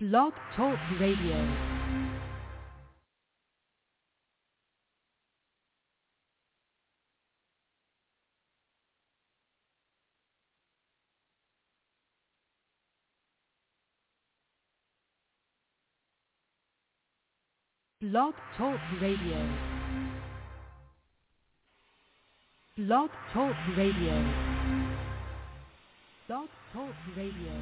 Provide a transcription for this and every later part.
Blog Talk Radio. Blog Talk Radio. Blog Talk Radio. Blog Talk Radio.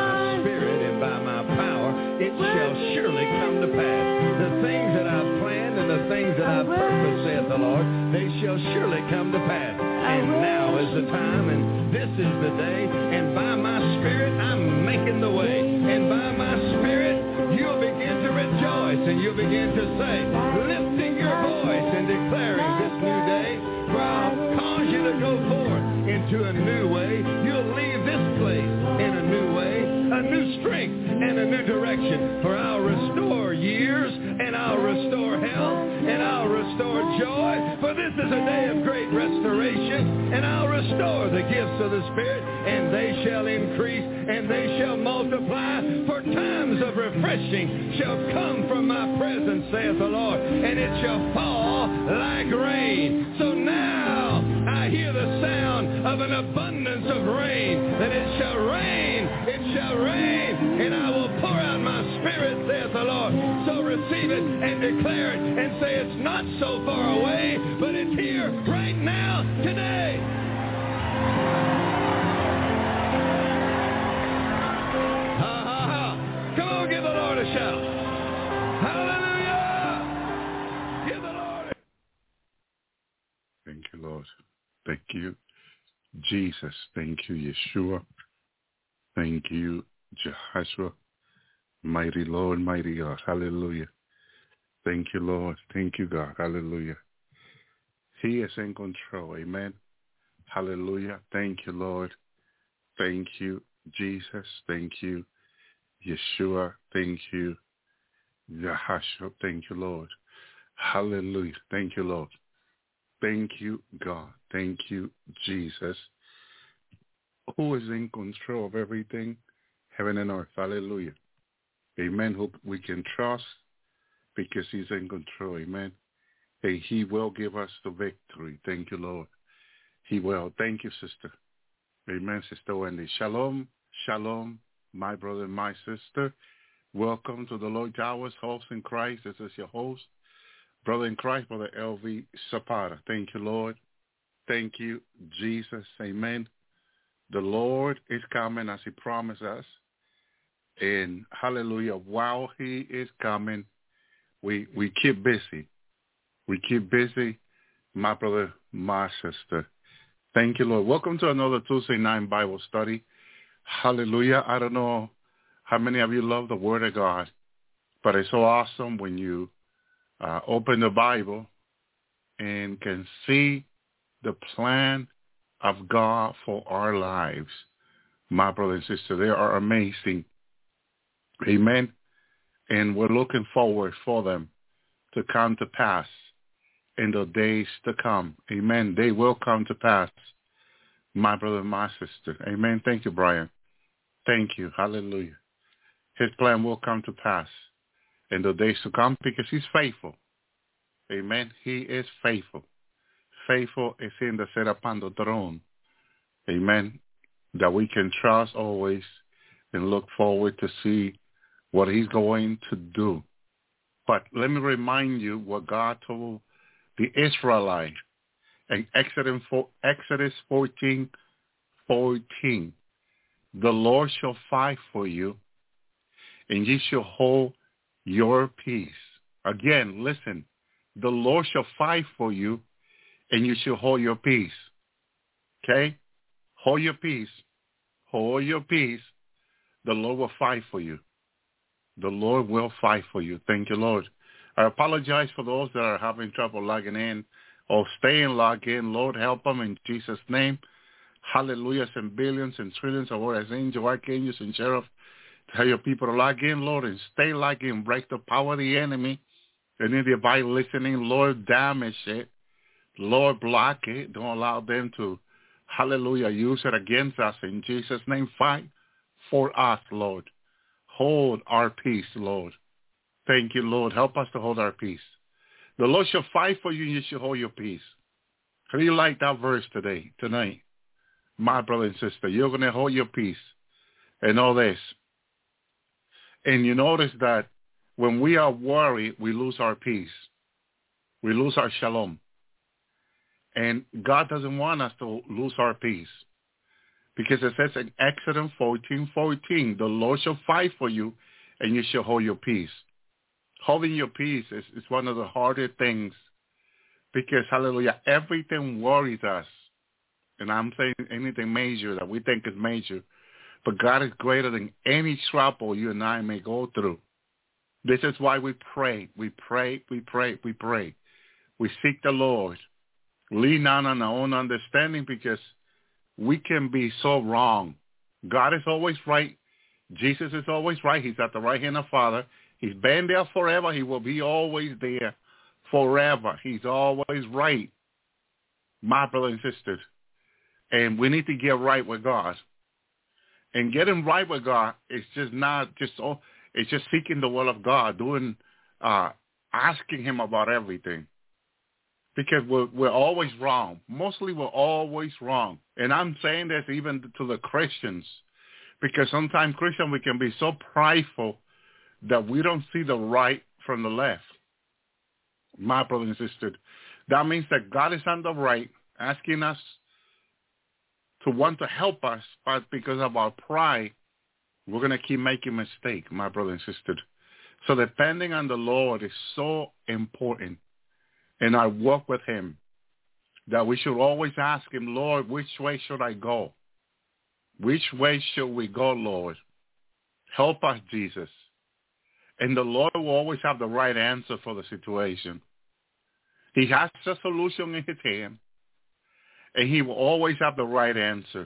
It shall surely come to pass. The things that I've planned that I've purposed, saith the Lord, they shall surely come to pass. And now is the time, and this is the day, and by my Spirit I'm making the way. And by my Spirit you'll begin to rejoice, and you'll begin to say, lifting your voice and declaring this new day, for I'll cause you to go forth into a new way. You'll leave this place in a new way, a new strength and a new direction. For I'll restore years, and I'll restore health, and I'll restore joy. For this is a day of great restoration, and I'll restore the gifts of the Spirit, and they shall increase, and they shall multiply. For times of refreshing shall come from my presence, saith the Lord, and it shall fall like rain. So now I hear the sound of an abundance of rain, that it shall rain, and I will pour out my Spirit, saith the Lord. So receive it and declare it and say it's not so far away, but it's here right now, today. Ha, ha, ha. Come on, give the Lord a shout. Hallelujah. Give the Lord. Thank you, Lord. Thank you, Jesus. Thank you, Yeshua. Thank you, Jehoshua. Mighty Lord, mighty God. Hallelujah. Thank you, Lord. Thank you, God. Hallelujah. He is in control. Amen. Hallelujah. Thank you, Lord. Thank you, Jesus. Thank you, Yeshua. Thank you, Jehoshua. Thank you, Lord. Hallelujah. Thank you, Lord. Thank you, God. Thank you, Jesus, who is in control of everything, heaven and earth. Hallelujah. Amen. Who we can trust because he's in control. Amen. And he will give us the victory. Thank you, Lord. He will. Thank you, sister. Amen, Sister Wendy. Shalom, shalom, my brother and my sister. Welcome to the Lord Towers, host in Christ. This is your host, brother in Christ, Brother L.V. Zapata. Thank you, Lord. Thank you, Jesus. Amen. The Lord is coming as he promised us. And hallelujah, while he is coming, we keep busy. We keep busy, my brother, my sister. Thank you, Lord. Welcome to another Tuesday night Bible study. Hallelujah. I don't know how many of you love the Word of God, but it's so awesome when you open the Bible and can see the plan of God for our lives. My brother and sister, they are amazing. Amen. And we're looking forward for them to come to pass in the days to come. Amen. They will come to pass, my brother and my sister. Amen. Thank you, Brian. Thank you. Hallelujah. His plan will come to pass in the days to come because he's faithful. Amen. He is faithful. Faithful is in the set upon the throne. Amen. That we can trust always and look forward to see what he's going to do. But let me remind you what God told the Israelites in Exodus 14:14. The Lord shall fight for you, and ye shall hold your peace. Again, listen. The Lord shall fight for you, and you shall hold your peace. Okay? Hold your peace. Hold your peace. The Lord will fight for you. The Lord will fight for you. Thank you, Lord. I apologize for those that are having trouble logging in or staying logged in. Lord, help them in Jesus' name. Hallelujah. And billions and trillions of words, angels, archangels, and sheriffs. Tell your people to log in, Lord, and stay logged in. Break the power of the enemy. And if by listening, Lord, damage it. Lord, block it. Don't allow them to, hallelujah, use it against us. In Jesus' name, fight for us, Lord. Hold our peace, Lord. Thank you, Lord. Help us to hold our peace. The Lord shall fight for you, and you shall hold your peace. How do you like that verse tonight? My brother and sister, you're going to hold your peace and all this. And you notice that when we are worried, we lose our peace. We lose our shalom. And God doesn't want us to lose our peace. Because it says in Exodus 14:14, the Lord shall fight for you, and you shall hold your peace. Holding your peace is one of the harder things Because, hallelujah, everything worries us. And I'm saying anything major that we think is major. But God is greater than any trouble you and I may go through. This is why we pray. We pray, we pray, we pray. We seek the Lord. Lean not on our own understanding because we can be so wrong. God is always right. Jesus is always right. He's at the right hand of Father. He's been there forever. He will be always there forever. He's always right, my brothers and sisters. And we need to get right with God. And getting right with God is just not just, it's just seeking the will of God, asking him about everything. Because we're always wrong. Mostly we're always wrong. And I'm saying this even to the Christians. Because sometimes Christians, we can be so prideful that we don't see the right from the left. My brother and sister. That means that God is on the right, asking us to want to help us, but because of our pride, we're going to keep making mistakes, my brother and sister. So depending on the Lord is so important in our walk with him that we should always ask him, Lord, which way should I go? Which way should we go, Lord? Help us, Jesus. And the Lord will always have the right answer for the situation. He has a solution in his hand, and he will always have the right answer.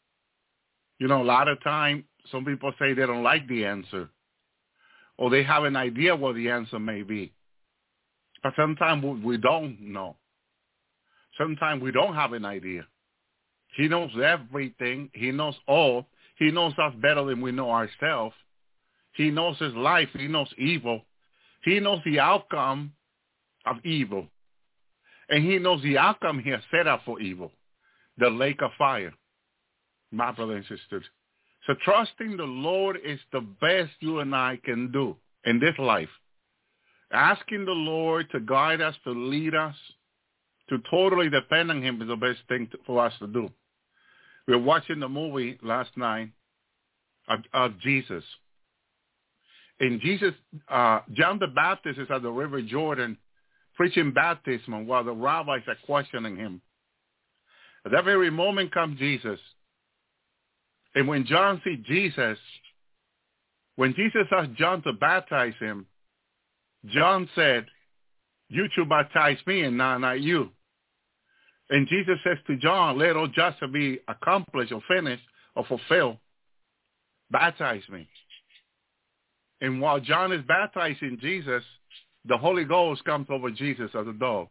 You know, a lot of time, some people say they don't like the answer, or they have an idea what the answer may be. But sometimes we don't know. Sometimes we don't have an idea. He knows everything. He knows all. He knows us better than we know ourselves. He knows his life. He knows evil. He knows the outcome of evil. And he knows the outcome he has set up for evil, the lake of fire, my brothers and sisters. So trusting the Lord is the best you and I can do in this life. Asking the Lord to guide us, to lead us, to totally depend on him is the best thing for us to do. We were watching the movie last night of Jesus. And Jesus, John the Baptist is at the River Jordan preaching baptism while the rabbis are questioning him. At that very moment comes Jesus. And when John sees Jesus, when Jesus asked John to baptize him, John said, you should baptize me and not you. And Jesus says to John, let all justice be accomplished or finished or fulfilled. Baptize me. And while John is baptizing Jesus, the Holy Ghost comes over Jesus as a dove.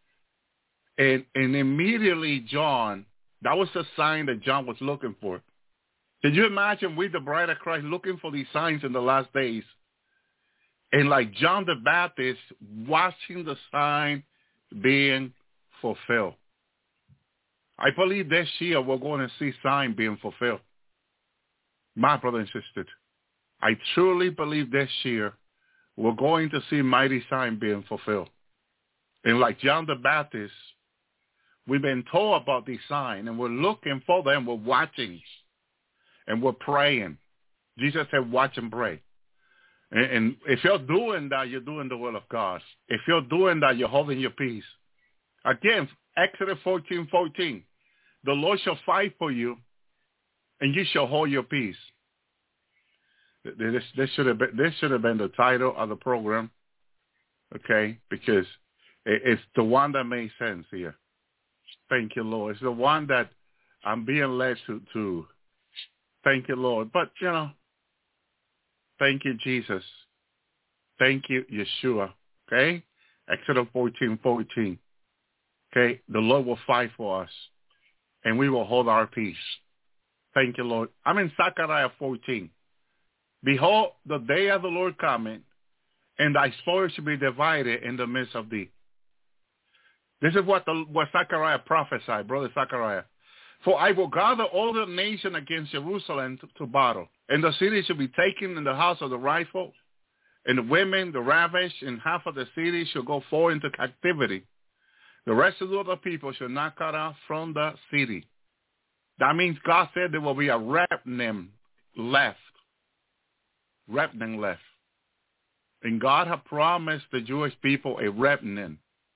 And immediately John, that was the sign that John was looking for. Can you imagine we, the bride of Christ, looking for these signs in the last days? And like John the Baptist, watching the sign being fulfilled. I believe this year we're going to see sign being fulfilled. My brother and sister, I truly believe this year we're going to see mighty sign being fulfilled. And like John the Baptist, we've been told about these signs, and we're looking for them. We're watching, and we're praying. Jesus said, watch and pray. And if you're doing that, you're doing the will of God. If you're doing that, you're holding your peace. Again, Exodus 14:14, the Lord shall fight for you, and you shall hold your peace. This should have been the title of the program, okay? Because it's the one that makes sense here. Thank you, Lord. It's the one that I'm being led to. Thank you, Lord. But, you know, thank you, Jesus. Thank you, Yeshua. Okay? Exodus 14:14. Okay? The Lord will fight for us, and we will hold our peace. Thank you, Lord. I'm in Zechariah 14. Behold, the day of the Lord cometh, and thy spoil shall be divided in the midst of thee. This is what Zechariah prophesied, brother Zechariah. For I will gather all the nation against Jerusalem to battle, and the city shall be taken in the house of the rifle, and the women, the ravished, and half of the city shall go forth into captivity. The rest of the people shall not cut off from the city. That means God said there will be a remnant left. Remnant left. And God had promised the Jewish people a remnant.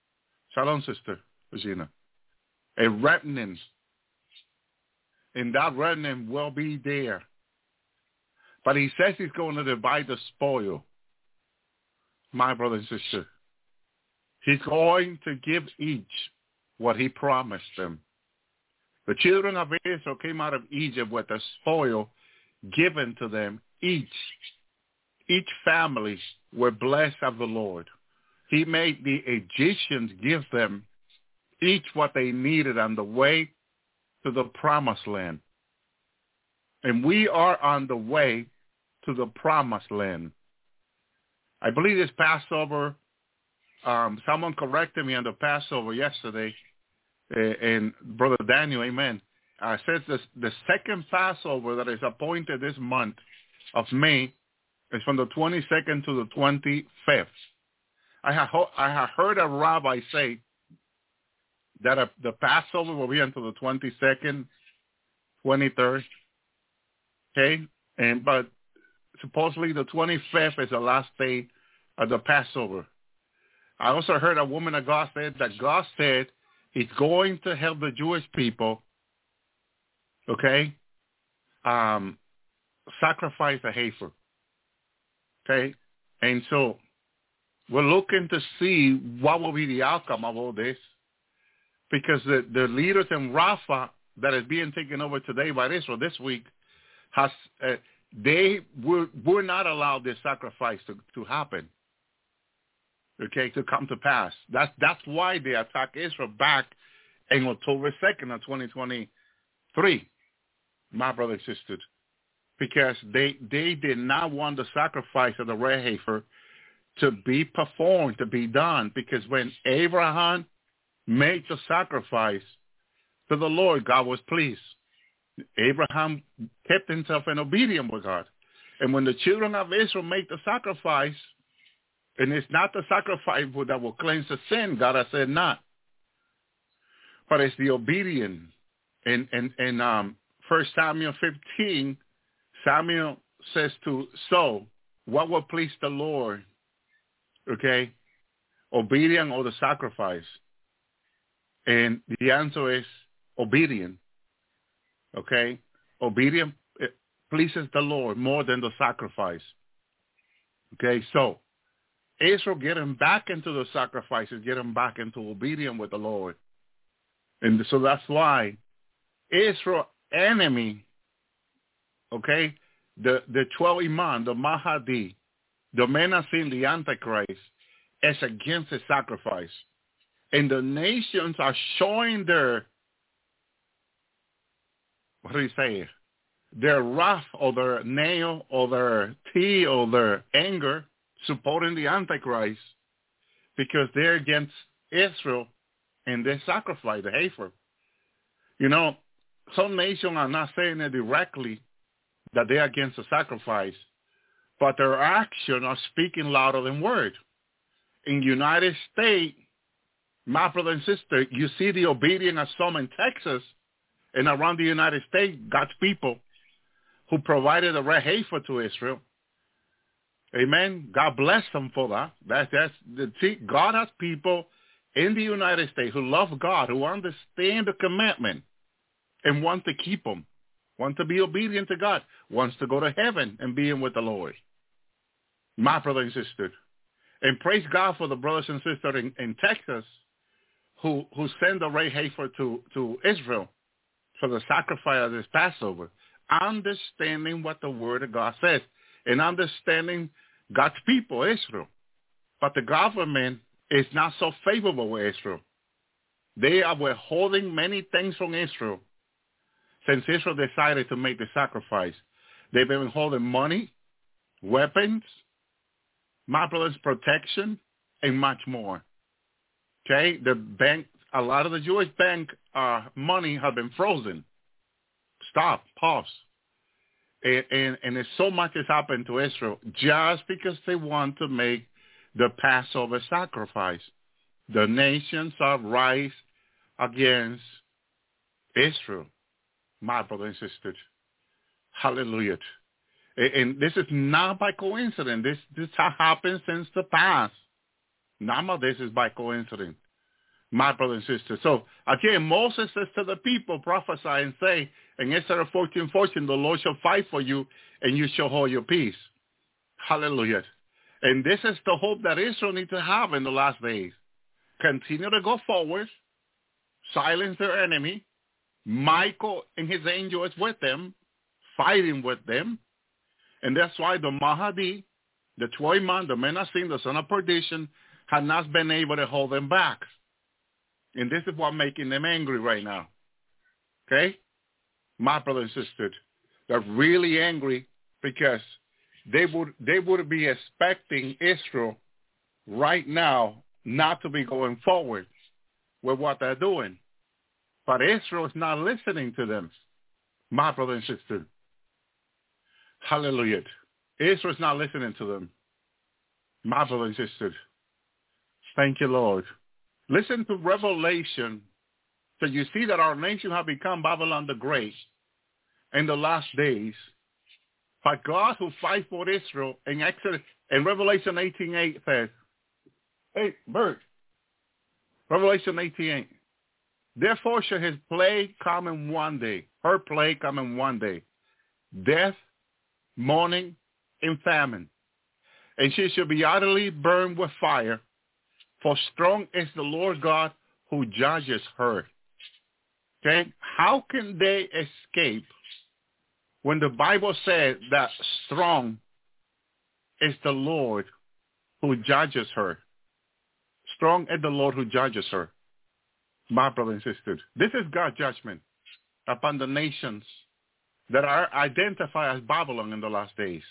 Shalom, Sister Regina. A remnant. And that remnant will be there. But he says he's going to divide the spoil. My brother and sister. He's going to give each what he promised them. The children of Israel came out of Egypt with the spoil given to them. Each family were blessed of the Lord. He made the Egyptians give them each what they needed on the way to the promised land. And we are on the way to the promised land. I believe this Passover, someone corrected me on the Passover yesterday, and Brother Daniel, amen, says the second Passover that is appointed this month of May is from the 22nd to the 25th. I have heard a rabbi say that the Passover will be until the 22nd, 23rd, okay? But supposedly the 25th is the last day of the Passover. I also heard a woman of God say that God said he's going to help the Jewish people, okay, sacrifice a heifer, okay? And so we're looking to see what will be the outcome of all this, because the leaders in Rafah that is being taken over today by Israel this week, they were not allowed this sacrifice to happen, okay, to come to pass. That's why they attacked Israel back in October 2nd of 2023, my brother and sister, because they did not want the sacrifice of the red heifer to be performed, to be done, because when Abraham made the sacrifice to the Lord, God was pleased. Abraham kept himself in obedience with God. And when the children of Israel make the sacrifice, and it's not the sacrifice that will cleanse the sin, God has said not, but it's the obedience. In 1 Samuel 15, Samuel says to Saul, what will please the Lord? Okay, obedience or the sacrifice? And the answer is obedience. Okay, obedience pleases the Lord more than the sacrifice. Okay, so Israel getting back into the sacrifices, getting back into obedience with the Lord. And so that's why Israel enemy, okay, the 12 Imam, the Mahdi, the Menachem, the Antichrist, is against the sacrifice. And the nations are showing their, what do you say, their wrath or their nail or their tea or their anger supporting the Antichrist because they're against Israel and they sacrifice the heifer. You know, some nations are not saying it directly that they're against the sacrifice, but their actions are speaking louder than words. In the United States, my brother and sister, you see the obedience of some in Texas and around the United States, God's people who provided a red heifer to Israel. Amen. God bless them for that. God has people in the United States who love God, who understand the commandment and want to keep them, want to be obedient to God, wants to go to heaven and be in with the Lord. My brother and sister. And praise God for the brothers and sisters in Texas who send the red heifer to Israel for the sacrifice of this Passover, understanding what the Word of God says and understanding God's people, Israel. But the government is not so favorable with Israel. They are withholding many things from Israel since Israel decided to make the sacrifice. They've been withholding money, weapons, my brother's protection, and much more. Okay, the bank, a lot of the Jewish bank money have been frozen. Stop, pause. And there's so much has happened to Israel just because they want to make the Passover sacrifice. The nations are rise against Israel, my brothers and sisters. Hallelujah. And this is not by coincidence. This has happened since the past. None of this is by coincidence. my brother and sister. So again, Moses says to the people, prophesy and say, in Exodus 14:14, the Lord shall fight for you and you shall hold your peace. Hallelujah. And this is the hope that Israel needs to have in the last days. Continue to go forward, silence their enemy. Michael and his angel is with them, fighting with them. And that's why the Mahdi, the Troyman, the Menachem, the son of perdition, had not been able to hold them back. And this is what's making them angry right now. Okay? My brother and sister, they're really angry because they would be expecting Israel right now not to be going forward with what they're doing. But Israel is not listening to them, my brother and sister. Hallelujah. Israel is not listening to them, my brother and sister. Thank you, Lord. Listen to Revelation, so you see that our nation has become Babylon the Great in the last days. But God who fights for Israel in Exodus, in Revelation 18:8 says, hey, Bert, Revelation 18:8, therefore shall his plague come in one day, her plague come in one day, death, mourning, and famine. And she shall be utterly burned with fire, for strong is the Lord God who judges her. Okay? How can they escape when the Bible says that strong is the Lord who judges her? Strong is the Lord who judges her. My brother and sister, this is God's judgment upon the nations that are identified as Babylon in the last days.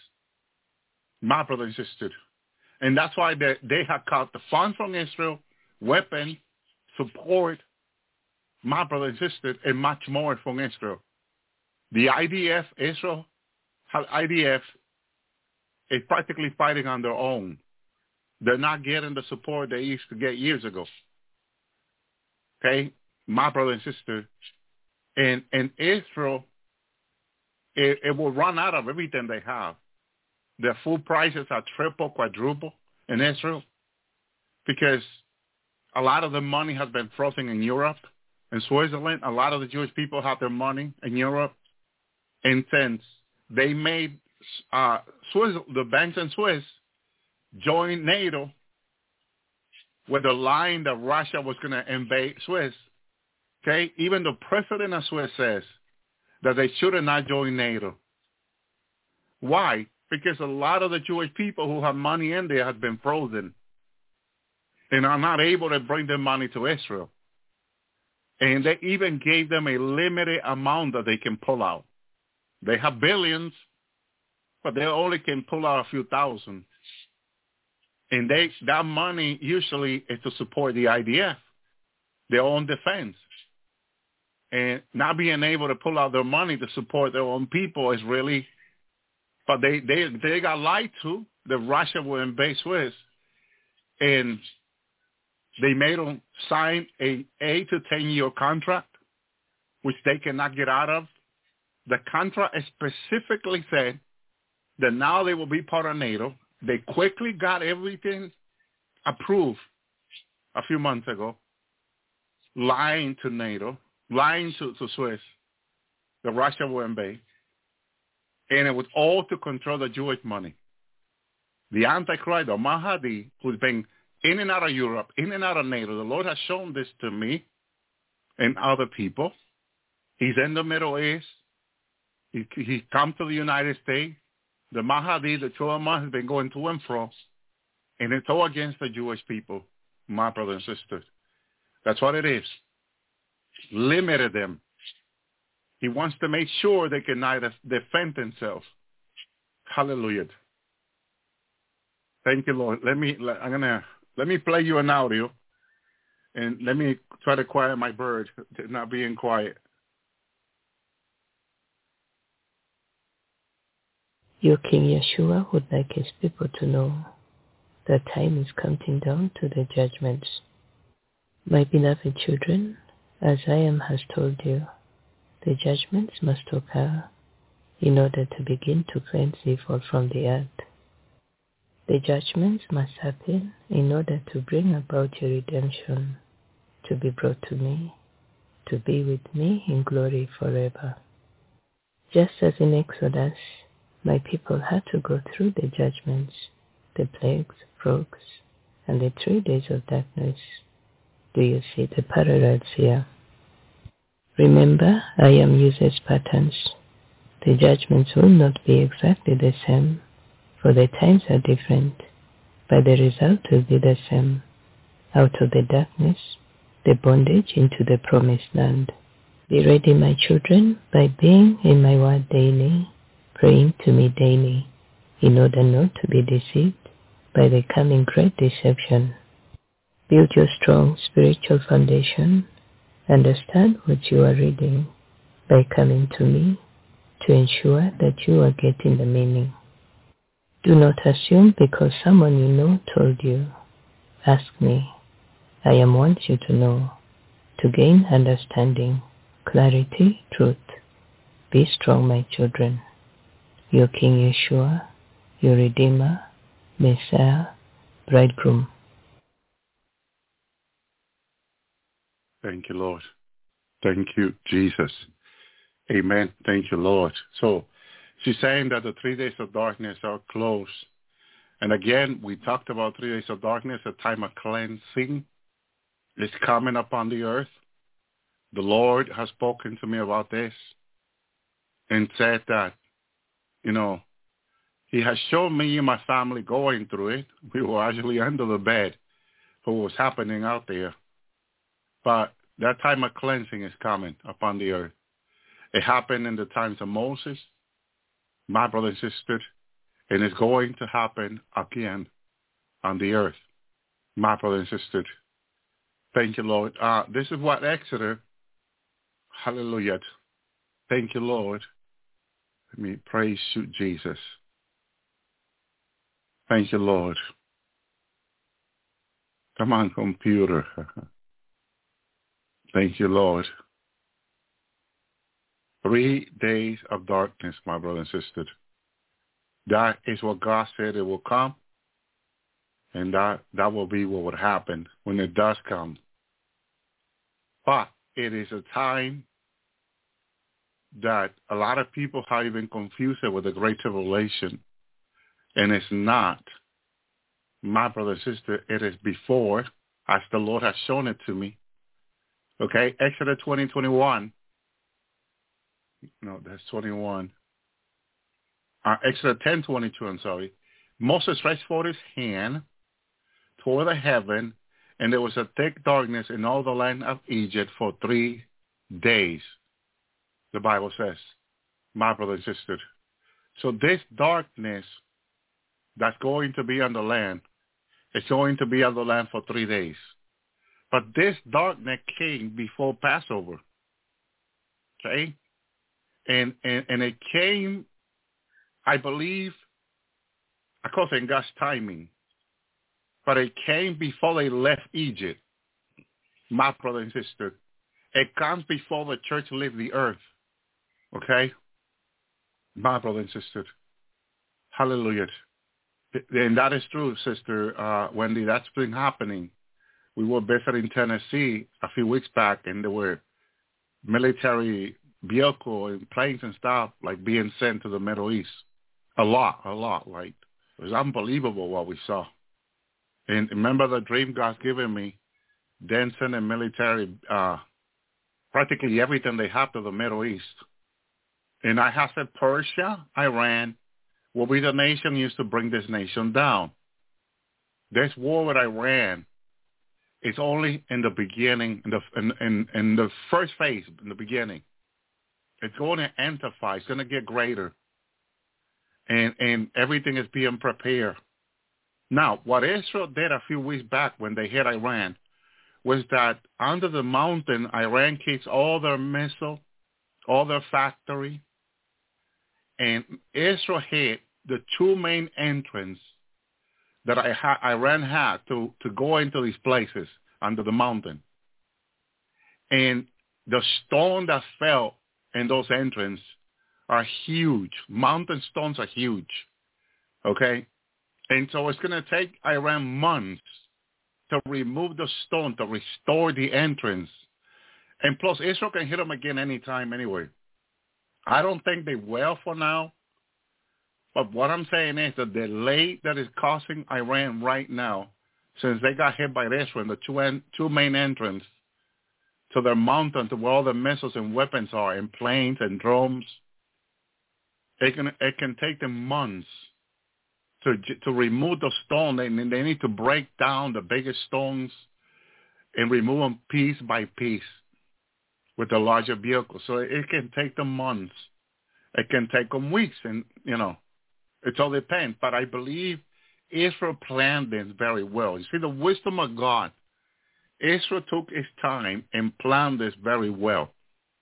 My brother and sister. And that's why they have cut the funds from Israel, weapons, support, my brother and sister, and much more from Israel. The IDF, Israel, IDF is practically fighting on their own. They're not getting the support they used to get years ago. Okay, my brother and sister. And Israel, it will run out of everything they have. Their food prices are triple, quadruple in Israel because a lot of the money has been frozen in Europe and Switzerland. A lot of the Jewish people have their money in Europe. And since they made the banks in Swiss join NATO with the line that Russia was going to invade Swiss, okay, even the president of Swiss says that they should have not joined NATO. Why? Because a lot of the Jewish people who have money in there have been frozen and are not able to bring their money to Israel. And they even gave them a limited amount that they can pull out. They have billions, but they only can pull out a few thousand. And that money usually is to support the IDF, their own defense. And not being able to pull out their money to support their own people is really... But they got lied to that Russia will invade Swiss, and they made them sign a 8 to 10-year contract, which they cannot get out of. The contract specifically said that now they will be part of NATO. They quickly got everything approved a few months ago, lying to NATO, lying to Swiss, that Russia will invade. And it was all to control the Jewish money. The Antichrist, the Mahdi, who's been in and out of Europe, in and out of NATO, the Lord has shown this to me and other people. He's in the Middle East. He come to the United States. The Mahdi, the Troyman, has been going to and fro. And it's all against the Jewish people, my brothers and sisters. That's what it is. Limited them. He wants to make sure they can neither defend themselves. Hallelujah. Thank you, Lord. Let me play you an audio, and let me try to quiet my bird to not being quiet. Your King Yeshua would like his people to know that time is counting down to the judgments. My beloved children, as I has told you, the judgments must occur in order to begin to cleanse evil from the earth. The judgments must happen in order to bring about your redemption, to be brought to me, to be with me in glory forever. Just as in Exodus, my people had to go through the judgments, the plagues, frogs, and the 3 days of darkness. Do you see the parallels here? Remember, I am uses patterns. The judgments will not be exactly the same, for the times are different, but the result will be the same. Out of the darkness, the bondage into the promised land. Be ready, my children, by being in my word daily, praying to me daily, in order not to be deceived by the coming great deception. Build your strong spiritual foundation. Understand what you are reading by coming to me to ensure that you are getting the meaning. Do not assume because someone you know told you. Ask me. I want you to know, to gain understanding, clarity, truth. Be strong, my children. Your King Yeshua, your Redeemer, Messiah, Bridegroom. Thank you, Lord. Thank you, Jesus. Amen. Thank you, Lord. So she's saying that the 3 days of darkness are close. And again, we talked about 3 days of darkness, a time of cleansing is coming upon the earth. The Lord has spoken to me about this and said that, he has shown me and my family going through it. We were actually under the bed for what was happening out there. But that time of cleansing is coming upon the earth. It happened in the times of Moses, my brother and sister, and it's going to happen again on the earth, my brother and sister. Thank you, Lord. This is what Exodus, hallelujah. Thank you, Lord. Let me praise you, Jesus. Thank you, Lord. Come on, computer. Thank you, Lord. 3 days of darkness, my brother and sister. That is what God said it will come. And that will be what would happen when it does come. But it is a time that a lot of people have even confused it with the Great Tribulation. And it's not. My brother and sister, it is before, as the Lord has shown it to me. Okay, Exodus 20:21. No, that's 21. Exodus 10:22, I'm sorry. Moses stretched forth his hand toward the heaven, and there was a thick darkness in all the land of Egypt for 3 days, the Bible says, my brother and sister. So this darkness that's going to be on the land is going to be on the land for 3 days. But this darkness came before Passover, okay? And it came, I believe, of course, in God's timing, but it came before they left Egypt, my brother and sister. It comes before the church left the earth, okay? My brother and sister. Hallelujah. And that is true, Sister Wendy. That's been happening. We were visiting Tennessee a few weeks back, and there were military vehicles and planes and stuff like being sent to the Middle East. A lot. Like, it was unbelievable what we saw. And remember the dream God's given me, then sending military, practically everything they have to the Middle East. And I have said Persia, Iran, will be the nation used to bring this nation down. This war with Iran is only in the beginning, in the first phase, in the beginning. It's going to intensify. It's going to get greater. And everything is being prepared. Now, what Israel did a few weeks back when they hit Iran was that under the mountain, Iran keeps all their missiles, all their factory, and Israel hit the two main entrances that Iran had to go into these places under the mountain. And the stone that fell in those entrances are huge. Mountain stones are huge, okay? And so it's going to take Iran months to remove the stone, to restore the entrance. And plus, Israel can hit them again anytime anyway. I don't think they will for now. But what I'm saying is the delay that is causing Iran right now, since they got hit by Israel, the two main entrances to their mountain, to where all the missiles and weapons are, and planes and drones, it can take them months to remove the stone. And they need to break down the biggest stones and remove them piece by piece with the larger vehicles. So it can take them months. It can take them weeks, and, it all depends. But I believe Israel planned this very well. You see, the wisdom of God, Israel took its time and planned this very well.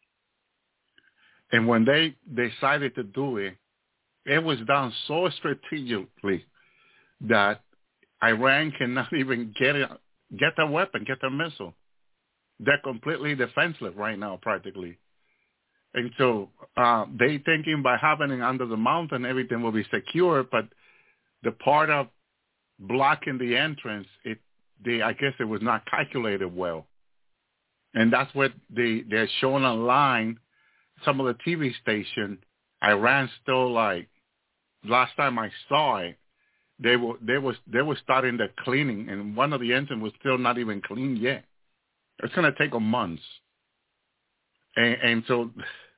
And when they decided to do it, it was done so strategically that Iran cannot even get their weapon, get their missile. They're completely defenseless right now, practically. And so they thinking by having it under the mountain, everything will be secure. But the part of blocking the entrance, I guess it was not calculated well. And that's what they're showing online. Some of the TV station, Iran still, like, last time I saw it, they were starting the cleaning, and one of the engines was still not even clean yet. It's going to take them months. And so,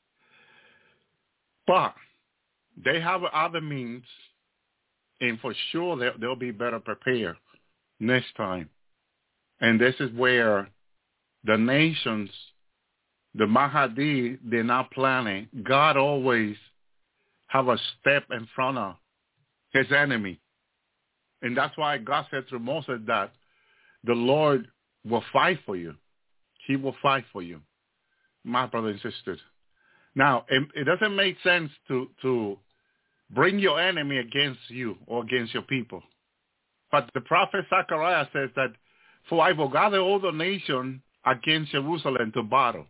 but they have other means, and for sure they'll be better prepared next time. And this is where the nations, the Mahdi, they're not planning. God always have a step in front of his enemy. And that's why God said to Moses that the Lord will fight for you. He will fight for you, my brothers and sisters. Now, it doesn't make sense to bring your enemy against you or against your people. But the prophet Zechariah says that, for I will gather all the nation against Jerusalem to battle.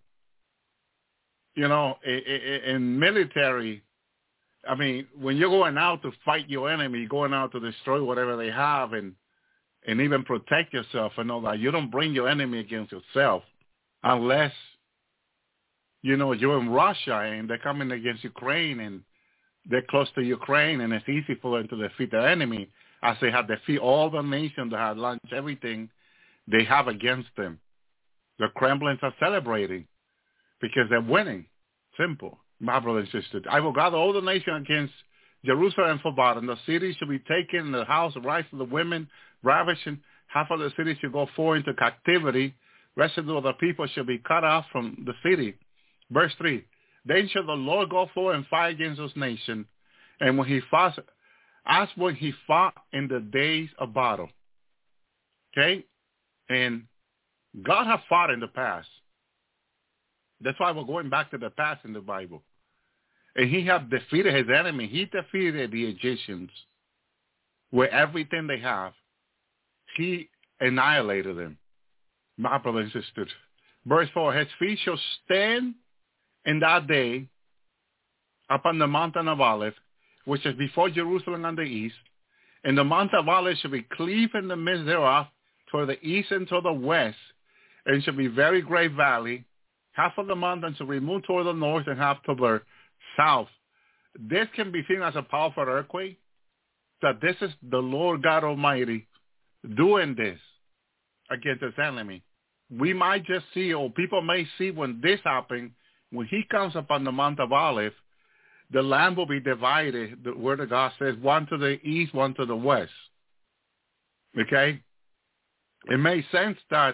In military, I mean, when you're going out to fight your enemy, going out to destroy whatever they have and even protect yourself and all that, you don't bring your enemy against yourself unless, you're in Russia and they're coming against Ukraine and they're close to Ukraine and it's easy for them to defeat their enemy, as they have defeated all the nations that have launched everything they have against them. The Kremlins are celebrating because they're winning. Simple. My brothers and sisters, I will gather all the nations against Jerusalem for battle. The city shall be taken, the house, the rights of the women, ravished, and half of the city shall go forth into captivity. Residue of the people shall be cut off from the city. Verse 3, then shall the Lord go forth and fight against those nations, and when he fought, as when he fought in the days of battle. Okay? And God has fought in the past. That's why we're going back to the past in the Bible. And he has defeated his enemy. He defeated the Egyptians with everything they have. He annihilated them. My brothers and sisters. Verse 4, his feet shall stand in that day upon the mountain of Olives, which is before Jerusalem on the east. And the mount of Olives shall be cleaved in the midst thereof toward the east and toward the west, and shall be very great valley. Half of the mountain shall be moved toward the north and half toward the south. This can be seen as a powerful earthquake, that this is the Lord God Almighty doing this against his enemy. We might just see, or people may see when this happens, when he comes upon the Mount of Olives, the land will be divided. The word of God says one to the east, one to the west. Okay? It makes sense that,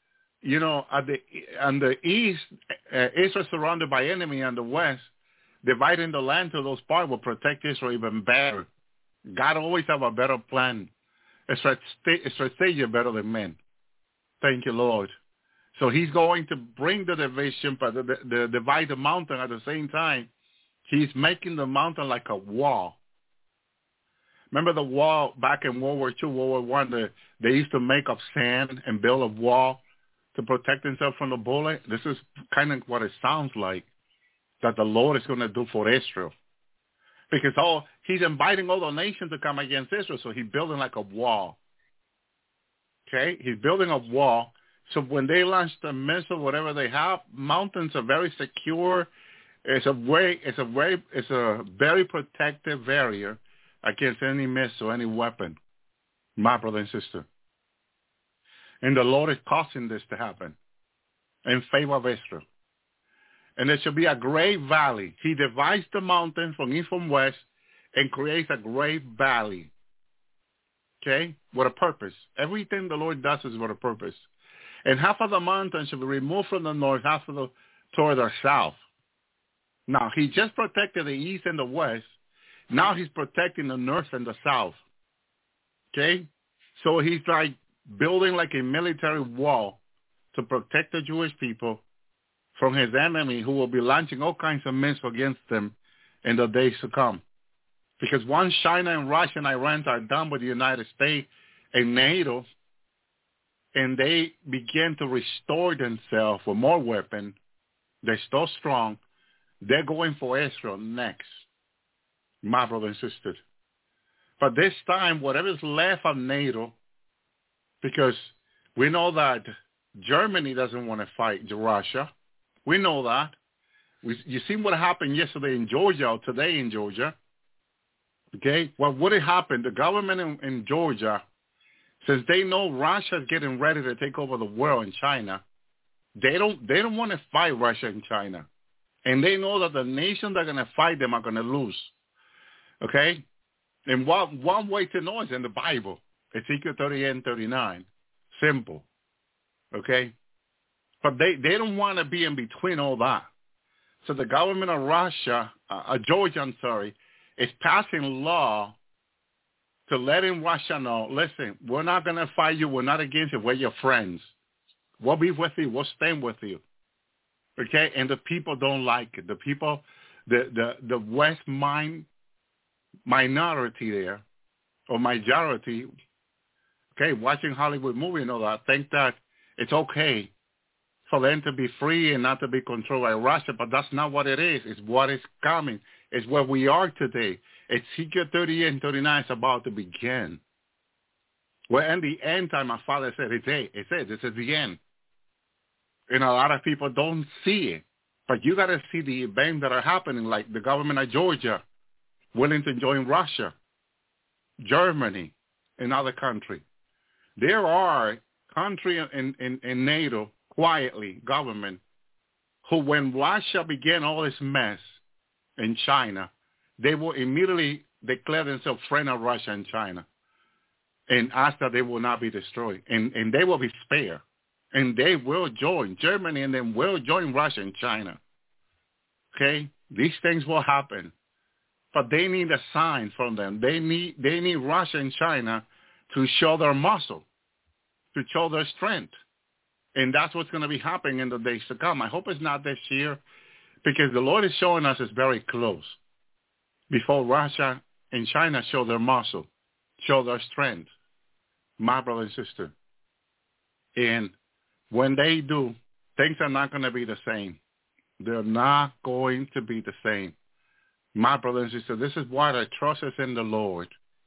on the east, Israel surrounded by enemy, on the west, dividing the land to those parts will protect Israel even better. God always have a better plan, a strategy better than men. Thank you, Lord. So he's going to bring the division, but divide the mountain at the same time. He's making the mountain like a wall. Remember the wall back in World War II, World War I, they used to make of sand and build a wall to protect themselves from the bullet? This is kind of what it sounds like that the Lord is going to do for Israel. Because he's inviting all the nations to come against Israel, so he's building like a wall. Okay? He's building a wall. So when they launch the missile, whatever they have, mountains are very secure. It's a very protective barrier against any missile, any weapon, my brother and sister. And the Lord is causing this to happen in favor of Israel. And there shall be a great valley. He divides the mountain from east from west and creates a great valley. Okay? With a purpose. Everything the Lord does is with a purpose. And half of the mountain shall be removed from the north, half of the toward the south. Now, he just protected the east and the west. Now he's protecting the north and the south. Okay? So he's like building like a military wall to protect the Jewish people from his enemy who will be launching all kinds of missiles against them in the days to come. Because once China and Russia and Iran are done with the United States and NATO, and they begin to restore themselves with more weapons, they're so strong, they're going for Israel next, my brothers and sisters. But this time, whatever's left of NATO, because we know that Germany doesn't want to fight Russia. We know that. You see what happened yesterday in Georgia or today in Georgia. Okay? Well, what had happened, the government in Georgia, since they know Russia is getting ready to take over the world in China, they don't want to fight Russia and China. And they know that the nations that are going to fight them are going to lose. Okay? And one way to know is in the Bible. Ezekiel 38 and 39. Simple. Okay? But they don't want to be in between all that. So the government of Georgia, is passing law to letting Russia know, listen, we're not going to fight you. We're not against you. We're your friends. We'll be with you. We'll stand with you. Okay? And the people don't like it. The people, the West minority there, or majority, okay, watching Hollywood movie and all that, think that it's okay for them to be free and not to be controlled by Russia, but that's not what it is. It's what is coming. It's where we are today. Ezekiel 38 and 39 is about to begin. Well, in the end time, my father said, this is the end. And a lot of people don't see it. But you got to see the events that are happening, like the government of Georgia willing to join Russia, Germany, and other countries. There are countries in NATO, quietly, government, who when Russia began all this mess in China, they will immediately declare themselves friends of Russia and China and ask that they will not be destroyed. And they will be spared. And they will join Germany, and then will join Russia and China. Okay? These things will happen. But they need a sign from them. They need Russia and China to show their muscle, to show their strength. And that's what's going to be happening in the days to come. I hope it's not this year, because the Lord is showing us it's very close. Before Russia and China show their muscle, show their strength, my brother and sister. And when they do, things are not going to be the same. They're not going to be the same. My brother and sister, this is why I trust us in the Lord.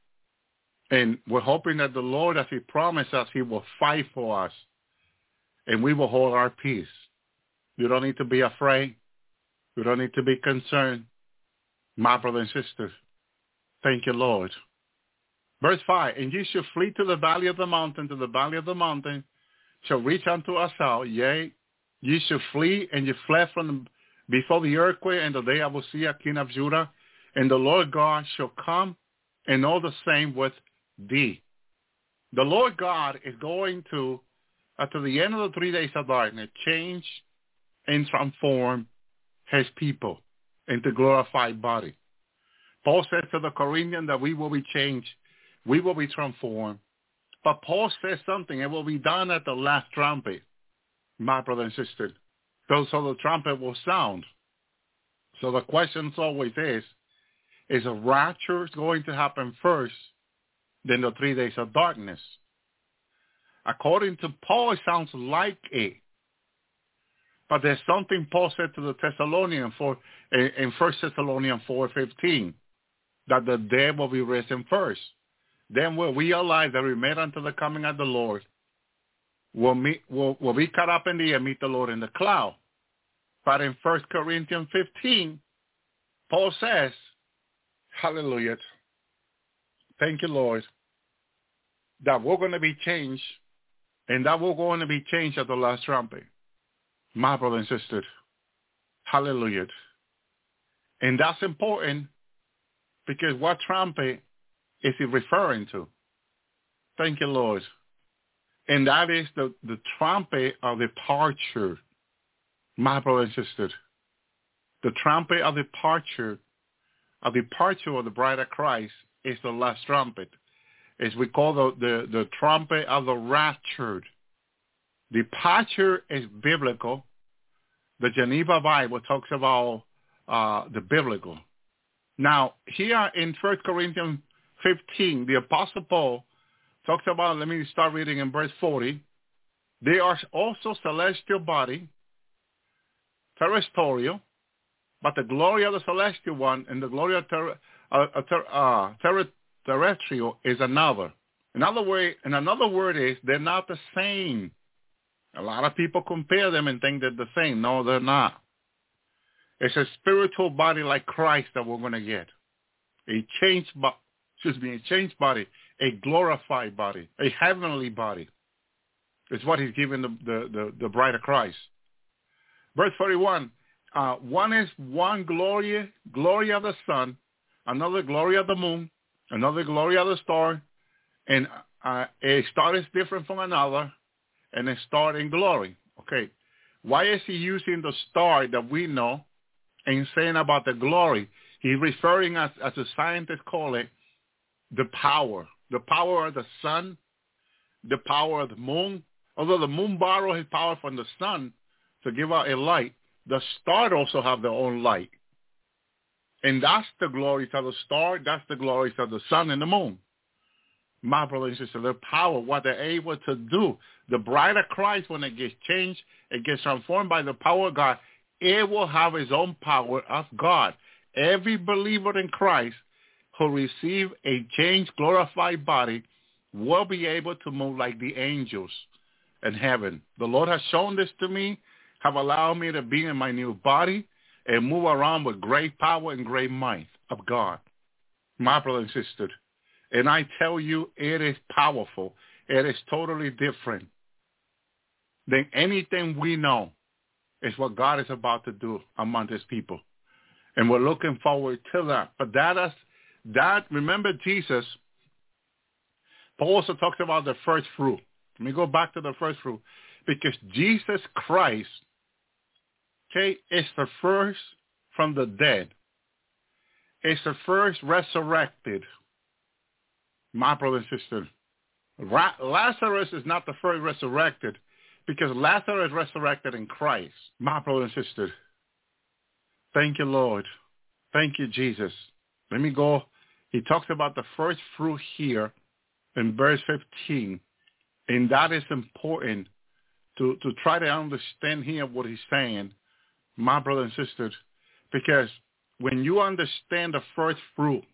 And we're hoping that the Lord, as he promised us, he will fight for us. And we will hold our peace. You don't need to be afraid. You don't need to be concerned. My brother and sister, thank you, Lord. Verse 5, and ye shall flee to the valley of the mountain, to the valley of the mountain, shall reach unto Asal. Yea, ye shall flee, and ye fled from before the earthquake, and the day I will see a king of Judah, and the Lord God shall come, and all the same with thee. The Lord God is going to, after the end of the 3 days of darkness, change and transform his people into glorified body. Paul says to the Corinthians that we will be changed. We will be transformed. But Paul says something, it will be done at the last trumpet, my brother and sister. So the trumpet will sound. So the question always is a rapture going to happen first, then the 3 days of darkness? According to Paul, it sounds like it. But there's something Paul said to the Thessalonians in 1 Thessalonians 4:15, that the dead will be risen first. Then will we alive that remain until the coming of the Lord will be caught up in the air, meet the Lord in the cloud. But in 1 Corinthians 15, Paul says, hallelujah, thank you, Lord, that we're going to be changed, and that we're going to be changed at the last trumpet. My brother and sister, hallelujah. And that's important because what trumpet is he referring to? Thank you, Lord. And that is the trumpet of departure, my brother and sister. The trumpet of departure of the bride of Christ is the last trumpet. As we call the trumpet of the raptured. Departure is biblical. The Geneva Bible talks about the biblical. Now, here in 1 Corinthians 15, the Apostle Paul talks about, let me start reading in verse 40. They are also celestial body, terrestrial, but the glory of the celestial one and the glory of terrestrial is another. Another word is they're not the same. A lot of people compare them and think they're the same. No, they're not. It's a spiritual body like Christ that we're going to get. A changed body, a glorified body, a heavenly body. It's what he's giving the bride of Christ. Verse 41, one is one glory of the sun, another glory of the moon, another glory of the star, and a star is different from another, and a star in glory. Okay, why is he using the star that we know and saying about the glory? He's referring, as the scientists call it, the power of the sun, the power of the moon. Although the moon borrows his power from the sun to give out a light, the stars also have their own light. And that's the glory of the star, that's the glory of the sun and the moon. My brothers and sisters, their power, what they're able to do. The bride of Christ, when it gets changed, it gets transformed by the power of God, it will have its own power of God. Every believer in Christ who receive a changed, glorified body will be able to move like the angels in heaven. The Lord has shown this to me, have allowed me to be in my new body and move around with great power and great might of God. My brother and sister, and I tell you, it is powerful. It is totally different than anything we know. Is what God is about to do among his people. And we're looking forward to that. But that remember Jesus, Paul also talks about the first fruit. Let me go back to the first fruit. Because Jesus Christ, okay, is the first from the dead. It's the first resurrected. My brother and sister, Lazarus is not the first resurrected because Lazarus resurrected in Christ. My brother and sister, thank you, Lord. Thank you, Jesus. Let me go. He talks about the first fruit here in verse 15, and that is important to try to understand here what he's saying, my brother and sisters, because when you understand the first fruit,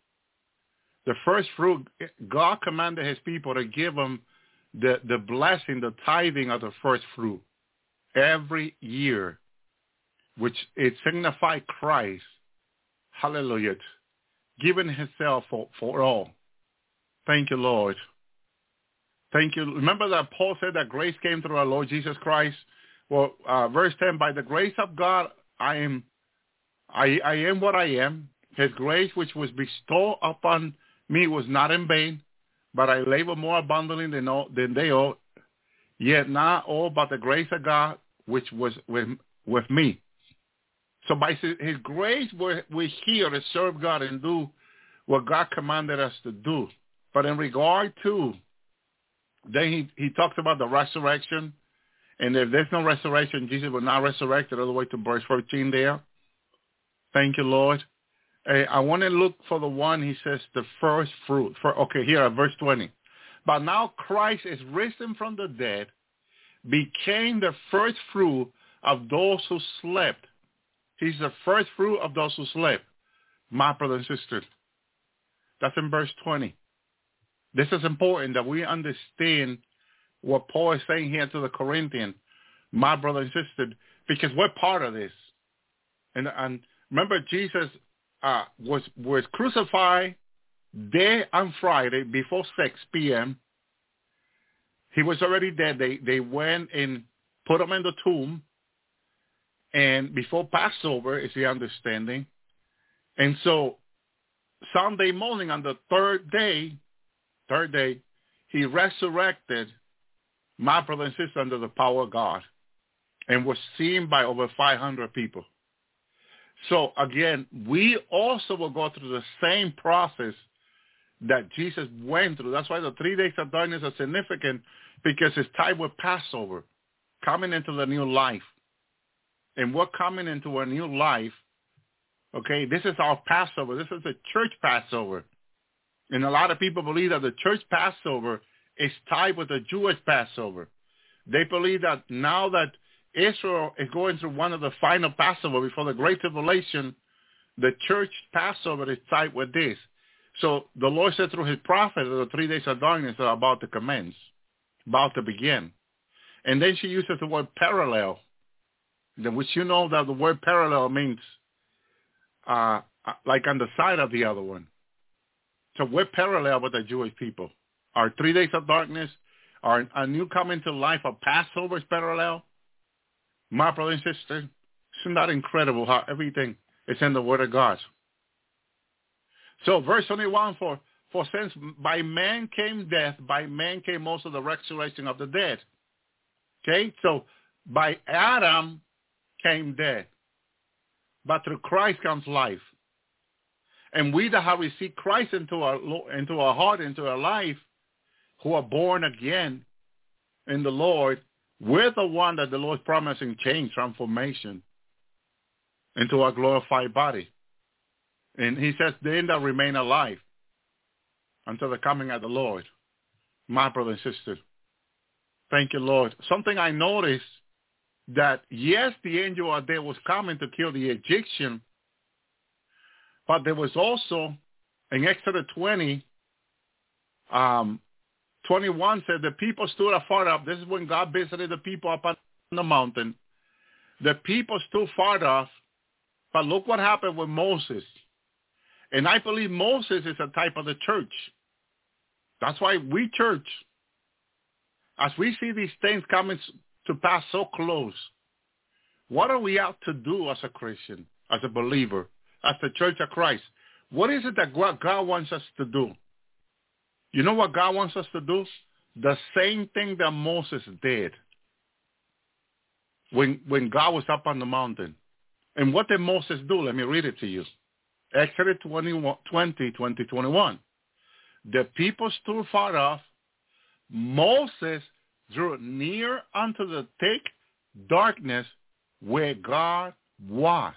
God commanded his people to give them the blessing, the tithing of the first fruit every year, which it signified Christ, hallelujah, giving himself for all. Thank you, Lord. Thank you. Remember that Paul said that grace came through our Lord Jesus Christ? Well, verse 10, by the grace of God, I am what I am. His grace, which was bestowed upon me, was not in vain, but I labor more abundantly than they all. Yet not all but the grace of God, which was with me. So by his grace, we're here to serve God and do what God commanded us to do. But in regard to, then he talks about the resurrection. And if there's no resurrection, Jesus will not resurrect all the way to verse 14 there. Thank you, Lord. I want to look for the one, he says, the first fruit. Okay, here at verse 20. But now Christ is risen from the dead, became the first fruit of those who slept. He's the first fruit of those who slept. My brother and sister. That's in verse 20. This is important that we understand what Paul is saying here to the Corinthians, my brother and sister, because we're part of this. And remember, Jesus was crucified day on Friday before 6 p.m. He was already dead. They went and put him in the tomb. And before Passover is the understanding. And so Sunday morning on the third day, he resurrected my brother and sister under the power of God and was seen by over 500 people. So again, we also will go through the same process that Jesus went through. That's why the 3 days of darkness are significant, because it's tied with Passover, coming into the new life. And we're coming into a new life, okay? This is our Passover. This is a church Passover. And a lot of people believe that the church Passover is tied with the Jewish Passover. They believe that now that Israel is going through one of the final Passover before the Great Tribulation, the church Passover is tied with this. So the Lord said through his prophet that the 3 days of darkness are about to commence, about to begin. And then she uses the word parallel, which you know that the word parallel means like on the side of the other one. So we're parallel with the Jewish people. Our 3 days of darkness, our new coming to life of Passover is parallel. My brother and sister, isn't that incredible how everything is in the Word of God? So verse 21, for since by man came death, by man came also the resurrection of the dead. Okay, so by Adam came death, but through Christ comes life. And we that have received Christ into our heart, into our life, who are born again in the Lord, we're the one that the Lord is promising change, transformation into our glorified body. And he says, they that remain alive until the coming of the Lord. My brother and sister, thank you, Lord. Something I noticed, that yes, the angel of death was coming to kill the Egyptian, but there was also, in Exodus 20, 21 said the people stood afar off. This is when God visited the people up on the mountain. The people stood far off, but look what happened with Moses. And I believe Moses is a type of the church. That's why we church, as we see these things coming to pass so close, what are we out to do as a Christian, as a believer, as the church of Christ? What is it that God wants us to do? You know what God wants us to do? The same thing that Moses did when God was up on the mountain. And what did Moses do? Let me read it to you. Exodus 20:21. The people stood far off. Moses drew near unto the thick darkness where God was.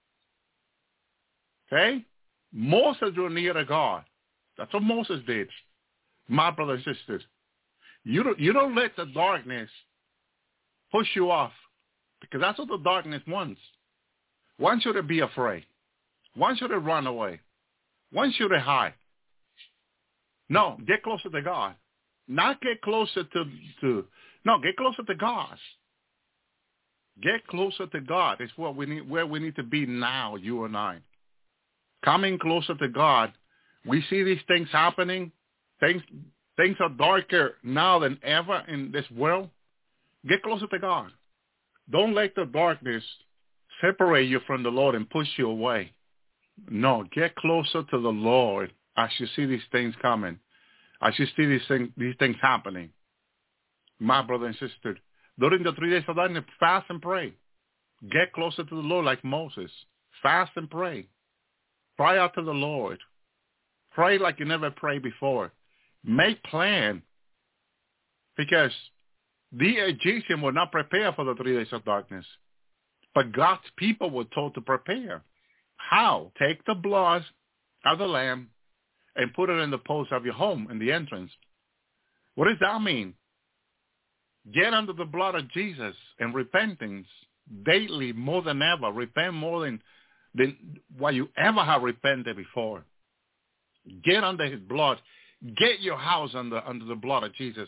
Okay? Moses drew near to God. That's what Moses did. My brothers and sisters, you don't let the darkness push you off, because that's what the darkness wants. Wants you to be afraid. Wants you to run away. Wants you to hide. No, get closer to God. Not get closer get closer to God. Get closer to God is what we need, where we need to be now, you and I. Coming closer to God, we see these things happening. Things are darker now than ever in this world. Get closer to God. Don't let the darkness separate you from the Lord and push you away. No, get closer to the Lord as you see these things coming, as you see these things happening. My brother and sister, during the 3 days of darkness, fast and pray. Get closer to the Lord like Moses. Fast and pray. Cry out to the Lord. Pray like you never prayed before. Make plan, because the Egyptian were not prepared for the 3 days of darkness, but God's people were told to prepare. How? Take the blood of the lamb and put it in the post of your home, in the entrance. What does that mean? Get under the blood of Jesus and repentance daily, more than ever. Repent more than what you ever have repented before. Get under his blood. Get your house under the blood of Jesus.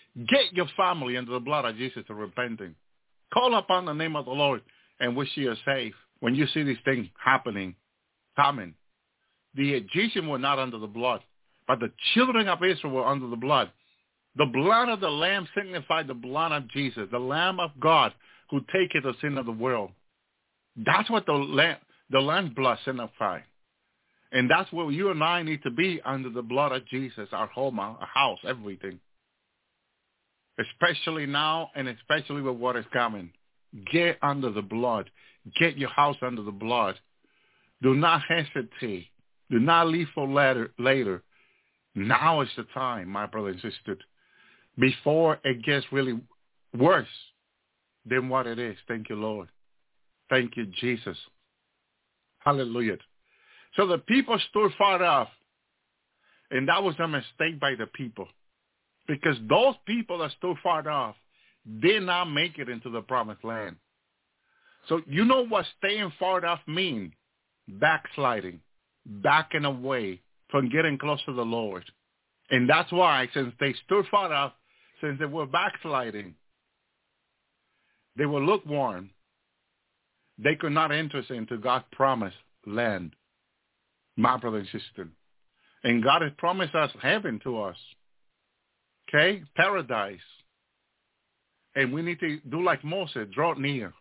Get your family under the blood of Jesus to repenting. Call upon the name of the Lord and wish you are safe. When you see these things coming, the Egyptians were not under the blood, but the children of Israel were under the blood. The blood of the Lamb signified the blood of Jesus, the Lamb of God who taketh the sin of the world. That's what the Lamb's blood signified. And that's where you and I need to be, under the blood of Jesus, our home, our house, everything. Especially now and especially with what is coming. Get under the blood. Get your house under the blood. Do not hesitate. Do not leave for later. Now is the time, my brother and sister, before it gets really worse than what it is. Thank you, Lord. Thank you, Jesus. Hallelujah. So the people stood far off, and that was a mistake by the people, because those people that stood far off did not make it into the promised land. So you know what staying far off means? Backsliding, backing away from getting close to the Lord. And that's why, since they stood far off, since they were backsliding, they were lukewarm, they could not enter into God's promised land, my brother and sister. And God has promised us heaven to us, okay, paradise. And we need to do like Moses, draw near,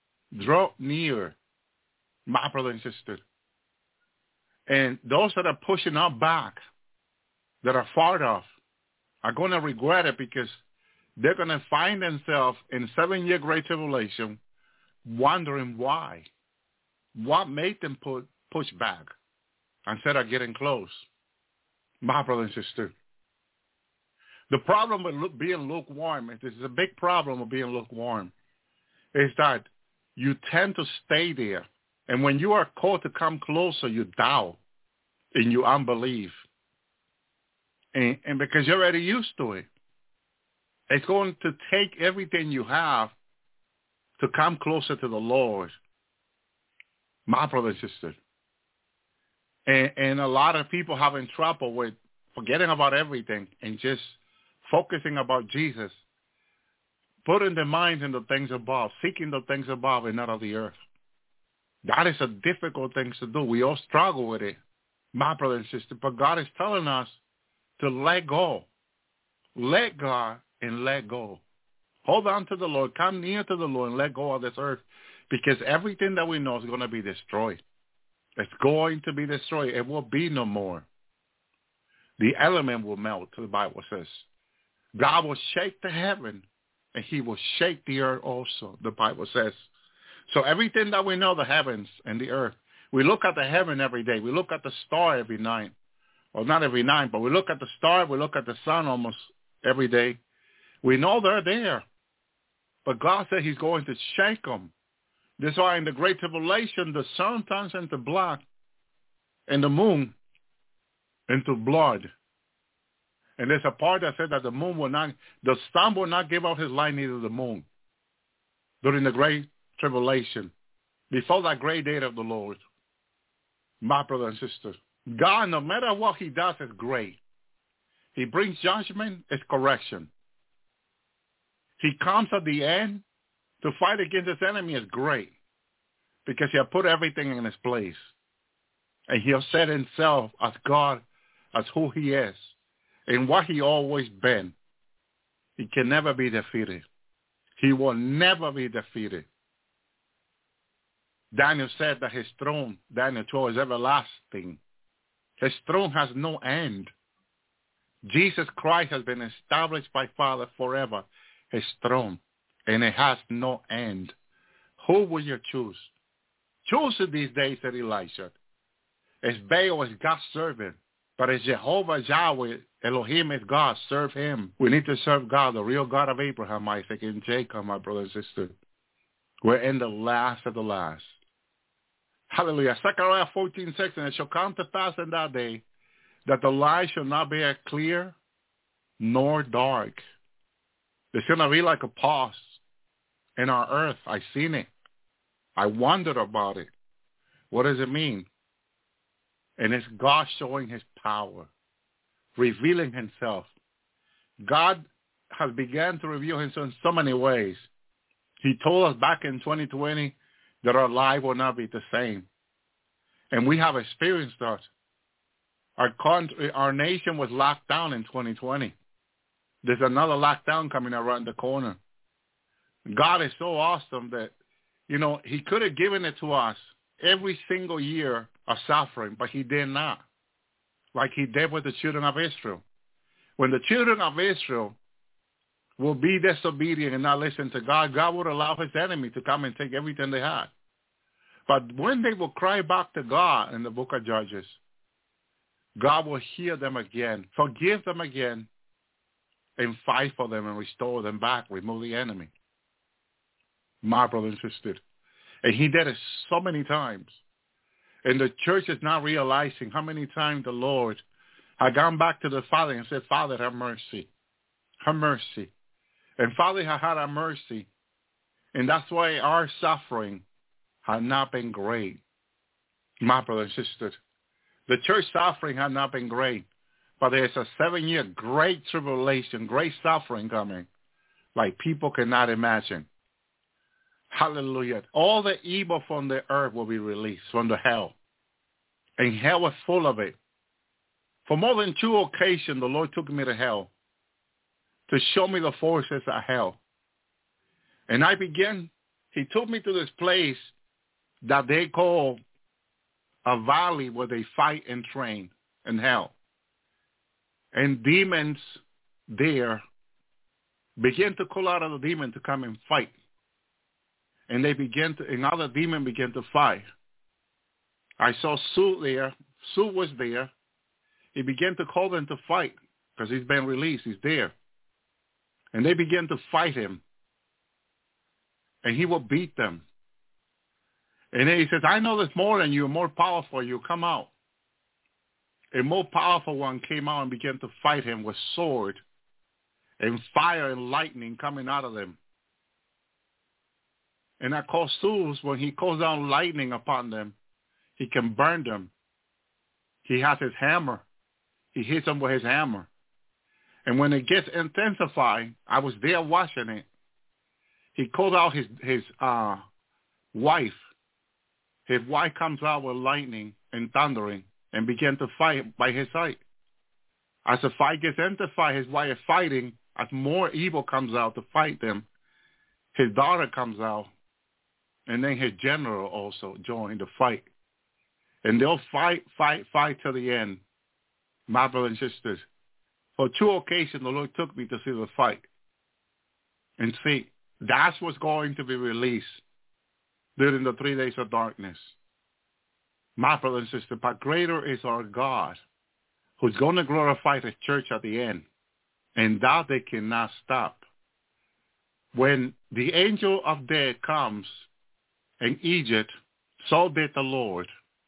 my brother and sister. And those that are pushing us back, that are far off, are going to regret it, because they're going to find themselves in 7-year great tribulation, wondering why. What made them push back instead of getting close? My brother and sister. The problem with being lukewarm, this is a big problem with being lukewarm, is that you tend to stay there. And when you are called to come closer, you doubt and you unbelief. And because you're already used to it. It's going to take everything you have to come closer to the Lord, my brother and sister. And a lot of people having trouble with forgetting about everything and just focusing about Jesus, putting their minds in the things above, seeking the things above and not of the earth. That is a difficult thing to do. We all struggle with it, my brother and sister. But God is telling us to let go. Let God and let go. Hold on to the Lord. Come near to the Lord and let go of this earth, because everything that we know is going to be destroyed. It's going to be destroyed. It will be no more. The element will melt, the Bible says. God will shake the heaven, and he will shake the earth also, the Bible says. So everything that we know, the heavens and the earth, we look at the heaven every day. We look at the star every night. Well, not every night, but we look at the star. We look at the sun almost every day. We know they're there. But God said he's going to shake them. That's why in the Great Tribulation, the sun turns into black and the moon into blood. And there's a part that said that the sun will not give out his light, neither the moon, during the Great Tribulation, before that great day of the Lord. My brother and sister, God, no matter what he does, is great. He brings judgment, it's correction. He comes at the end to fight against his enemy, is great, because he'll put everything in his place. And he'll set himself as God, as who he is, and what he always been. He can never be defeated. He will never be defeated. Daniel said that his throne, Daniel 12, is everlasting. His throne has no end. Jesus Christ has been established by Father forever, his throne, and it has no end. Who will you choose? Choose it these days, said Elisha. Is Baal is God's servant, but is Jehovah Yahweh, Elohim is God, serve him. We need to serve God, the real God of Abraham, Isaac, and Jacob, my brother and sister. We're in the last of the last. Hallelujah. Zechariah 14:6, and it shall come to pass in that day that the light shall not be clear nor dark. There's going to be like a pause in our earth. I've seen it. I wondered about it. What does it mean? And it's God showing his power, revealing himself. God has begun to reveal himself in so many ways. He told us back in 2020 that our life will not be the same. And we have experienced that. Our country, our nation was locked down in 2020. There's another lockdown coming around the corner. God is so awesome that, he could have given it to us every single year of suffering, but he did not, like he did with the children of Israel. When the children of Israel will be disobedient and not listen to God, God would allow his enemy to come and take everything they had. But when they will cry back to God in the book of Judges, God will hear them again, forgive them again, and fight for them and restore them back, remove the enemy. My brother and sister. And he did it so many times. And the church is not realizing how many times the Lord had gone back to the Father and said, Father, have mercy. Have mercy. And Father had a mercy. And that's why our suffering had not been great. My brother and sister. The church suffering had not been great. But there's a 7-year great tribulation, great suffering coming, like people cannot imagine. Hallelujah. All the evil from the earth will be released from the hell. And hell was full of it. For more than 2 occasions, the Lord took me to hell to show me the forces of hell. And he took me to this place that they call a valley where they fight and train in hell. And demons there begin to call out of the demon to come and fight. And another demon began to fight. I saw Sue there. Sue was there. He began to call them to fight because he's been released. He's there. And they began to fight him. And he will beat them. And then he says, I know there's more than you, more powerful. You come out. A more powerful one came out and began to fight him with sword and fire and lightning coming out of them. And I call Zeus, when he calls down lightning upon them, he can burn them. He has his hammer. He hits them with his hammer. And when it gets intensified, I was there watching it. He called out his wife. His wife comes out with lightning and thundering and began to fight by his side. As the fight gets intensified, his wife is fighting. As more evil comes out to fight them, his daughter comes out. And then his general also joined the fight. And they'll fight till the end, my brothers and sisters. For 2 occasions, the Lord took me to see the fight. And see, that's what's going to be released during the 3 days of darkness. My brothers and sisters, but greater is our God, who's going to glorify the church at the end. And that they cannot stop. When the angel of death comes in Egypt, so did the Lord.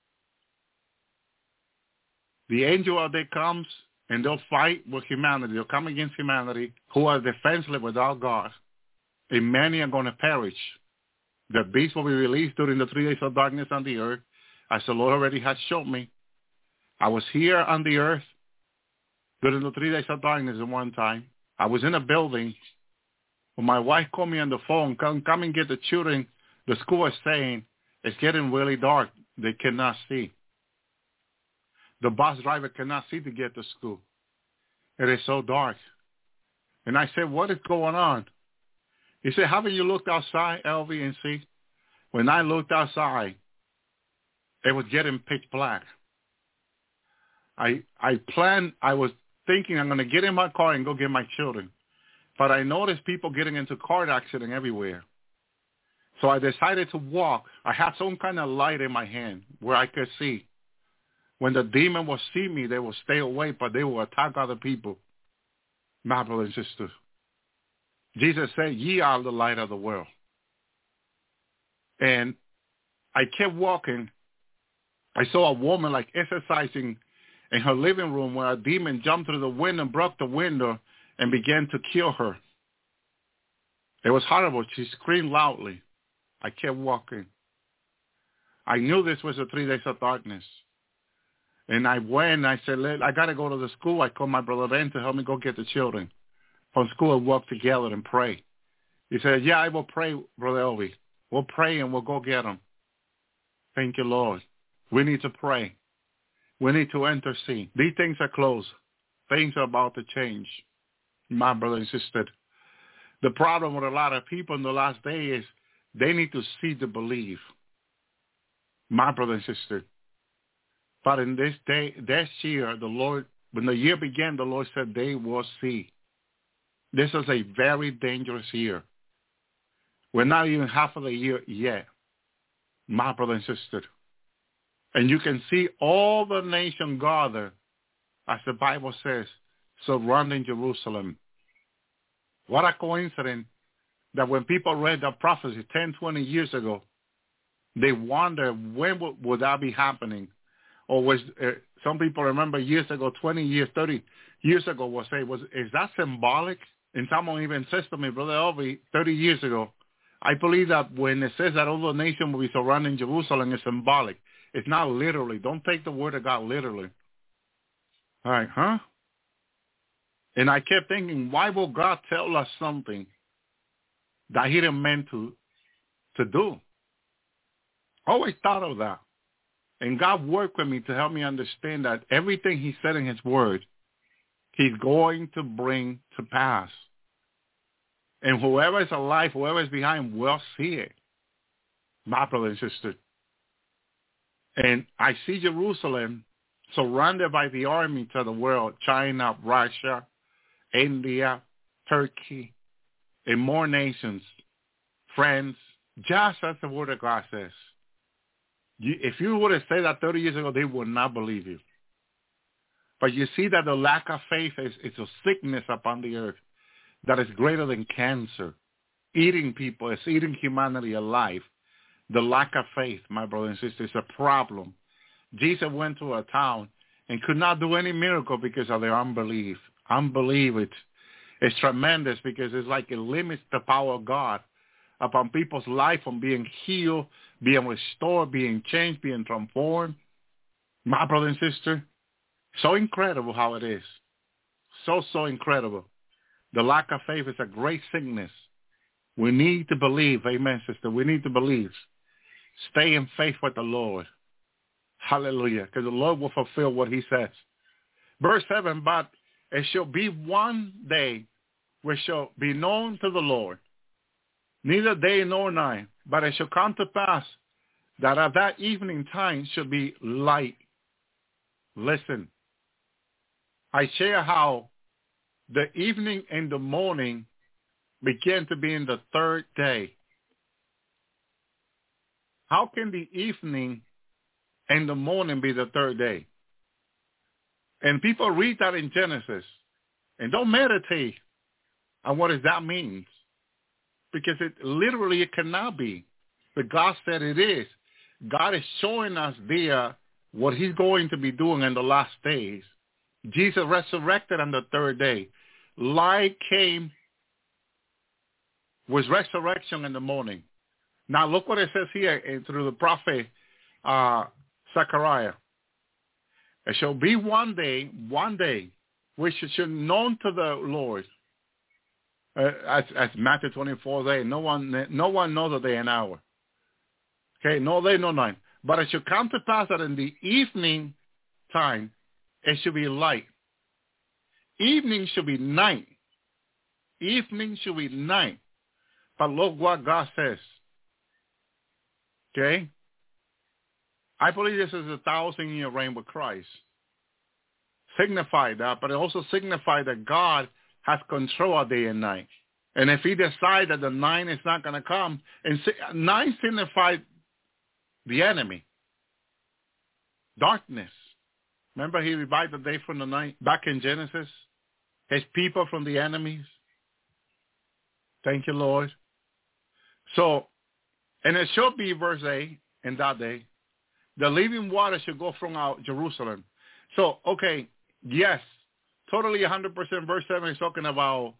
The angel of death comes and they'll fight with humanity. They'll come against humanity who are defenseless without God. And many are going to perish. The beast will be released during the 3 days of darkness on the earth, as the Lord already has shown me. I was here on the earth during the 3 days of darkness at one time. I was in a building when my wife called me on the phone, come and get the children. The school is saying it's getting really dark. They cannot see. The bus driver cannot see to get to school. It is so dark. And I said, what is going on? He said, haven't you looked outside, LV, and see? When I looked outside, it was getting pitch black. I was thinking I'm going to get in my car and go get my children. But I noticed people getting into car accidents everywhere. So I decided to walk. I had some kind of light in my hand where I could see. When the demon will see me, they will stay away, but they will attack other people. My brothers and sisters. Jesus said, ye are the light of the world. And I kept walking. I saw a woman like exercising in her living room where a demon jumped through the window and broke the window and began to kill her. It was horrible. She screamed loudly. I kept walking. I knew this was the 3 days of darkness. And I went and I said, I got to go to the school. I called my brother Ben to help me go get the children. from school and work together and pray. He said, yeah, I will pray, Brother Elvi. We'll pray and we'll go get them. Thank you, Lord. We need to pray. We need to intercede. These things are close. Things are about to change. My brother and sister, the problem with a lot of people in the last day is they need to see to believe. My brother and sister. But in this year, the Lord, when the year began, the Lord said they will see. This is a very dangerous year. We're not even half of the year yet, my brother and sister. And you can see all the nation gather, as the Bible says, surrounding Jerusalem. What a coincidence that when people read the prophecy 10, 20 years ago, they wonder when would that be happening? Or was some people remember years ago, 20 years, 30 years ago, will say, is that symbolic? And someone even says to me, Brother Elvi, 30 years ago, I believe that when it says that all the nation will be surrounding Jerusalem, it's symbolic. It's not literally. Don't take the word of God literally. All right, huh? And I kept thinking, why will God tell us something that he didn't meant to do? Always thought of that. And God worked with me to help me understand that everything he said in his word, he's going to bring to pass. And whoever is alive, whoever is behind will see it, my brother and sister. And I see Jerusalem surrounded by the armies of the world, China, Russia, India, Turkey, and more nations, France, just as the word of God says. If you would have said that 30 years ago, they would not believe you. But you see that the lack of faith is a sickness upon the earth that is greater than cancer. Eating people, it's eating humanity alive. The lack of faith, my brother and sister, is a problem. Jesus went to a town and could not do any miracle because of their unbelief. Unbelief, it's tremendous because it's like it limits the power of God upon people's life from being healed, being restored, being changed, being transformed. My brother and sister, so incredible how it is. So incredible. The lack of faith is a great sickness. We need to believe. Amen, sister. We need to believe. Stay in faith with the Lord. Hallelujah. Because the Lord will fulfill what he says. Verse 7, but it shall be one day which shall be known to the Lord, neither day nor night, but it shall come to pass that at that evening time shall be light. Listen, I share how the evening and the morning began to be in the third day. How can the evening and the morning be the third day? And people read that in Genesis and don't meditate on what that means, because it cannot be. But God said it is. God is showing us there what he's going to be doing in the last days. Jesus resurrected on the third day. Light came with resurrection in the morning. Now look what it says here through the prophet Zechariah. It shall be one day, which shall be known to the Lord. As Matthew 24 day, no one knows the day and hour. Okay, no day, no night. But it shall come to pass that in the evening time, it shall be light. Evening shall be night. Evening shall be night. But look what God says. Okay? I believe this is 1,000-year reign with Christ. Signify that, but it also signifies that God has control of day and night. And if he decides that the night is not going to come, and night signifies the enemy. Darkness. Remember he revived the day from the night back in Genesis? His people from the enemies. Thank you, Lord. So, and it shall be, verse 8, in that day, the living water shall go from out Jerusalem. So, okay, yes, totally 100%. Verse 7 is talking about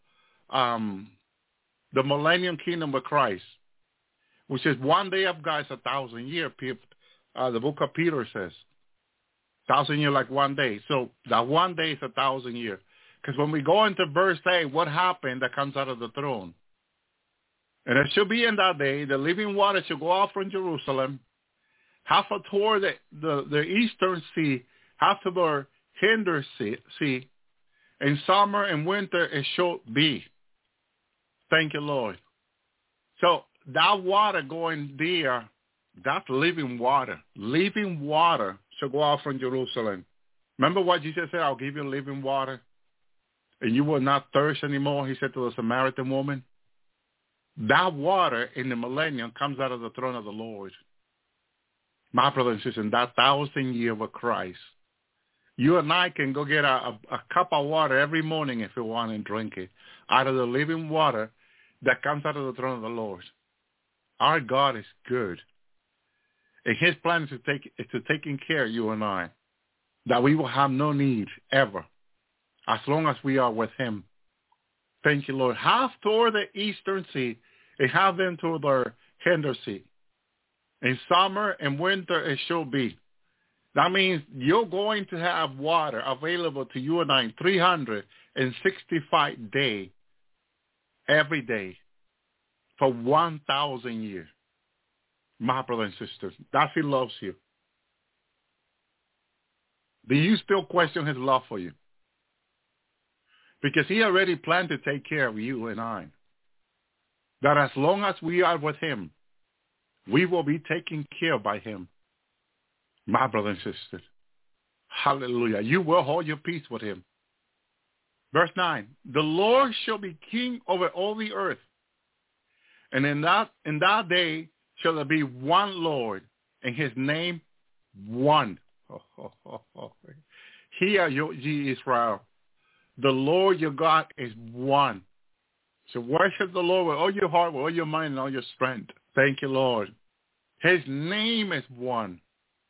the millennium kingdom with Christ, which is one day of God is 1,000 years. The book of Peter says 1,000 years like one day. So that one day is 1,000 years. Because when we go into verse 8, what happened that comes out of the throne? And it shall be in that day, the living water shall go out from Jerusalem, half toward the eastern sea, half toward the hinder sea. In summer and winter it shall be. Thank you, Lord. So that water going there, that's living water. Living water shall go out from Jerusalem. Remember what Jesus said, I'll give you living water, and you will not thirst anymore, he said to the Samaritan woman. That water in the millennium comes out of the throne of the Lord. My brothers and sisters, in that 1,000 years of Christ, you and I can go get a cup of water every morning if we want and drink it out of the living water that comes out of the throne of the Lord. Our God is good. And his plan is to taking care of you and I, that we will have no need ever, as long as we are with him. Thank you, Lord. Half toward the eastern sea, and half then toward the hinder sea. In summer and winter it shall be. That means you're going to have water available to you and I 365 days, every day, for 1,000 years. My brothers and sisters, that's he loves you. Do you still question his love for you? Because he already planned to take care of you and I. That as long as we are with him, we will be taken care of by him. My brothers and sisters, hallelujah. You will hold your peace with him. Verse 9, the Lord shall be king over all the earth. And in that day shall there be one Lord, and his name one. Hear ye Israel. The Lord your God is one. So worship the Lord with all your heart, with all your mind, and all your strength. Thank you, Lord. His name is one.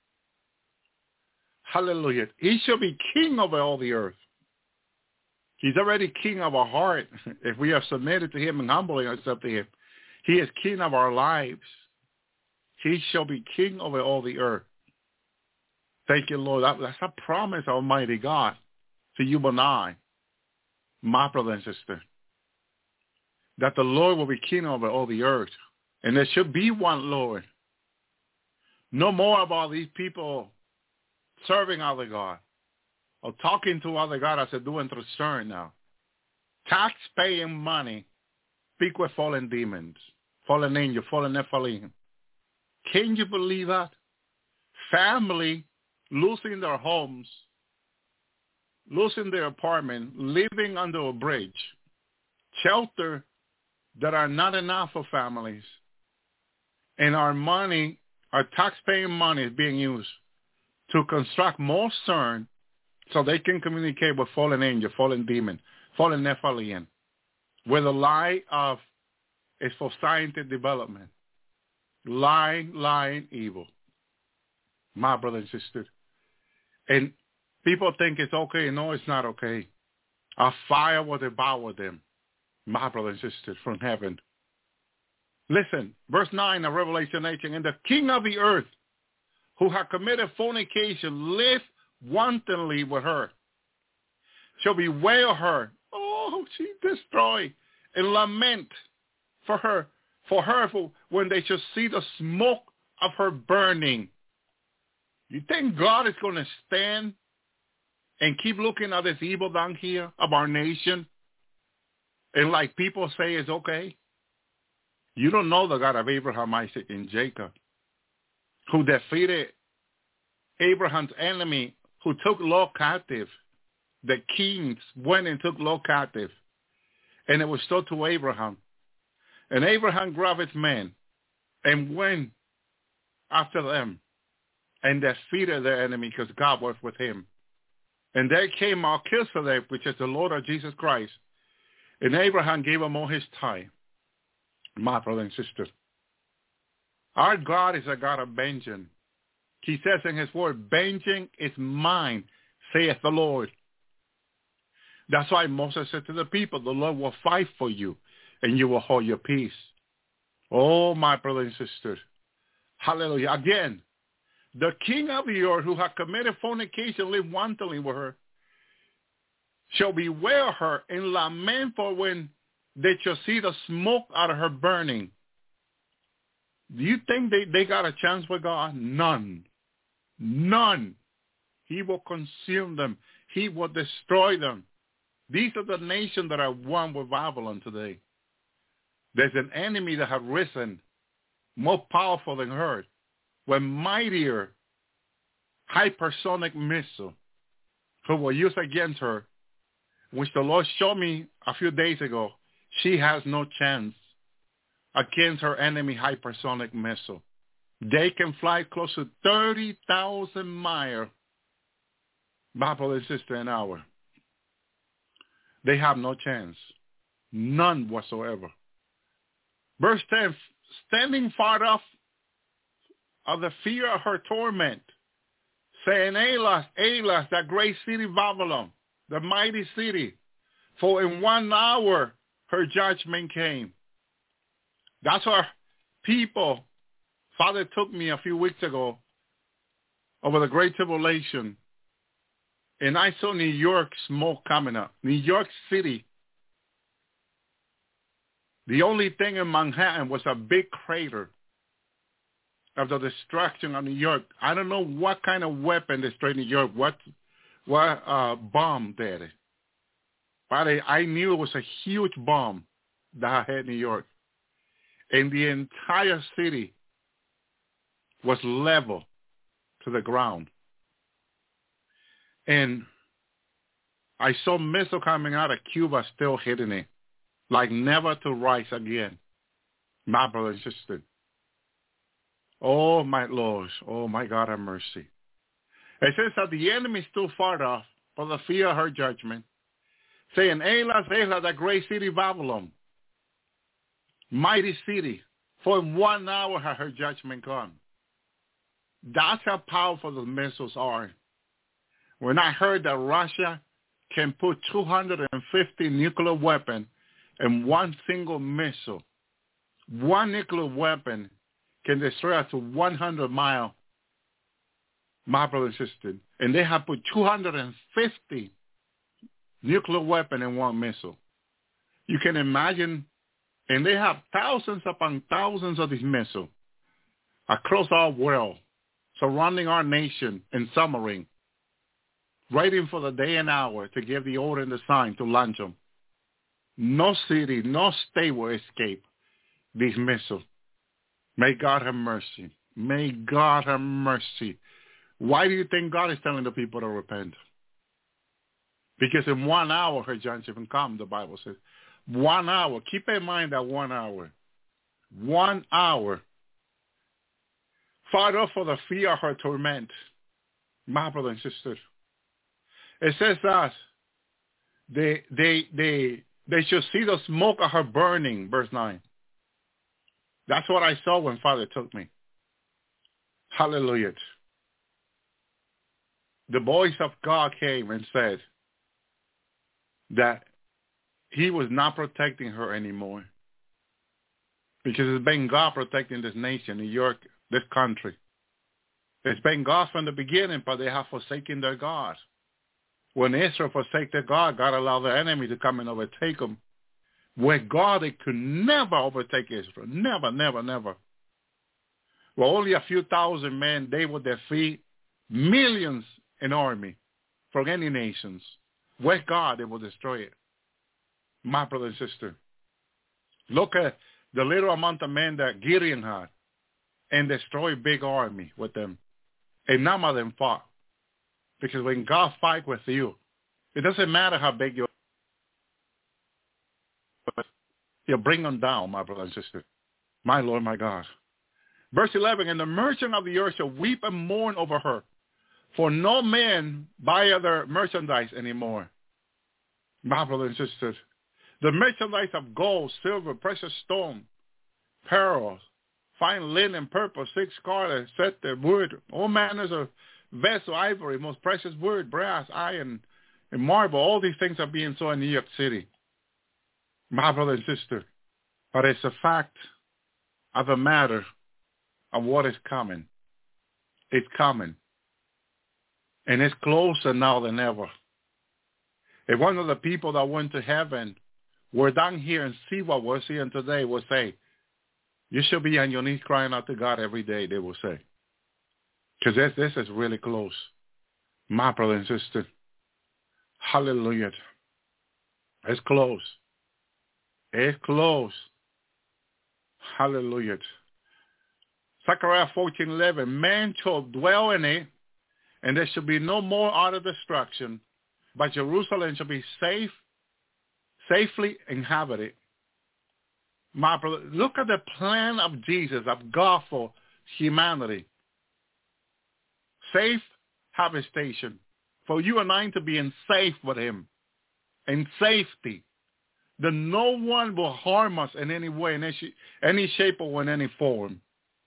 Hallelujah. He shall be king over all the earth. He's already king of our heart. If we have submitted to him and humbling ourselves to him, he is king of our lives. He shall be king over all the earth. Thank you, Lord. That's a promise, Almighty God, to you and I, my brother and sister, that the Lord will be king over all the earth. And there should be one Lord. No more about these people serving other God or talking to other God as they're doing through CERN now. Tax-paying money speak with fallen demons, fallen angels, fallen Nephilim. Can you believe that? Family losing their homes, losing their apartment, living under a bridge, shelter that are not enough for families, and our money, our tax-paying money is being used to construct more CERN so they can communicate with fallen angel, fallen demon, fallen Nephilim, where the lie of is for scientific development. Lying evil. My brother and sister. And people think it's okay. No, it's not okay. A fire will devour them. My brother and sister from heaven. Listen, verse 9 of Revelation 18. And the king of the earth, who had committed fornication, lived wantonly with her, shall bewail her. Oh, she destroyed, and lament for her when they shall see the smoke of her burning. You think God is going to stand and keep looking at this evil down here of our nation? And like people say it's okay? You don't know the God of Abraham, Isaac, and Jacob, who defeated Abraham's enemy, who took Lot captive. The kings went and took Lot captive. And it was told to Abraham. And Abraham grabbed his men and went after them and defeated their enemy because God was with him. And there came Melchizedek, which is the Lord of Jesus Christ. And Abraham gave him all his tithe. My brother and sister. Our God is a God of vengeance. He says in his word, vengeance is mine, saith the Lord. That's why Moses said to the people, the Lord will fight for you, and you will hold your peace. Oh, my brother and sister. Hallelujah. Again, the king of the earth who had committed fornication lived wantonly with her, shall bewail her and lament for when they shall see the smoke out of her burning. Do you think they got a chance with God? None. None. He will consume them. He will destroy them. These are the nations that are one with Babylon today. There's an enemy that has risen, more powerful than her, with mightier hypersonic missile who will use against her, which the Lord showed me a few days ago. She has no chance against her enemy hypersonic missile. They can fly close to 30,000 miles, Bible and sister, an hour. They have no chance. None whatsoever. Verse 10, standing far off of the fear of her torment, saying, Alas, Alas, that great city Babylon, the mighty city, for in 1 hour her judgment came. That's our people. Father took me a few weeks ago over the Great Tribulation, and I saw New York smoke coming up. New York City. The only thing in Manhattan was a big crater of the destruction of New York. I don't know what kind of weapon destroyed New York, what bomb did it. But I knew it was a huge bomb that hit New York. And the entire city was level to the ground. And I saw missiles coming out of Cuba still hitting it, like never to rise again. My brother and sister. Oh, my Lord. Oh, my God, have mercy. It says that the enemy stood far off for the fear of her judgment, saying, Alas, Alas, that great city Babylon, mighty city, for in 1 hour had her judgment come. That's how powerful the missiles are. When I heard that Russia can put 250 nuclear weapons in one single missile, one nuclear weapon can destroy us to 100 miles, my brother and sister. And they have put 250 nuclear weapons in one missile. You can imagine, and they have thousands upon thousands of these missiles across our world, surrounding our nation in submarine, waiting for the day and hour to give the order and the sign to launch them. No city, no state will escape these missiles. May God have mercy. May God have mercy. Why do you think God is telling the people to repent? Because in 1 hour her judgment come, the Bible says. 1 hour. Keep in mind that 1 hour. 1 hour. Far off for the fear of her torment. My brother and sister. It says that they should see the smoke of her burning, verse 9. That's what I saw when Father took me. Hallelujah. The voice of God came and said that he was not protecting her anymore. Because it's been God protecting this nation, New York, this country. It's been God from the beginning, but they have forsaken their God. When Israel forsake their God, God allowed the enemy to come and overtake them. With God, they could never overtake Israel. Never, never, never. Well, only a few thousand men, they would defeat millions in army from any nations. With God, they will destroy it. My brother and sister. Look at the little amount of men that Gideon had and destroy big army with them. And none of them fought. Because when God fights with you, it doesn't matter how big you are. He'll bring them down, my brother and sister. My Lord, my God. Verse 11, and the merchant of the earth shall weep and mourn over her, for no man buy their merchandise anymore. My brother and sister. The merchandise of gold, silver, precious stone, pearls, fine linen, purple, silk, scarlet, cedar, wood, all manners of vessel, ivory, most precious wood, brass, iron, and marble. All these things are being sold in New York City. My brother and sister. But it's a fact of the matter of what is coming. It's coming. And it's closer now than ever. If one of the people that went to heaven were down here and see what we're seeing today, will say, you should be on your knees crying out to God every day, they will say. Because this is really close. My brother and sister, hallelujah. It's close. It's close. Hallelujah. Zechariah 14:11, man shall dwell in it, and there shall be no more utter destruction, but Jerusalem shall be safely inhabited. My brother, look at the plan of Jesus, of God for humanity. Safe habitation. For you and I to be in safe with him. In safety. That no one will harm us in any way, in any shape or in any form.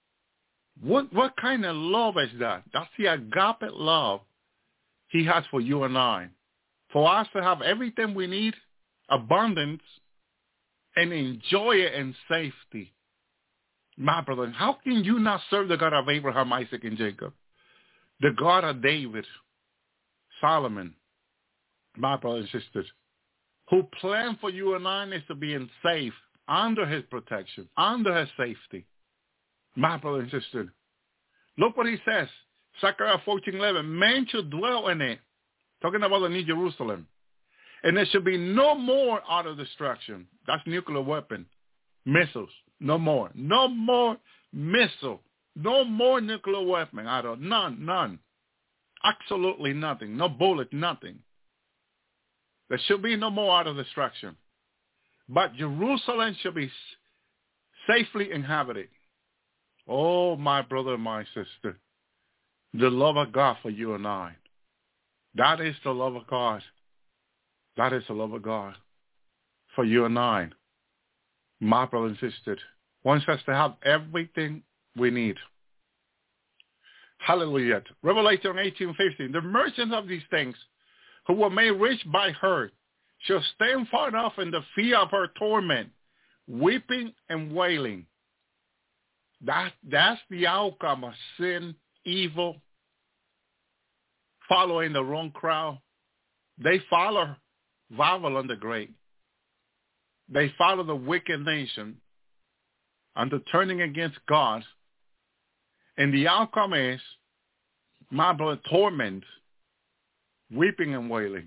What kind of love is that? That's the agape love he has for you and I. For us to have everything we need, abundance, and enjoy it in safety. My brother, how can you not serve the God of Abraham, Isaac, and Jacob? The God of David, Solomon, my brothers and sisters, who planned for you and I is to be in safe, under his protection, under his safety. My brother and sister, look what he says. Zechariah 14:11, man should dwell in it. Talking about the New Jerusalem. And there should be no more utter destruction. That's nuclear weapon. Missiles. No more. No more missile. No more nuclear weapon. None. Absolutely nothing. No bullet, nothing. There should be no more utter destruction. But Jerusalem shall be safely inhabited. Oh, my brother, my sister. The love of God for you and I. That is the love of God. That is the love of God for you and I. My brother and sister, wants us to have everything we need. Hallelujah. Revelation 18:15. The merchants of these things who were made rich by her shall stand far off in the fear of her torment, weeping and wailing. That's the outcome of sin, evil, following the wrong crowd. They follow Babylon the Great. They follow the wicked nation under turning against God. And the outcome is, my brother, torment, weeping and wailing.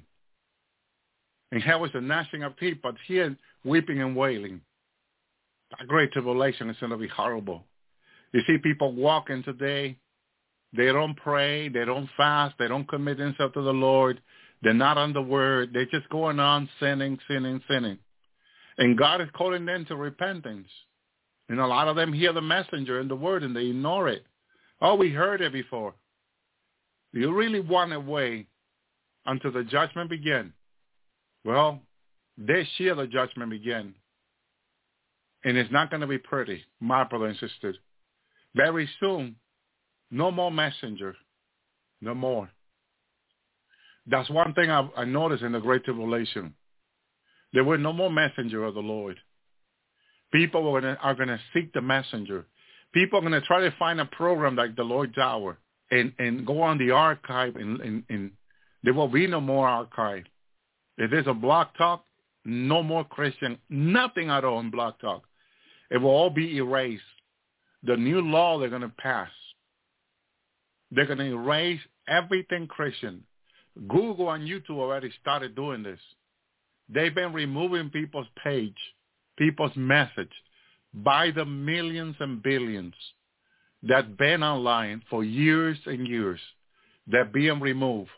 And hell is the gnashing of teeth, but here, weeping and wailing. That great tribulation is going to be horrible. You see people walking today, they don't pray, they don't fast, they don't commit themselves to the Lord. They're not on the word. They're just going on sinning. And God is calling them to repentance. And a lot of them hear the messenger and the word and they ignore it. Oh, we heard it before. Do you really want to wait until the judgment begin? Well, this year the judgment begin. And it's not going to be pretty, my brother and sisters. Very soon, no more messenger. No more. That's one thing I noticed in the Great Tribulation. There were no more messenger of the Lord. People are going to seek the messenger. People are going to try to find a program like the Lord's Hour and go on the archive and there will be no more archive. If there's a Blog Talk, no more Christian, nothing at all in Blog Talk. It will all be erased. The new law they're going to pass, they're going to erase everything Christian. Google and YouTube already started doing this. They've been removing people's page, people's message by the millions and billions that been online for years and years. They're being removed.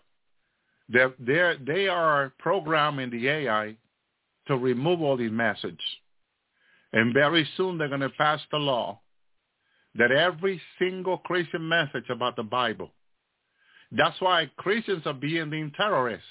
They are programming the AI to remove all these messages. And very soon they're going to pass the law that every single Christian message about the Bible. That's why Christians are being deemed terrorists.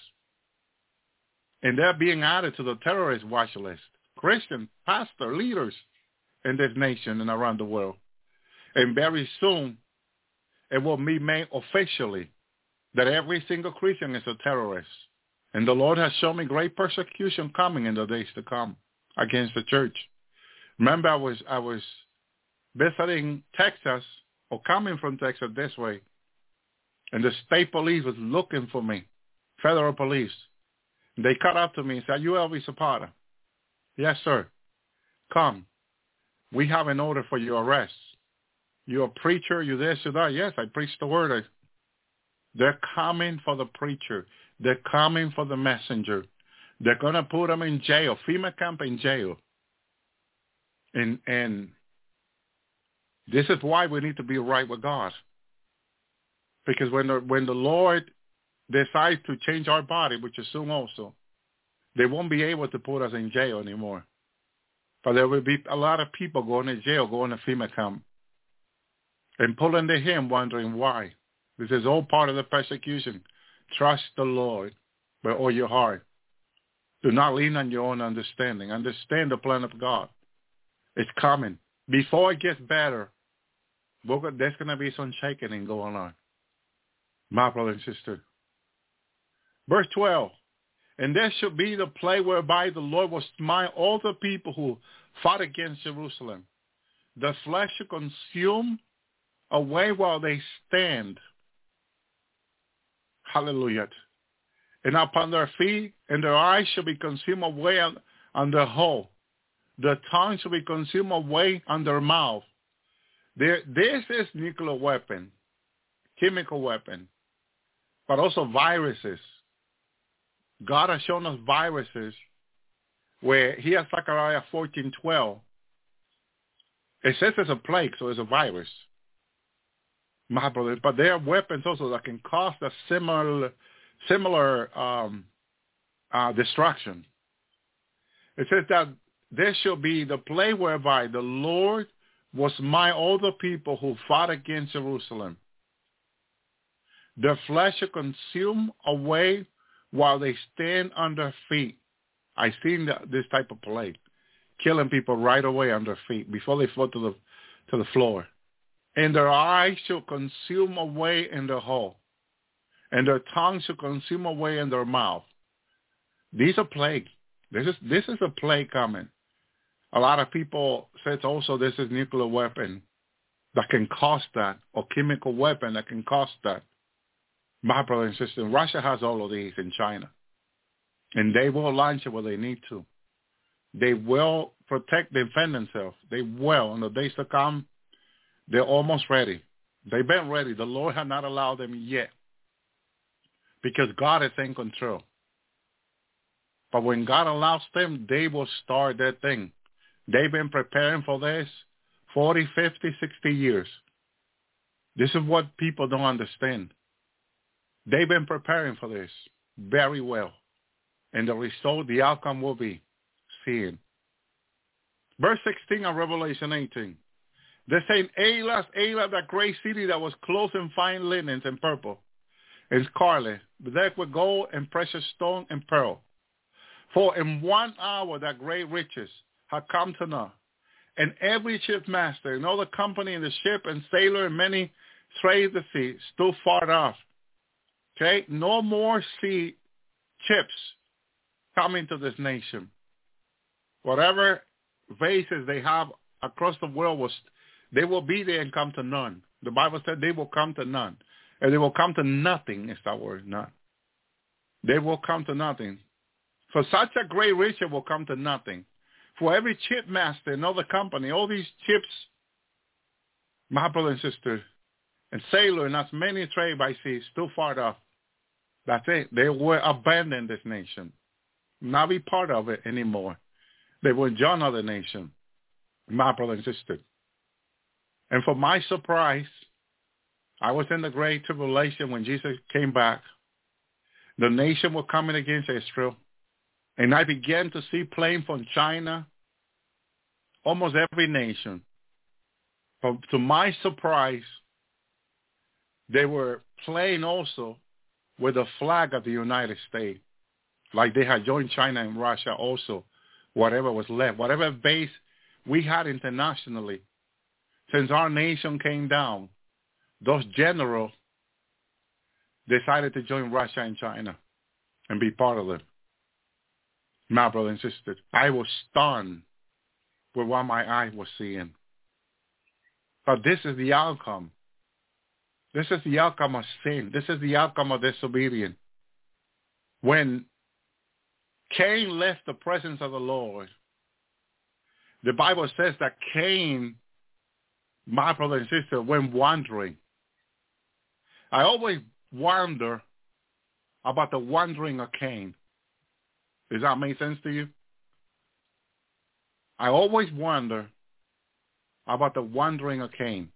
And they're being added to the terrorist watch list. Christian pastor leaders in this nation and around the world. And very soon it will be made officially that every single Christian is a terrorist. And the Lord has shown me great persecution coming in the days to come against the church. Remember, I was visiting Texas, or coming from Texas this way, and the state police was looking for me, federal police. They cut up to me and said, "You Elvis Zapata?" "Yes, sir." "Come. We have an order for your arrest. You're a preacher. You this, you that." "Yes, I preach the word." They're coming for the preacher. They're coming for the messenger. They're going to put them in jail, FEMA camp in jail. And this is why we need to be right with God. Because when the Lord decides to change our body, which is soon also, they won't be able to put us in jail anymore. But there will be a lot of people going to jail, going to FEMA camp, and pulling their hair and wondering why. This is all part of the persecution. Trust the Lord with all your heart. Do not lean on your own understanding. Understand the plan of God. It's coming. Before it gets better, there's going to be some shaking going on. My brother and sister. Verse 12. And there shall be the plague whereby the Lord will smite all the people who fought against Jerusalem. The flesh shall consume away while they stand. Hallelujah. And upon their feet, and their eyes shall be consumed away on their whole. The tongue shall be consumed away on their mouth. This is nuclear weapon, chemical weapon, but also viruses. God has shown us viruses where here Zechariah 14:12, it says it's a plague, so it's a virus. My brother, but there are weapons also that can cause a similar destruction. It says that there shall be the plague whereby the Lord will smite all the people who fought against Jerusalem. Their flesh shall consume away while they stand on their feet. I've seen this type of plague, killing people right away on their feet before they fall to the floor. And their eyes shall consume away in their hole, and their tongue shall consume away in their mouth. These are plagues. This is a plague coming. A lot of people said also this is nuclear weapon that can cause that, or chemical weapon that can cause that. My brother and sister, Russia has all of these in China, and they will launch it where they need to. They will protect, defend themselves. They will. In the days to come, they're almost ready. They've been ready. The Lord has not allowed them yet because God is in control. But when God allows them, they will start their thing. They've been preparing for this 40, 50, 60 years. This is what people don't understand. They've been preparing for this very well. And the result, the outcome will be seen. Verse 16 of Revelation 18. They're saying, Elah, Elah, that great city that was clothed in fine linens and purple and scarlet, bedecked with gold and precious stone and pearl. For in 1 hour that great riches had come to naught, and every shipmaster and all the company in the ship and sailor and many trade the sea stood far off. Okay, no more sea ships coming to this nation. Whatever bases they have across the world, they will be there and come to none. The Bible said they will come to none. And they will come to nothing is that word, none. They will come to nothing. For such a great riches will come to nothing. For every shipmaster and other company, all these ships, my brother and sister, and sailor and as many trade by sea, still far off. That's it. They will abandon this nation, not be part of it anymore. They will join other nation, my brother and sister. And for my surprise, I was in the great tribulation when Jesus came back. The nation was coming against Israel. And I began to see planes from China, almost every nation. But to my surprise, they were playing also with the flag of the United States, like they had joined China and Russia also, whatever was left, whatever base we had internationally. Since our nation came down, those generals decided to join Russia and China and be part of them. My brother and sister, I was stunned with what my eye was seeing. But this is the outcome. This is the outcome of sin. This is the outcome of disobedience. When Cain left the presence of the Lord. The Bible says that Cain, my brother and sister, went wandering. I always wonder about the wandering of Cain. Does that make sense to you? I always wonder about the wandering of Cain.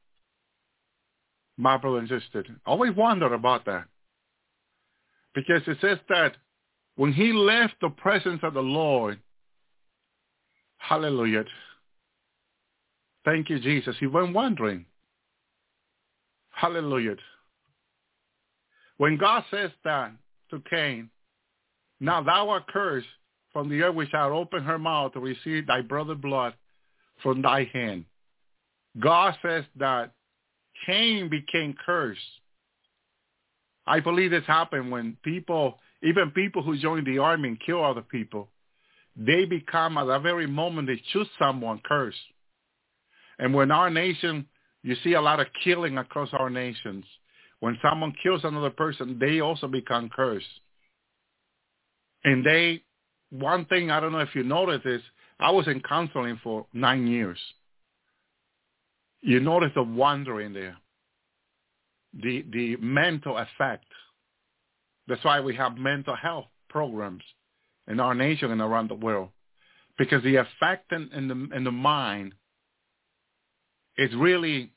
My brother and sister, I always wonder about that. Because it says that when he left the presence of the Lord, hallelujah, thank you, Jesus, he went wandering. Hallelujah. When God says that to Cain, now thou art cursed from the earth, which shall open her mouth to receive thy brother's blood from thy hand. God says that Cain became cursed. I believe this happened when people, even people who join the army and kill other people, they become at that very moment they choose someone cursed. And when our nation, you see a lot of killing across our nations. When someone kills another person, they also become cursed. And one thing, I don't know if you noticed this, I was in counseling for 9 years. You notice the wandering there, the mental effect. That's why we have mental health programs in our nation and around the world, because the effect in the mind is really,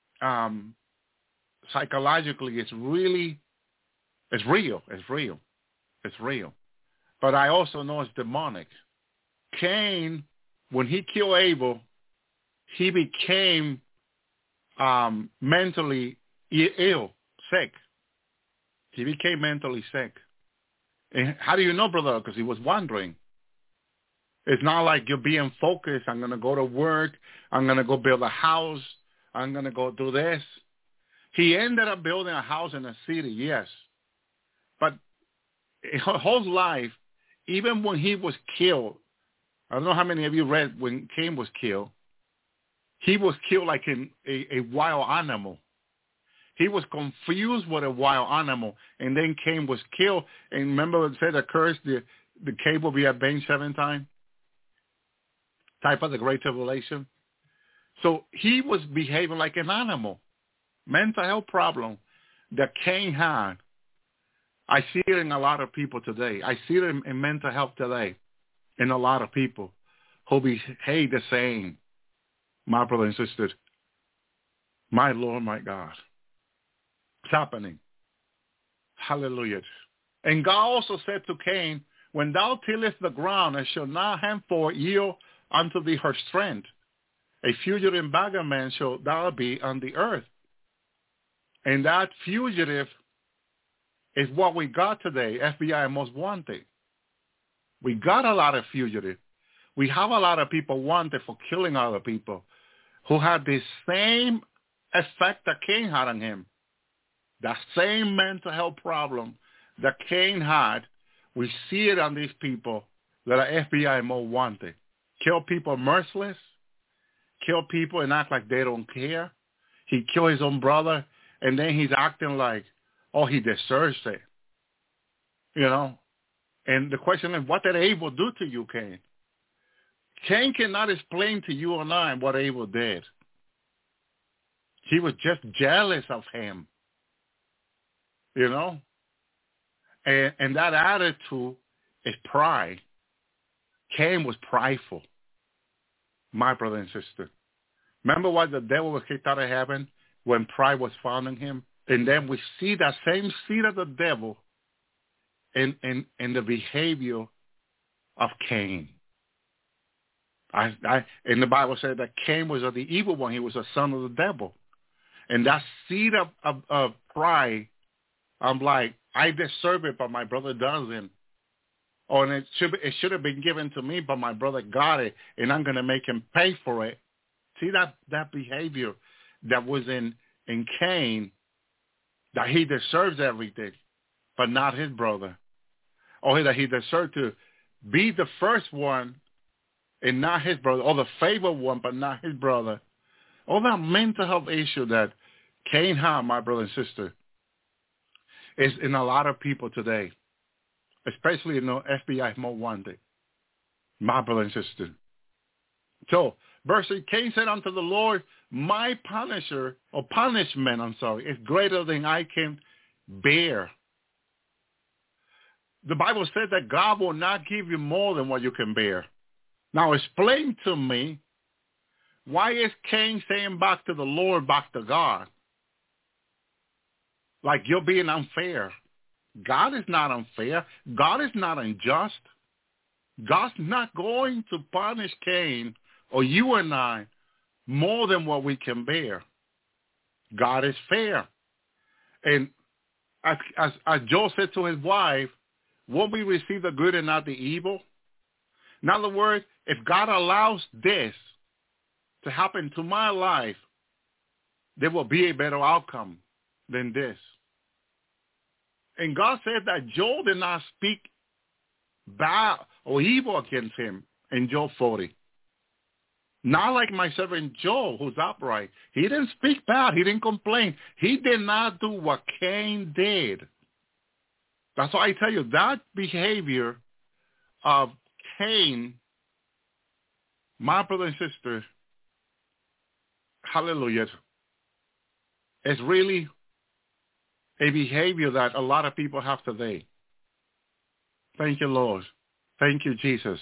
psychologically, it's real. But I also know it's demonic. Cain, when he killed Abel, he became mentally ill, sick. He became mentally sick. And how do you know, brother? Because he was wandering. It's not like you're being focused. I'm going to go to work. I'm going to go build a house. I'm going to go do this. He ended up building a house in a city, yes. But his whole life, even when he was killed, I don't know how many of you read when Cain was killed, he was killed like a wild animal. He was confused with a wild animal, and then Cain was killed. And remember it said the curse, the Cain will be avenged 7 times? Type of the Great Tribulation. So he was behaving like an animal. Mental health problem that Cain had. I see it in a lot of people today. I see it in mental health today in a lot of people who behave the same. My brother and sister, my Lord, my God. It's happening. Hallelujah. And God also said to Cain, when thou tillest the ground and shalt not henceforth yield unto thee her strength, a fugitive and vagabond shalt thou be on the earth. And that fugitive is what we got today, FBI Most Wanted. We got a lot of fugitives. We have a lot of people wanted for killing other people who had the same effect that Cain had on him. That same mental health problem that Cain had, we see it on these people that are FBI Most Wanted. Kill people merciless, kill people and act like they don't care. He killed his own brother, and then he's acting like, oh, he deserves it. You know? And the question is, what did Abel do to you, Cain? Cain cannot explain to you and I what Abel did. He was just jealous of him. You know? And that attitude is pride. Cain was prideful, my brother and sister. Remember why the devil was kicked out of heaven? When pride was found in him? And then we see that same seed of the devil in the behavior of Cain. And the Bible said that Cain was of the evil one. He was a son of the devil. And that seed of pride, I'm like, I deserve it, but my brother doesn't. Oh, and it should have been given to me, but my brother got it, and I'm going to make him pay for it. See that behavior that was in Cain, that he deserves everything, but not his brother. Or that he deserved to be the first one and not his brother, or the favored one, but not his brother. All that mental health issue that Cain had, my brother and sister, is in a lot of people today. especially FBI most wanted. My brother and sister. So, verse 8, Cain said unto the Lord, my punishment, is greater than I can bear. The Bible said that God will not give you more than what you can bear. Now explain to me, why is Cain saying back to the Lord, back to God? Like you're being unfair. God is not unfair. God is not unjust. God's not going to punish Cain or you and I more than what we can bear. God is fair. And as Job said to his wife, won't we receive the good and not the evil? In other words, if God allows this to happen to my life, there will be a better outcome than this. And God said that Job did not speak bad or evil against him in Job 40. Not like my servant Job, who's upright. He didn't speak bad. He didn't complain. He did not do what Cain did. That's why I tell you, that behavior of Cain, my brother and sister, hallelujah, is really a behavior that a lot of people have today. Thank you, Lord. Thank you, Jesus.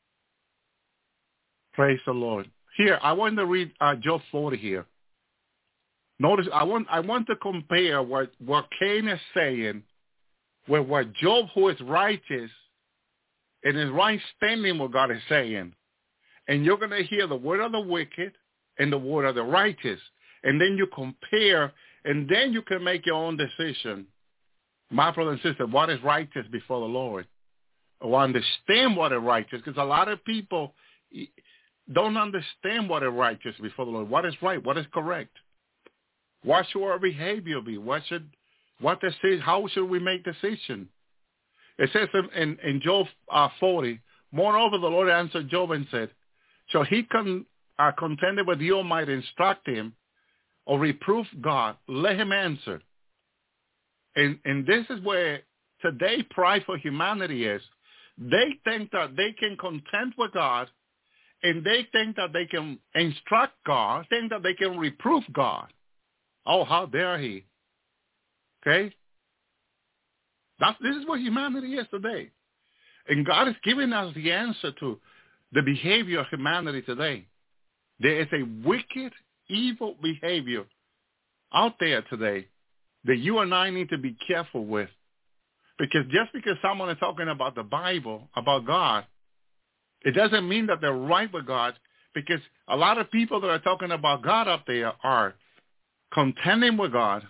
Praise the Lord. Here, I want to read Job 40 here. Notice, I want to compare what Cain is saying with what Job, who is righteous and is right standing with God, is saying. And you're going to hear the word of the wicked and the word of the righteous. And then you compare, and then you can make your own decision. My brother and sister, what is righteous before the Lord? Or understand what is righteous, because a lot of people don't understand what is righteous before the Lord. What is right? What is correct? What should our behavior be? How should we make decision? It says in Job 40, moreover, the Lord answered Job and said, shall he contended with the Almighty instruct him or reprove God? Let him answer. And this is where today pride for humanity is. They think that they can contend with God, and they think that they can instruct God, think that they can reprove God. Oh, how dare he? Okay? This is what humanity is today. And God is giving us the answer to the behavior of humanity today. There is a wicked, evil behavior out there today that you and I need to be careful with. Because just because someone is talking about the Bible, about God, it doesn't mean that they're right with God, because a lot of people that are talking about God up there are contending with God,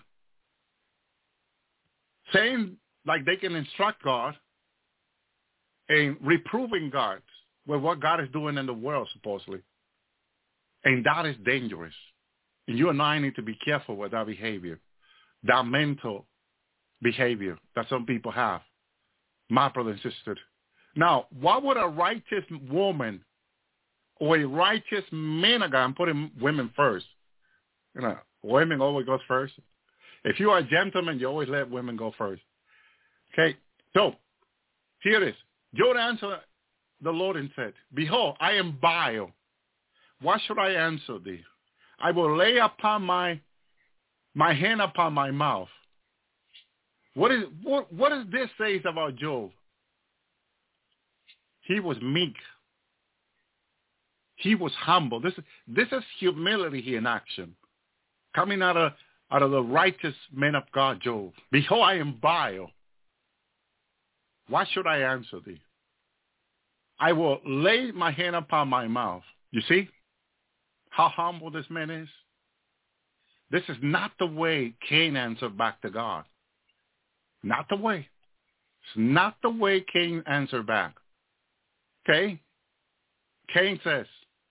saying like they can instruct God, and reproving God with what God is doing in the world, supposedly. And that is dangerous. And you and I need to be careful with that behavior, that mental behavior that some people have. My brother and sister. Now, what would a righteous woman or a righteous man of God, I'm putting women first. Women always goes first. If you are a gentleman, you always let women go first. Okay, so here it is. Job answered the Lord and said, behold, I am vile. What should I answer thee? I will lay upon my hand upon my mouth. What does this say about Job? He was meek. He was humble. This is humility here in action, coming out of the righteous man of God, Job. Behold, I am vile. What should I answer thee? I will lay my hand upon my mouth. You see how humble this man is? This is not the way Cain answered back to God. Not the way. It's not the way Cain answered back. Okay? Cain says,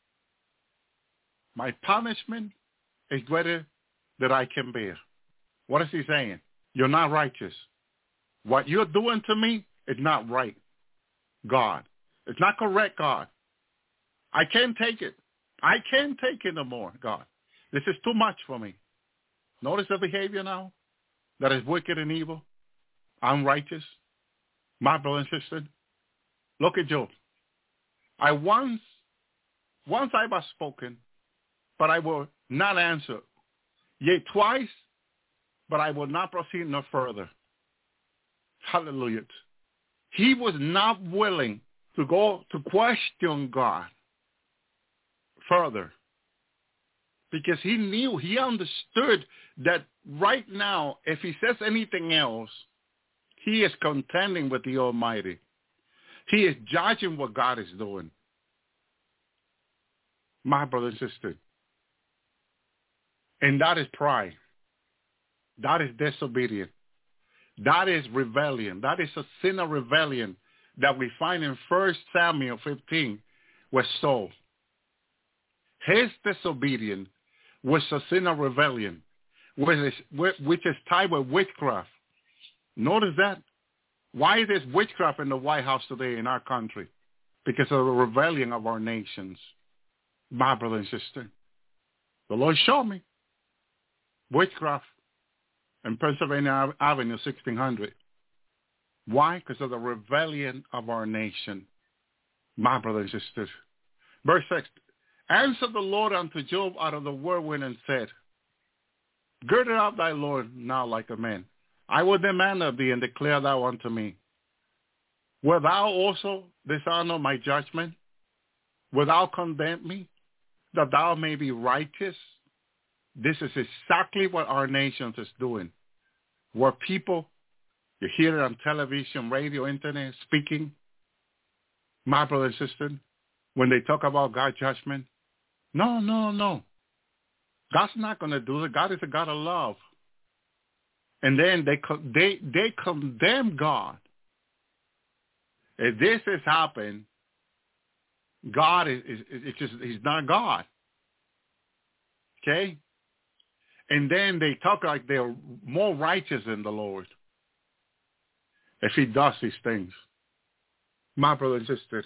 my punishment is greater than I can bear. What is he saying? You're not righteous. What you're doing to me is not right, God. It's not correct, God. I can't take it. I can't take it no more, God. This is too much for me. Notice the behavior now that is wicked and evil, unrighteous. My brother and sister, look at Job. I once I was spoken, but I will not answer. Yea, twice, but I will not proceed no further. Hallelujah. He was not willing to go to question God further because he knew, he understood that right now, if he says anything else, he is contending with the Almighty. He is judging what God is doing. My brother and sister. And that is pride. That is disobedience. That is rebellion. That is a sin of rebellion that we find in 1 Samuel 15 with Saul. His disobedience was a sin of rebellion, which is tied with witchcraft. Notice that. Why is there witchcraft in the White House today in our country? Because of the rebellion of our nations. My brother and sister. The Lord showed me witchcraft in Pennsylvania Avenue, 1600. Why? Because of the rebellion of our nation. My brother and sister. Verse 6. Answered the Lord unto Job out of the whirlwind and said, Gird up thy Lord now like a man. I will demand of thee and declare thou unto me. Wilt thou also dishonor my judgment? Wilt thou condemn me, that thou may be righteous? This is exactly what our nation is doing. Where people, you hear it on television, radio, internet, speaking, my brother and sister, when they talk about God's judgment, no. God's not going to do it. God is a God of love. And then they condemn God. If this has happened, God he's not God. Okay? And then they talk like they're more righteous than the Lord if he does these things. My brother and sister,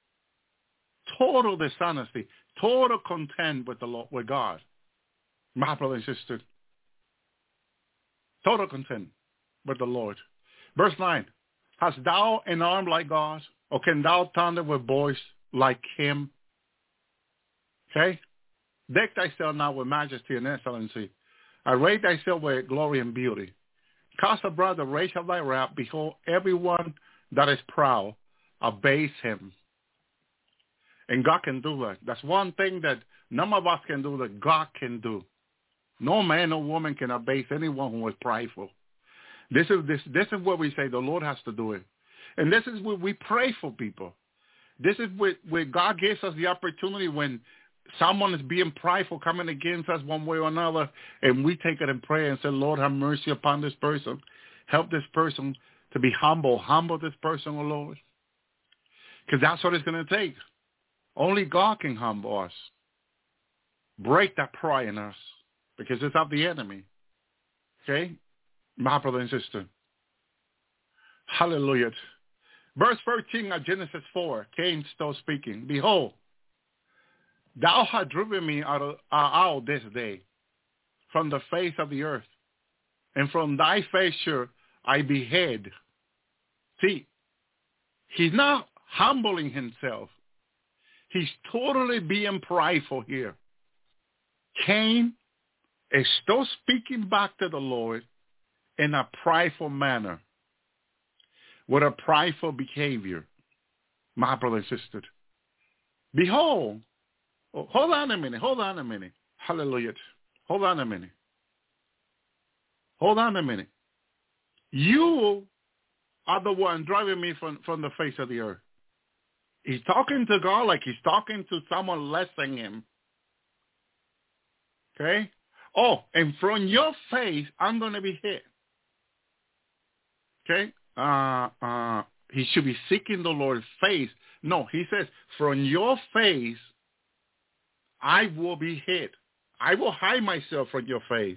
total dishonesty, total contempt with the Lord, with God. My brother and sister, total contempt with the Lord. Verse 9, hast thou an arm like God, or can thou thunder with voice like him? Okay? Deck thyself now with majesty and excellency. Array thyself with glory and beauty. Cast abroad the rage of thy wrath. Behold, everyone that is proud, abase him. And God can do that. That's one thing that none of us can do that God can do. No man or woman can abase anyone who is prideful. This is what we say the Lord has to do it. And this is what we pray for people. This is where God gives us the opportunity when someone is being prideful, coming against us one way or another, and we take it in prayer and say, Lord, have mercy upon this person. Help this person to be humble. Humble this person, oh Lord. Because that's what it's going to take. Only God can humble us. Break that pride in us. Because it's of the enemy. Okay? My brother and sister. Hallelujah. Verse 13 of Genesis 4. Cain still speaking. Behold, thou hast driven me out this day from the face of the earth, and from thy face sure I behead. See, he's not humbling himself. He's totally being prideful here. Cain is still speaking back to the Lord in a prideful manner, with a prideful behavior. My brother and sister. Behold, hold on a minute. Hallelujah. Hold on a minute. You are the one driving me from the face of the earth. He's talking to God like he's talking to someone less than him. Okay? Oh, and from your face, I'm going to be hit. Okay? He should be seeking the Lord's face. No, he says, from your face, I will be hid. I will hide myself from your face.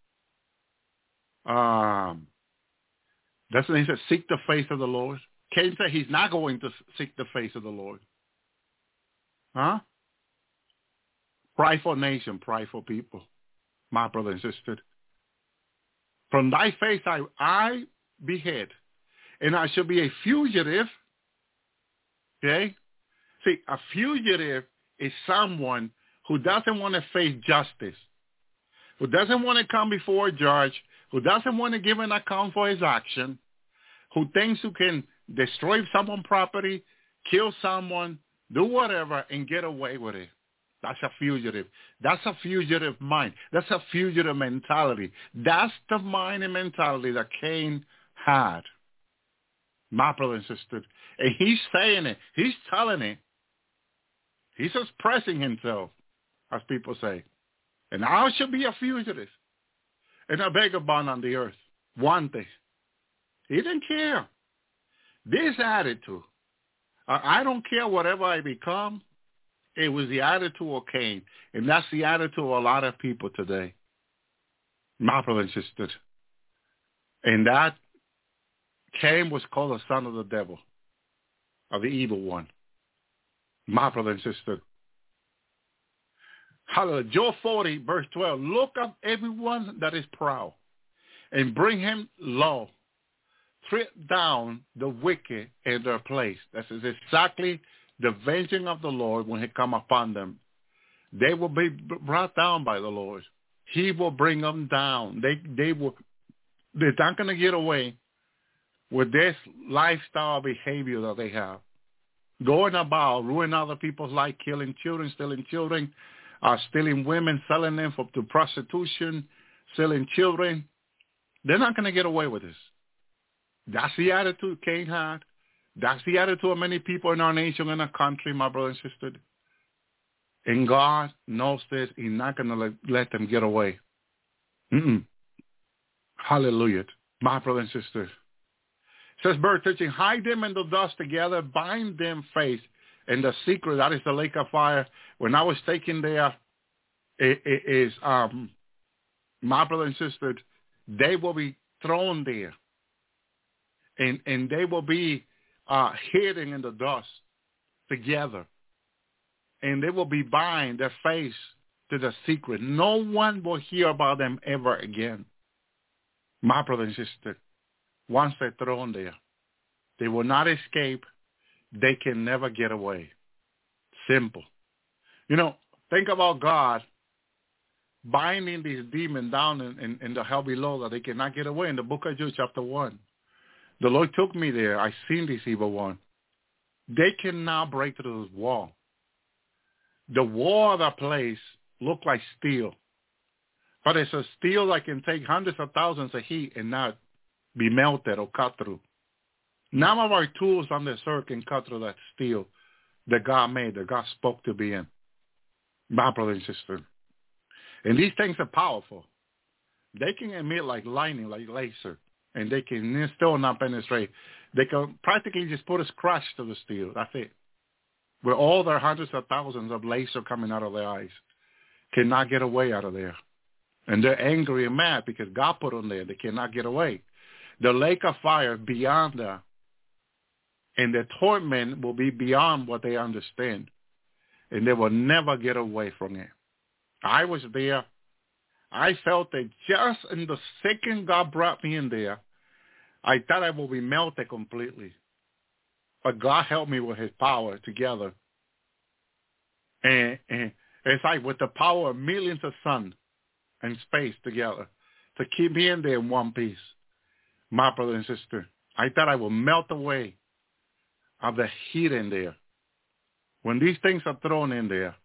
That's when he said, seek the face of the Lord. Cain said he's not going to seek the face of the Lord. Huh? Prideful nation, prideful people. My brother and sister. From thy face I be hid. and I shall be a fugitive. Okay? See, a fugitive is someone who doesn't want to face justice, who doesn't want to come before a judge, who doesn't want to give an account for his action, who thinks he can destroy someone's property, kill someone, do whatever, and get away with it. That's a fugitive. That's a fugitive mind. That's a fugitive mentality. That's the mind and mentality that Cain had, my brother and sister. And he's saying it. He's telling it. He's expressing himself, as people say. And I shall be a fugitive and a vagabond on the earth. One thing. He didn't care. This attitude, I don't care whatever I become. It was the attitude of Cain. And that's the attitude of a lot of people today. My brother and sister. And that Cain was called the son of the devil, of the evil one. My brother and sister. Hallelujah. Job 40, verse 12. Look up everyone that is proud and bring him low. Tread down the wicked in their place. That is exactly the vengeance of the Lord when he come upon them. They will be brought down by the Lord. He will bring them down. They're not going to get away with this lifestyle behavior that they have. Going about, ruining other people's life, killing children, stealing women, selling them to prostitution, selling children. They're not going to get away with this. That's the attitude Cain had. That's the attitude of many people in our nation and our country, my brother and sister. And God knows this. He's not going to let them get away. Hallelujah. My brother and sister. It says, verse 13, hide them in the dust together, bind them face in the secret. That is the lake of fire. When I was taken there, it is, my brother and sister, they will be thrown there. And they will be hidden in the dust together. And they will be bind their face to the secret. No one will hear about them ever again. My brother and sister, once they're thrown there, they will not escape. They can never get away. Simple. You know, think about God binding these demons down in the hell below that they cannot get away. In the book of Jude, chapter 1. The Lord took me there. I seen this evil one. They cannot break through this wall. The wall of that place looked like steel. But it's a steel that can take hundreds of thousands of heat and not be melted or cut through. None of our tools on this earth can cut through that steel that God made, that God spoke to be in. My brother and sister. And these things are powerful. They can emit like lightning, like laser. And they can still not penetrate. They can practically just put a scratch to the steel. That's it. With all their hundreds of thousands of laser coming out of their eyes. Cannot get away out of there. And they're angry and mad because God put them there. They cannot get away. The lake of fire beyond that. And the torment will be beyond what they understand. And they will never get away from it. I was there. I felt that just in the second God brought me in there, I thought I would be melted completely. But God helped me with his power together. And it's like with the power of millions of sun and space together to keep me in there in one piece. My brother and sister, I thought I would melt away of the heat in there. When these things are thrown in there,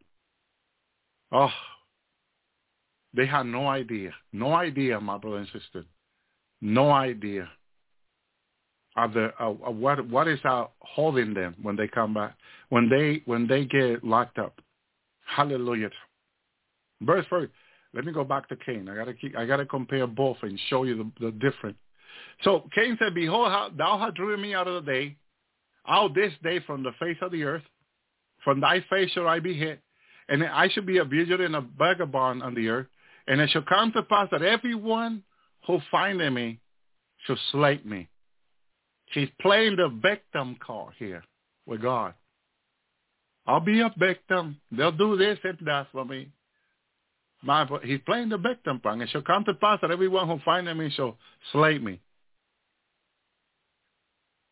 they have no idea, my brother and sister, no idea of what is holding them when they come back, when they get locked up. Hallelujah. Verse 4. Let me go back to Cain. I gotta compare both and show you the difference. So Cain said, "Behold, thou hast driven me out of the day, out this day from the face of the earth. From thy face shall I be hid, and I shall be a fugitive and a vagabond on the earth. And it shall come to pass that everyone who findeth me shall slay me." He's playing the victim card here with God. I'll be a victim. They'll do this and that for me. He's playing the victim part. It shall come to pass that everyone who findeth me shall slay me.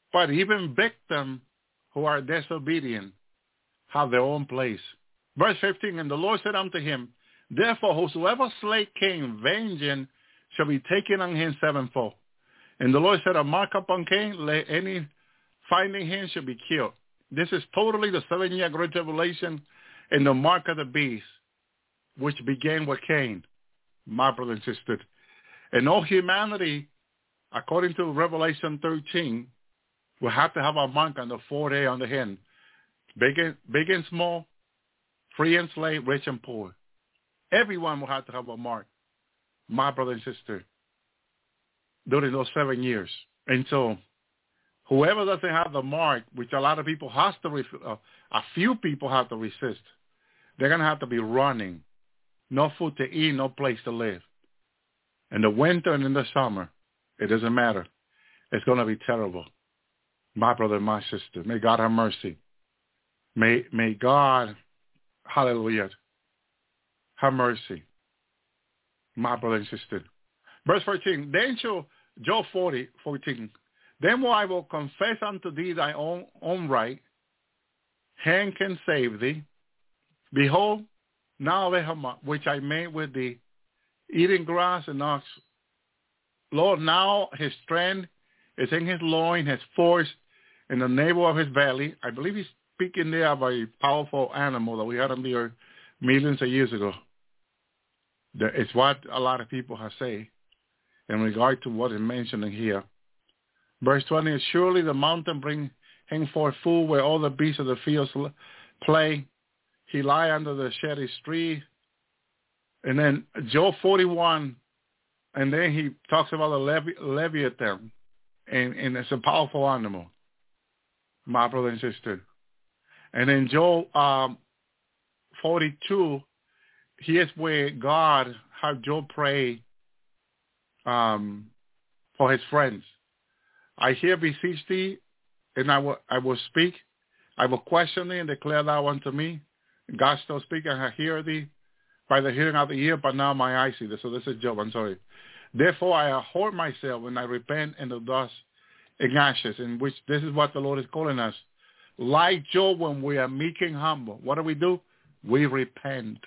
But even victims who are disobedient have their own place. Verse 15, and the Lord said unto him, therefore whosoever slay Cain, vengeance shall be taken on him sevenfold. And the Lord said, a mark upon Cain, let any finding him shall be killed. This is totally the 7-year great tribulation and the mark of the beast, which began with Cain, my brother and sister. And all humanity, according to Revelation 13, will have to have a mark on the forehead on the hand. Big and small, free and slave, rich and poor. Everyone will have to have a mark, my brother and sister, during those 7 years. And so whoever doesn't have the mark, which a lot of people have to, a few people have to resist, they're going to have to be running. No food to eat, no place to live. In the winter and in the summer, it doesn't matter. It's going to be terrible. My brother and my sister, may God have mercy. May God, hallelujah, have mercy. My brother and sister. Verse 14, then shall, Job 14, then I will confess unto thee thy own right. Hand can save thee. Behold, now which I made with thee, eating grass and ox. Lord, now his strength is in his loin, his force in the navel of his belly. I believe he's speaking there of a powerful animal that we had on the earth millions of years ago. It's what a lot of people have said in regard to what is mentioned here. Verse 20 is, surely the mountain bring him forth food where all the beasts of the fields play. He lie under the shady tree. And then Job 41, and then he talks about the Leviathan, and it's a powerful animal, my brother and sister. And then Job 42, here's where God had Job pray for his friends. I here beseech thee, and I will speak. I will question thee and declare thou unto me. God still speaking, I hear thee by the hearing of the ear, but now my eyes see this. So this is Job, I'm sorry. Therefore I abhor myself and I repent in the dust and ashes, in which this is what the Lord is calling us. Like Job, when we are meek and humble, what do? We repent.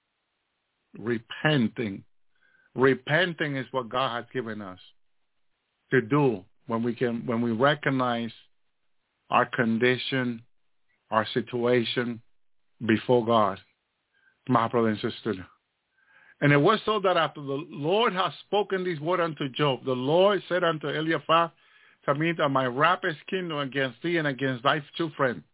Repenting. Repenting is what God has given us to do when we recognize our condition, our situation before God, my brother and sister. And it was so that after the Lord has spoken these words unto Job, the Lord said unto Eliphaz, to me that my wrath is kindled against thee and against thy two friends.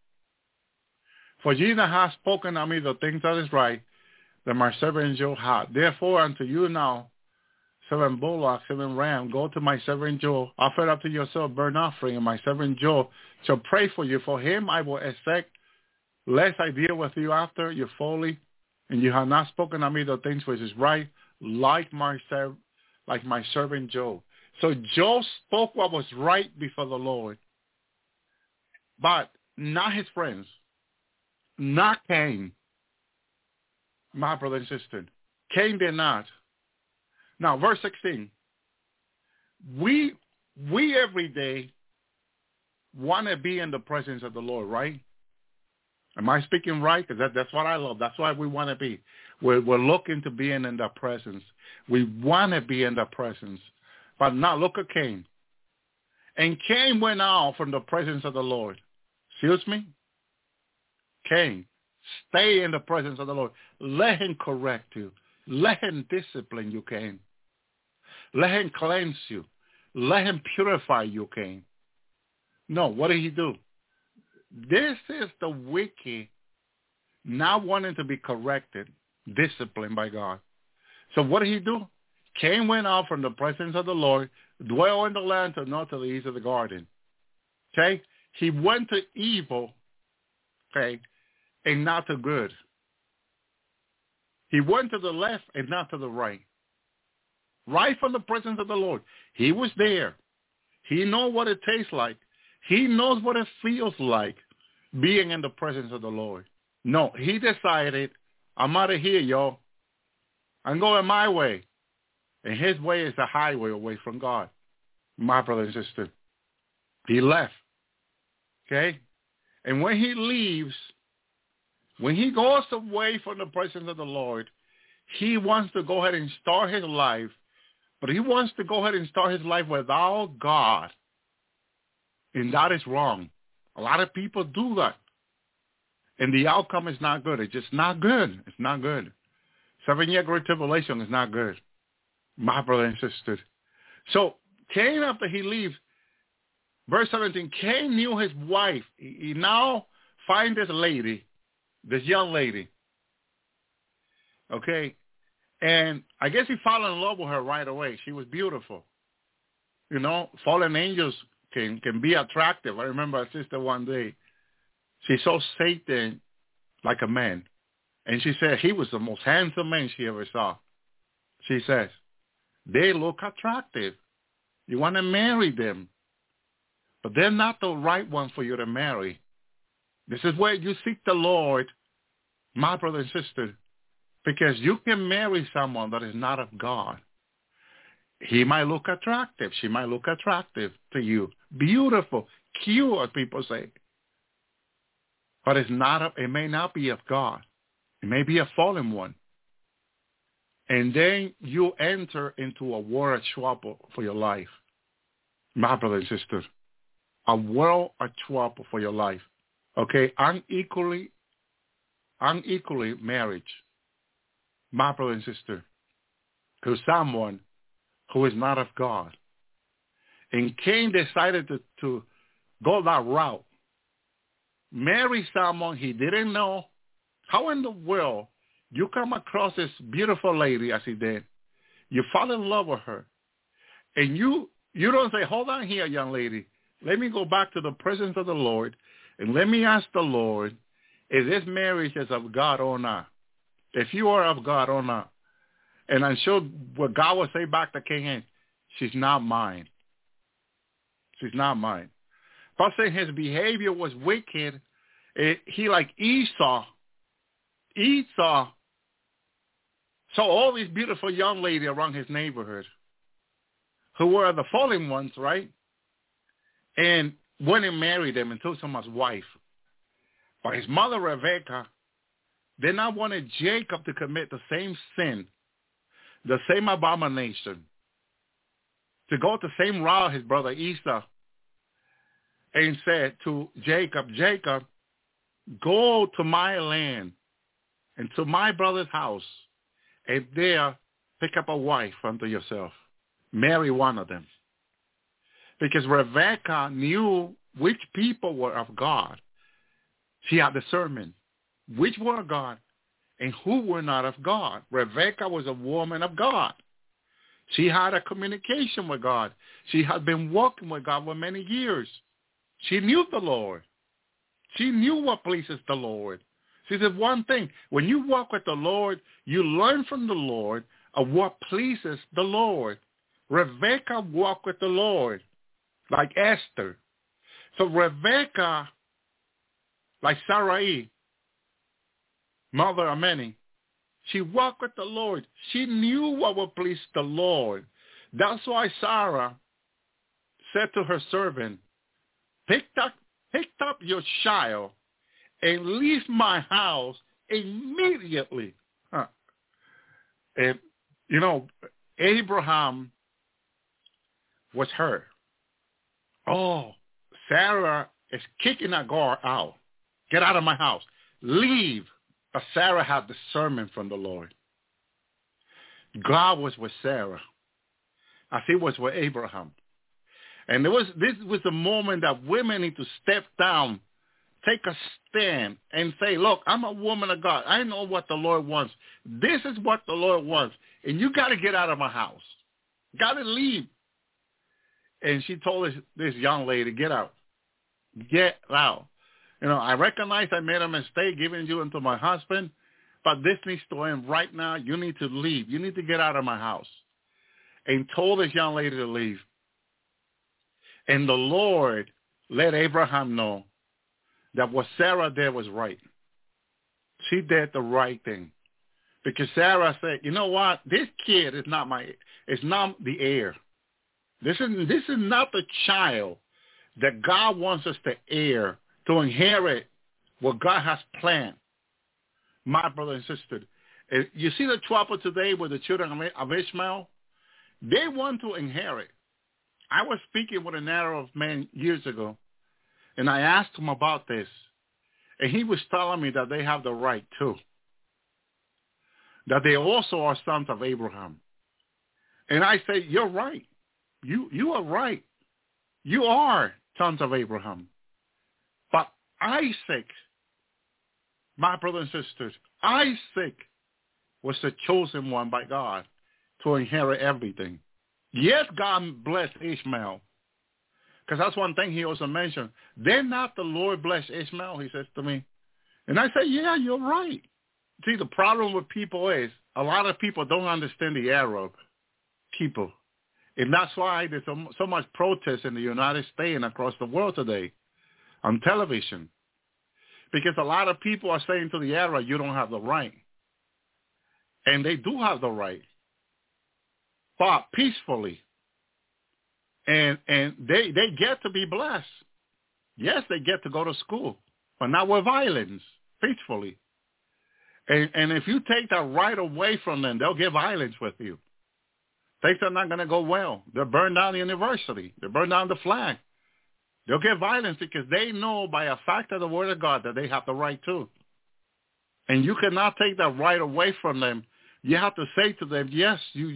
For ye that have spoken unto me the things that is right, that my servant Job had. Therefore unto you now 7 bullocks, 7 rams, go to my servant Job, offer up to yourself burnt offering, and my servant Job shall pray for you. For him I will expect, lest I deal with you after your folly, and you have not spoken unto me the things which is right, like my servant Job. So Job spoke what was right before the Lord, but not his friends, not Cain, my brother and sister. Cain did not. Now, verse 16. We every day want to be in the presence of the Lord, right? Am I speaking right? Because that's what I love. That's why we want to be. We're looking to being in the presence. We want to be in the presence. But now look at Cain. And Cain went out from the presence of the Lord. Excuse me? Cain, stay in the presence of the Lord. Let him correct you. Let him discipline you, Cain. Let him cleanse you. Let him purify you, Cain. No, what did he do? This is the wicked not wanting to be corrected, disciplined by God. So what did he do? Cain went out from the presence of the Lord, dwell in the land to north to the east of the garden. Okay? He went to evil, okay, and not to good. He went to the left and not to the right. Right from the presence of the Lord. He was there. He knows what it tastes like. He knows what it feels like being in the presence of the Lord. No, he decided, I'm out of here, y'all. I'm going my way. And his way is the highway away from God. My brother and sister. He left. Okay? And when he leaves, when he goes away from the presence of the Lord, he wants to go ahead and start his life, but he wants to go ahead and start his life without God. And that is wrong. A lot of people do that. And the outcome is not good. It's just not good. It's not good. 7-year great tribulation is not good, my brother and sister. So Cain, after he leaves, verse 17, Cain knew his wife. He now finds this lady, this young lady. Okay? And I guess he fell in love with her right away. She was beautiful. You know, fallen angels can be attractive. I remember a sister one day. She saw Satan like a man. And she said he was the most handsome man she ever saw. She says, they look attractive. You want to marry them. But they're not the right one for you to marry. This is where you seek the Lord, my brother and sister, because you can marry someone that is not of God. He might look attractive. She might look attractive to you. Beautiful, cute, as people say. But it may not be of God. It may be a fallen one. And then you enter into a war of trouble for your life. My brother and sister, a world of trouble for your life. Okay, unequally marriage, my brother and sister, to someone who is not of God. And Cain decided to go that route. Marry someone he didn't know. How in the world you come across this beautiful lady as he did? You fall in love with her. And you don't say, hold on here, young lady. Let me go back to the presence of the Lord and let me ask the Lord, is this marriage is of God or not? If you are of God or not. And I'm sure what God will say back to Cain, she's not mine. She's not mine. But saying his behavior was wicked, he like Esau saw all these beautiful young ladies around his neighborhood who were the fallen ones, right? And went and married them and took someone's wife. But his mother, Rebecca, did not want Jacob to commit the same sin, the same abomination, to go the same route his brother Esau, and said to Jacob, Jacob, go to my land and to my brother's house, and there pick up a wife unto yourself. Marry one of them. Because Rebecca knew which people were of God. She had discernment, which were of God and who were not of God. Rebecca was a woman of God. She had a communication with God. She had been walking with God for many years. She knew the Lord. She knew what pleases the Lord. She said one thing, when you walk with the Lord, you learn from the Lord of what pleases the Lord. Rebecca walked with the Lord like Esther. So Rebecca, like Sarai, mother of many, she walked with the Lord. She knew what would please the Lord. That's why Sarah said to her servant, pick up your child and leave my house immediately. And, Abraham was her. Oh, Sarah is kicking Hagar out. Get out of my house. Leave. But Sarah had discernment from the Lord. God was with Sarah as he was with Abraham. And this was a moment that women need to step down, take a stand, and say, look, I'm a woman of God. I know what the Lord wants. This is what the Lord wants. And you got to get out of my house. Got to leave. And she told this young lady, get out. Get out. I recognize I made a mistake giving you into my husband, but this needs to end right now. You need to leave. You need to get out of my house. And told this young lady to leave. And the Lord let Abraham know that what Sarah did was right. She did the right thing. Because Sarah said, you know what? This kid is not it's not the heir. This is not the child that God wants us to heir, to inherit what God has planned. My brother and sister, you see the trouble today with the children of Ishmael? They want to inherit. I was speaking with an Arab man years ago, and I asked him about this, and he was telling me that they have the right too, that they also are sons of Abraham. And I say, you're right. You are right. You are sons of Abraham. But Isaac, my brothers and sisters, Isaac was the chosen one by God to inherit everything. Yes, God blessed Ishmael. Because that's one thing he also mentioned. Did not the Lord bless Ishmael, he says to me. And I say, yeah, you're right. See, the problem with people is a lot of people don't understand the Arab people. And that's why there's so much protest in the United States and across the world today on television. Because a lot of people are saying to the Arab, you don't have the right. And they do have the right. But peacefully. And they get to be blessed. Yes, they get to go to school, but not with violence, peacefully. And if you take that right away from them, they'll get violence with you. Things are not going to go well. They'll burn down the university. They'll burn down the flag. They'll get violence because they know by a fact of the word of God that they have the right too. And you cannot take that right away from them. You have to say to them, yes,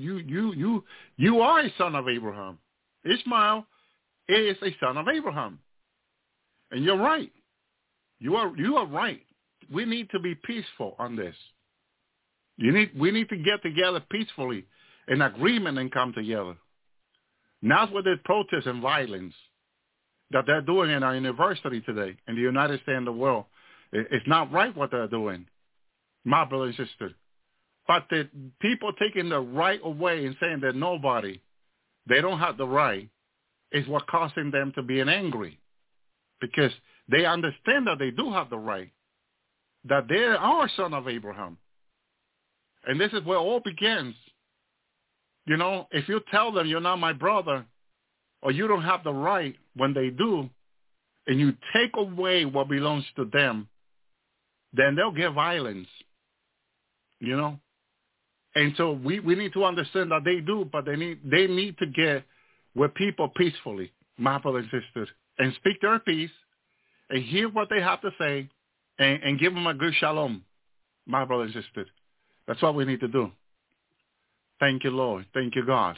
you are a son of Abraham. Ishmael is a son of Abraham. And you're right. You are right. We need to be peaceful on this. We need to get together peacefully in agreement and come together. Not with the protests and violence that they're doing in our university today in the United States and the world. It's not right what they're doing, my brother and sister. But the people taking the right away and saying that nobody, they don't have the right, is what causing them to be angry. Because they understand that they do have the right, that they are son of Abraham. And this is where all begins. You know, if you tell them you're not my brother or you don't have the right when they do, and you take away what belongs to them, then they'll get violence, you know. And so we need to understand that they do, but they need to get with people peacefully, my brothers and sisters, and speak their piece and hear what they have to say and give them a good shalom, my brothers and sisters. That's what we need to do. Thank you, Lord. Thank you, God.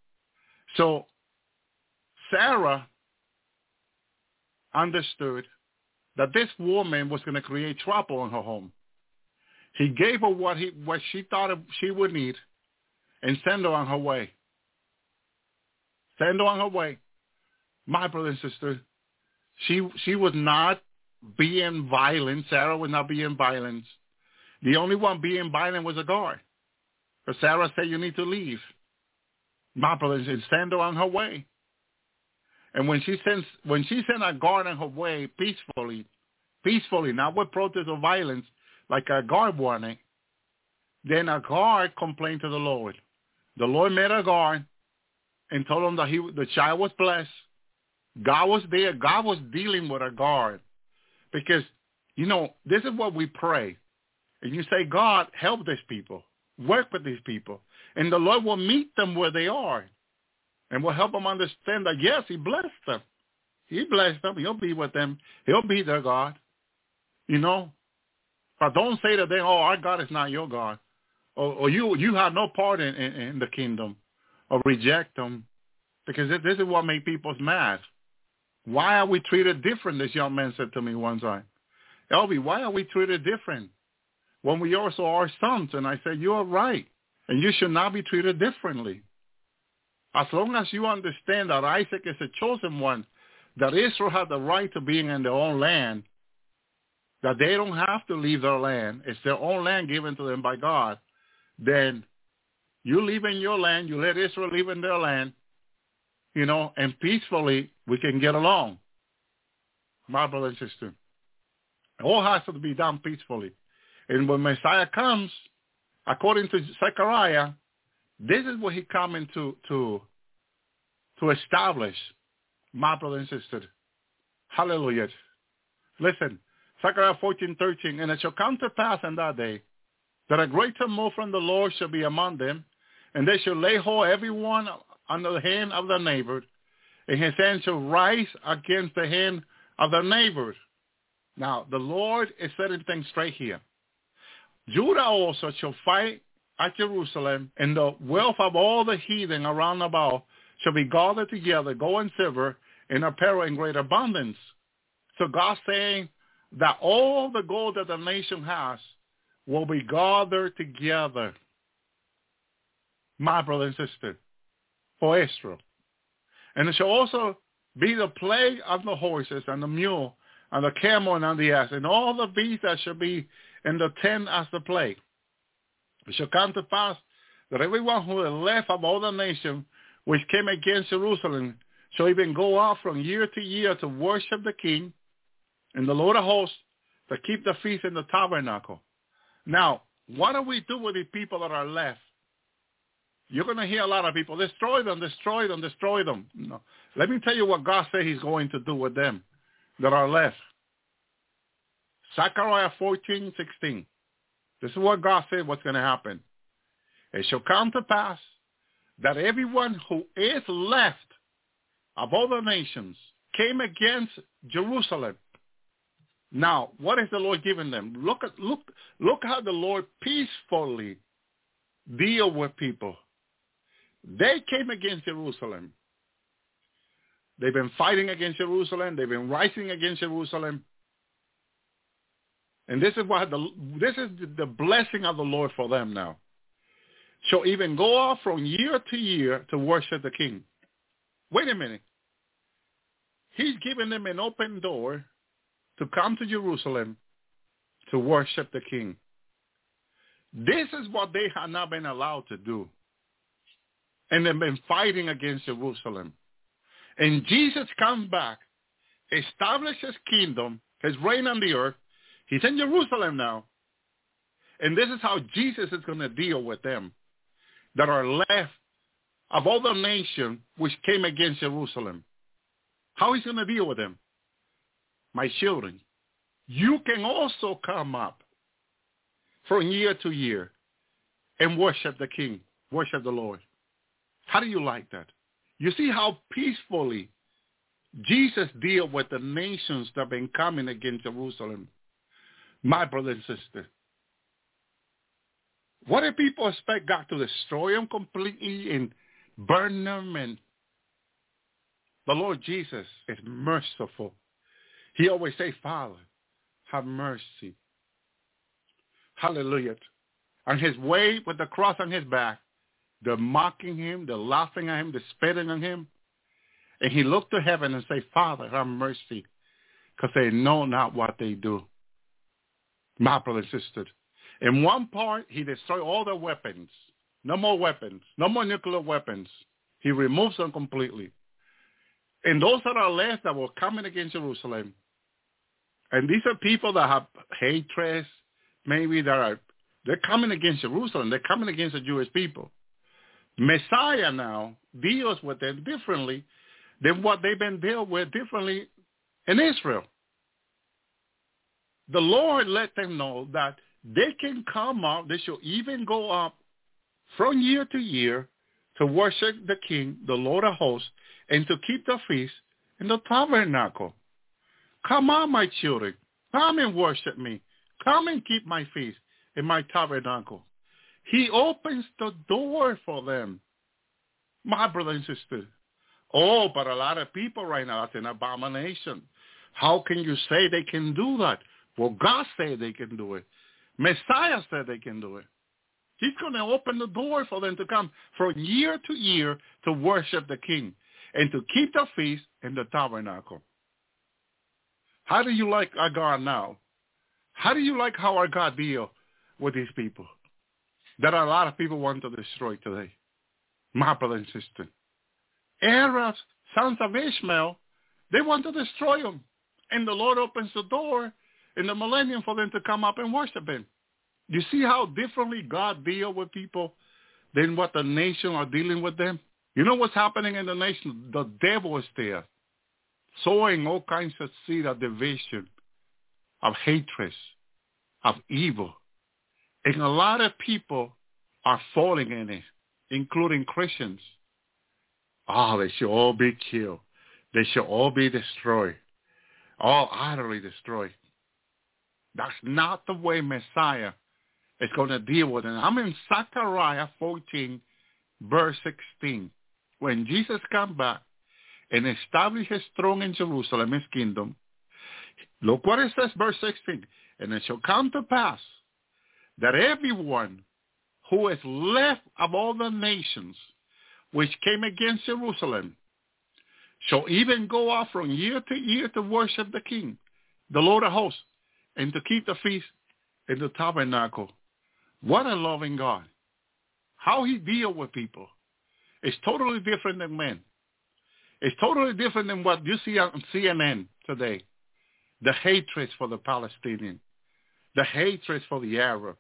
So Sarah understood that this woman was going to create trouble in her home. He gave her what she thought she would need and send her on her way. Send her on her way. My brother and sister, she was not being violent. Sarah was not being violent. The only one being violent was Hagar. But Sarah said, you need to leave. My brother and sister, send her on her way. And when she sent Hagar on her way peacefully, not with protest or violence, like Hagar wanted, then Hagar complained to the Lord. The Lord met Hagar and told him that the child was blessed. God was there. God was dealing with Hagar. Because, you know, this is what we pray. And you say, God, help these people. Work with these people. And the Lord will meet them where they are. And will help them understand that, yes, he blessed them. He blessed them. He'll be with them. He'll be their God. You know? But don't say to them, oh, our God is not your God. Or you have no part in the kingdom. Or reject them. Because this is what makes people mad. Why are we treated different? This young man said to me one time. Elby, why are we treated different when we also are sons? And I said, you are right. And you should not be treated differently. As long as you understand that Isaac is a chosen one, that Israel has the right to being in their own land, that they don't have to leave their land, it's their own land given to them by God, then you live in your land, you let Israel live in their land, you know, and peacefully we can get along. My brother and sister. It all has to be done peacefully. And when Messiah comes, according to Zechariah, this is what he coming to establish, my brother and sister. Hallelujah. Listen, Zechariah 14:13, and it shall come to pass in that day that a greater move from the Lord shall be among them, and they shall lay hold every one under the hand of their neighbor, and his hand shall rise against the hand of their neighbors. Now, the Lord is setting things straight here. Judah also shall fight at Jerusalem, and the wealth of all the heathen around about shall be gathered together, gold and silver, and apparel in great abundance. So God's saying that all the gold that the nation has will be gathered together, my brother and sister, for Israel. And it shall also be the plague of the horses and the mule and the camel and on the ass, and all the beasts that shall be in the tent as the plague. It shall come to pass that everyone who is left of all the nation which came against Jerusalem shall even go out from year to year to worship the King and the Lord of hosts, to keep the feast in the tabernacle. Now, what do we do with the people that are left? You're going to hear a lot of people, destroy them, destroy them, destroy them. No. Let me tell you what God said he's going to do with them that are left. Zechariah 14:16. This is what God said what's going to happen. It shall come to pass that everyone who is left of all the nations came against Jerusalem. Now, what is the Lord giving them? Look how the Lord peacefully deal with people. They came against Jerusalem. They've been fighting against Jerusalem. They've been rising against Jerusalem. And this is the blessing of the Lord for them now. Shall even go off from year to year to worship the King. Wait a minute. He's giving them an open door to come to Jerusalem to worship the King. This is what they have not been allowed to do. And they've been fighting against Jerusalem. And Jesus comes back, establishes his kingdom, his reign on the earth. He's in Jerusalem now. And this is how Jesus is going to deal with them that are left of all the nation which came against Jerusalem. How he's going to deal with them? My children, you can also come up from year to year and worship the King, worship the Lord. How do you like that? You see how peacefully Jesus dealt with the nations that have been coming against Jerusalem. My brother and sister, what do people expect God to destroy them completely and burn them? And the Lord Jesus is merciful. He always says, Father, have mercy. Hallelujah. On his way with the cross on his back, they're mocking him, they're laughing at him, they're spitting on him. And he looked to heaven and said, Father, have mercy, because they know not what they do. My brother and sister. In one part, he destroyed all their weapons. No more weapons. No more nuclear weapons. He removes them completely. And those that are left that were coming against Jerusalem, and these are people that have hatred, maybe they're coming against Jerusalem. They're coming against the Jewish people. Messiah now deals with them differently than what they've been dealt with differently in Israel. The Lord let them know that they can come up, they shall even go up from year to year to worship the King, the Lord of hosts, and to keep the feast in the tabernacle. Come on, my children. Come and worship me. Come and keep my feast in my tabernacle. He opens the door for them. My brother and sister. Oh, but a lot of people right now, that's an abomination. How can you say they can do that? Well, God said they can do it. Messiah said they can do it. He's going to open the door for them to come from year to year to worship the King and to keep the feast in the tabernacle. How do you like our God now? How do you like how our God deals with these people that a lot of people want to destroy today? My brother and sister. Arabs, sons of Ishmael, they want to destroy them. And the Lord opens the door in the millennium for them to come up and worship him. You see how differently God deals with people than what the nation are dealing with them? You know what's happening in the nation? The devil is there sowing all kinds of seed of division, of hatred, of evil. And a lot of people are falling in it, including Christians. Oh, they should all be killed. They should all be destroyed, all utterly destroyed. That's not the way Messiah is going to deal with it. I'm in Zechariah 14, verse 16. When Jesus comes back and establish his throne in Jerusalem, his kingdom, look what it says, verse 16. And it shall come to pass that everyone who is left of all the nations which came against Jerusalem shall even go out from year to year to worship the King, the Lord of hosts, and to keep the feast in the tabernacle. What a loving God. How he deals with people is totally different than men. It's totally different than what you see on CNN today. The hatred for the Palestinian, the hatred for the Arab.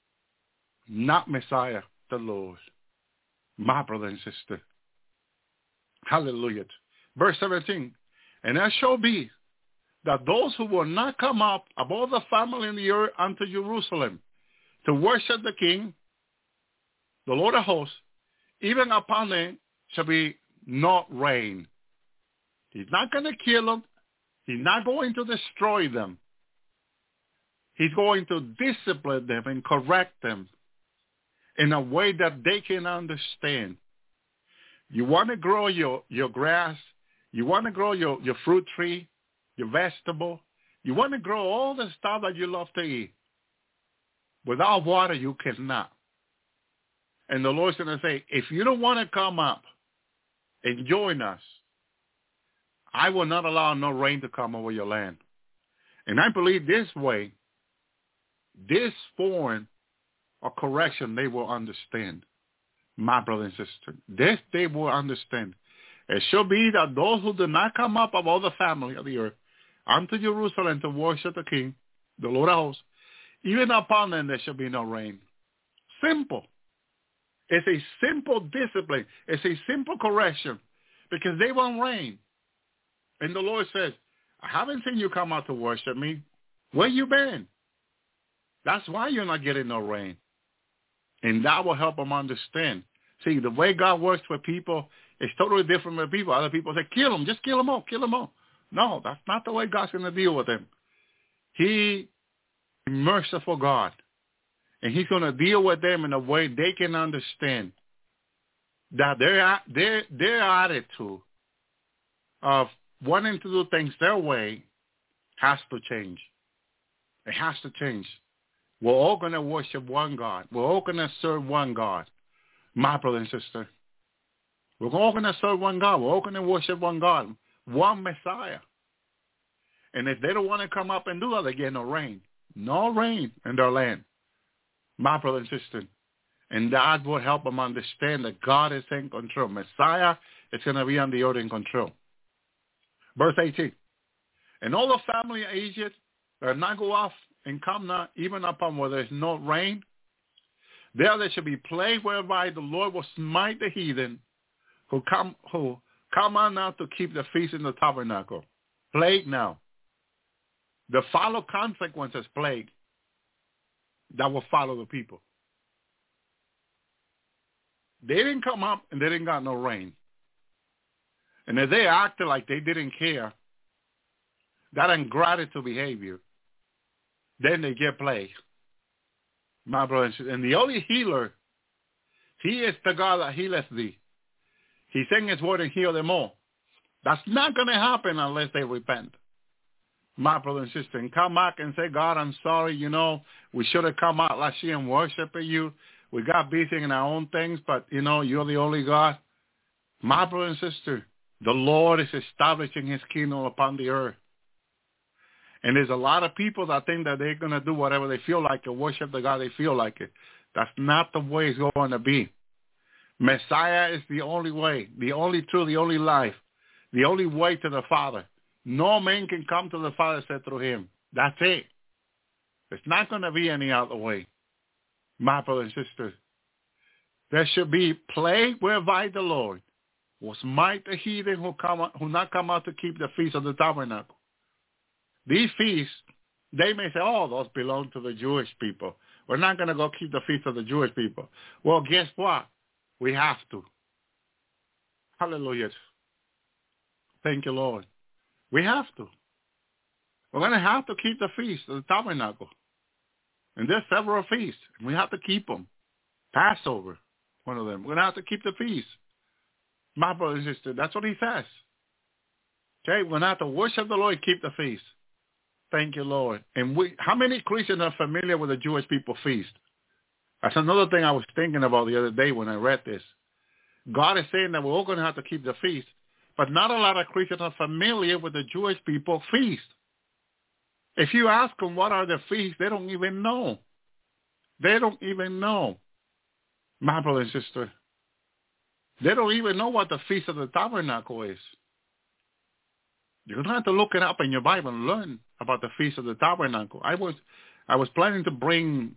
Not Messiah, the Lord. My brother and sister. Hallelujah. Verse 17. And it shall be that those who will not come up of all the family in the earth unto Jerusalem to worship the King, the Lord of hosts, even upon them shall be not rain. He's not going to kill them. He's not going to destroy them. He's going to discipline them and correct them in a way that they can understand. You want to grow your grass. You want to grow your fruit tree, your vegetable. You want to grow all the stuff that you love to eat. Without water, you cannot. And the Lord's going to say, if you don't want to come up and join us, I will not allow no rain to come over your land. And I believe this way, this form of correction, they will understand. My brother and sister, this they will understand. It shall be that those who do not come up of all the family of the earth unto Jerusalem to worship the King, the Lord of hosts, even upon them there shall be no rain. Simple. It's a simple discipline. It's a simple correction because they won't rain. And the Lord says, I haven't seen you come out to worship me. Where you been? That's why you're not getting no rain. And that will help them understand. See, the way God works with people is totally different with people. Other people say, kill them. Just kill them all. Kill them all. No, that's not the way God's going to deal with them. He is a merciful God. And he's going to deal with them in a way they can understand that their attitude of wanting to do things their way has to change. It has to change. We're all going to worship one God. We're all going to serve one God. My brother and sister. We're all going to serve one God. We're all going to worship one God. One Messiah. And if they don't want to come up and do that, they get no rain. No rain in their land. My brother and sister. And that will help them understand that God is in control. Messiah is going to be on the earth in control. Verse 18. And all the family of Egypt will not go off and come not even upon where there is no rain. There shall be plague whereby the Lord will smite the heathen who come on now to keep the feast in the tabernacle. Plague now. The follow consequences plague that will follow the people. They didn't come up and they didn't got no rain. And if they acted like they didn't care, that ingratitude behavior, then they get plagued. My brothers and the only healer, he is the God that healeth thee. He sent his word and heal them all. That's not going to happen unless they repent. My brother and sister, and come back and say, God, I'm sorry, we should have come out last year and worshiped you. We got busy in our own things, but, you're the only God. My brother and sister, the Lord is establishing his kingdom upon the earth. And there's a lot of people that think that they're going to do whatever they feel like and worship the God they feel like it. That's not the way it's going to be. Messiah is the only way, the only truth, the only life, the only way to the Father. No man can come to the Father except through him. That's it. It's not going to be any other way. My brother and sister, there should be plague whereby the Lord will smite the heathen who not come out to keep the feast of the tabernacle. These feasts, they may say, oh, those belong to the Jewish people. We're not going to go keep the feast of the Jewish people. Well, guess what? We have to. Hallelujah. Thank you, Lord. We have to. We're going to have to keep the feast of the tabernacle. And there's several feasts. And we have to keep them. Passover, one of them. We're going to have to keep the feast. My brother and sister, that's what he says. Okay, we're going to have to worship the Lord and keep the feast. Thank you, Lord. And how many Christians are familiar with the Jewish people feast? That's another thing I was thinking about the other day when I read this. God is saying that we're all going to have to keep the feast, but not a lot of Christians are familiar with the Jewish people feast. If you ask them what are the feasts, they don't even know. They don't even know. My brother and sister, they don't even know what the Feast of the Tabernacle is. You're going to have to look it up in your Bible and learn about the Feast of the Tabernacle. I was planning to bring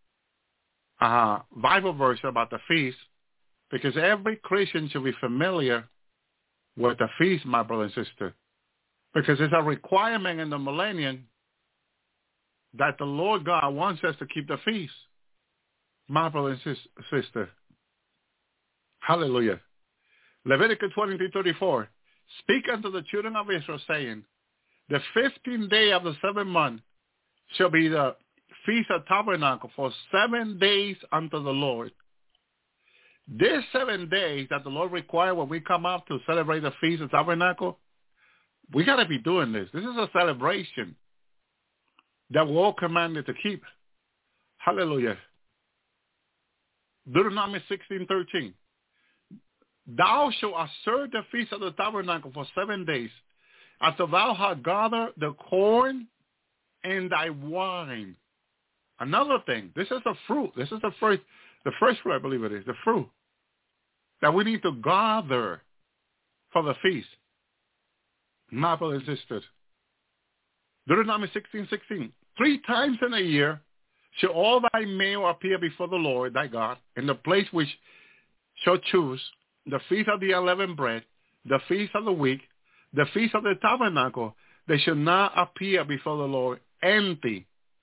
a Bible verse about the feast because every Christian should be familiar with the feast, my brother and sister, because it's a requirement in the millennium that the Lord God wants us to keep the feast. My brother and sister. Hallelujah. Leviticus 23:34. Speak unto the children of Israel, saying, the 15th day of the 7th month shall be the Feast of Tabernacle for 7 days unto the Lord. These 7 days that the Lord requires when we come up to celebrate the Feast of Tabernacle, we got to be doing this. This is a celebration that we're all commanded to keep. Hallelujah. Deuteronomy 16:13. Thou shalt observe the Feast of the Tabernacle for 7 days, after thou hast gathered the corn and thy wine. Another thing, this is the fruit. This is the first fruit, I believe it is, the fruit that we need to gather for the feast. My brothers and sisters. Deuteronomy 16:16. 3 times in a year shall all thy male appear before the Lord thy God in the place which shall choose, the feast of the unleavened bread, the feast of the week, the feast of the tabernacle. They shall not appear before the Lord empty.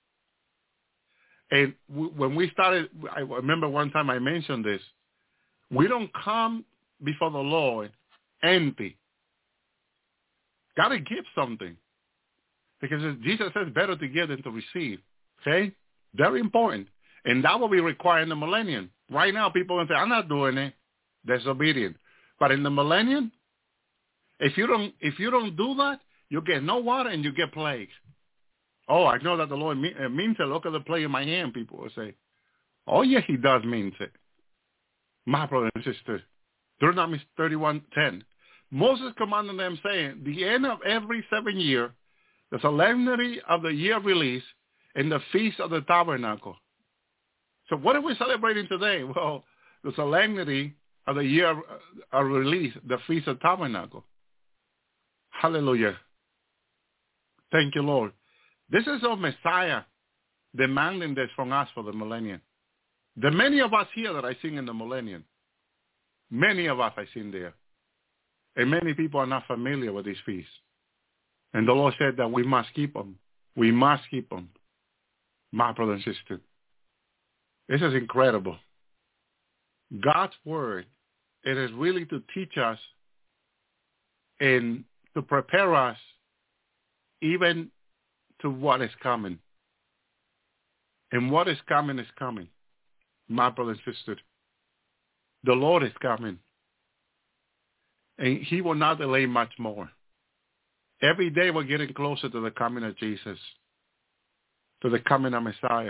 And when we started, I remember one time I mentioned this. We don't come before the Lord empty. Got to give something. Because Jesus says better to give than to receive. Okay? Very important. And that will be required in the millennium. Right now, people will say, I'm not doing it. Disobedient. But in the millennium, if you don't do that, you get no water and you get plagues. Oh, I know that the Lord means it. Look at the plague in my hand, people will say. Oh, yes, he does mean it. My brother and sister, Deuteronomy 31:10. Moses commanded them, saying, the end of every 7 year, the solemnity of the year of release, and the feast of the tabernacle. So what are we celebrating today? Well, the solemnity of the year of release, the feast of tabernacle. Hallelujah. Thank you, Lord. This is our Messiah demanding this from us for the millennium. The many of us here that I sing in the millennium, many of us I sing there. And many people are not familiar with these feasts. And the Lord said that we must keep them. We must keep them. My brother and sister. This is incredible. God's word, it is really to teach us and to prepare us even to what is coming. And what is coming is coming. My brother and sister. The Lord is coming. And he will not delay much more. Every day we're getting closer to the coming of Jesus, to the coming of Messiah.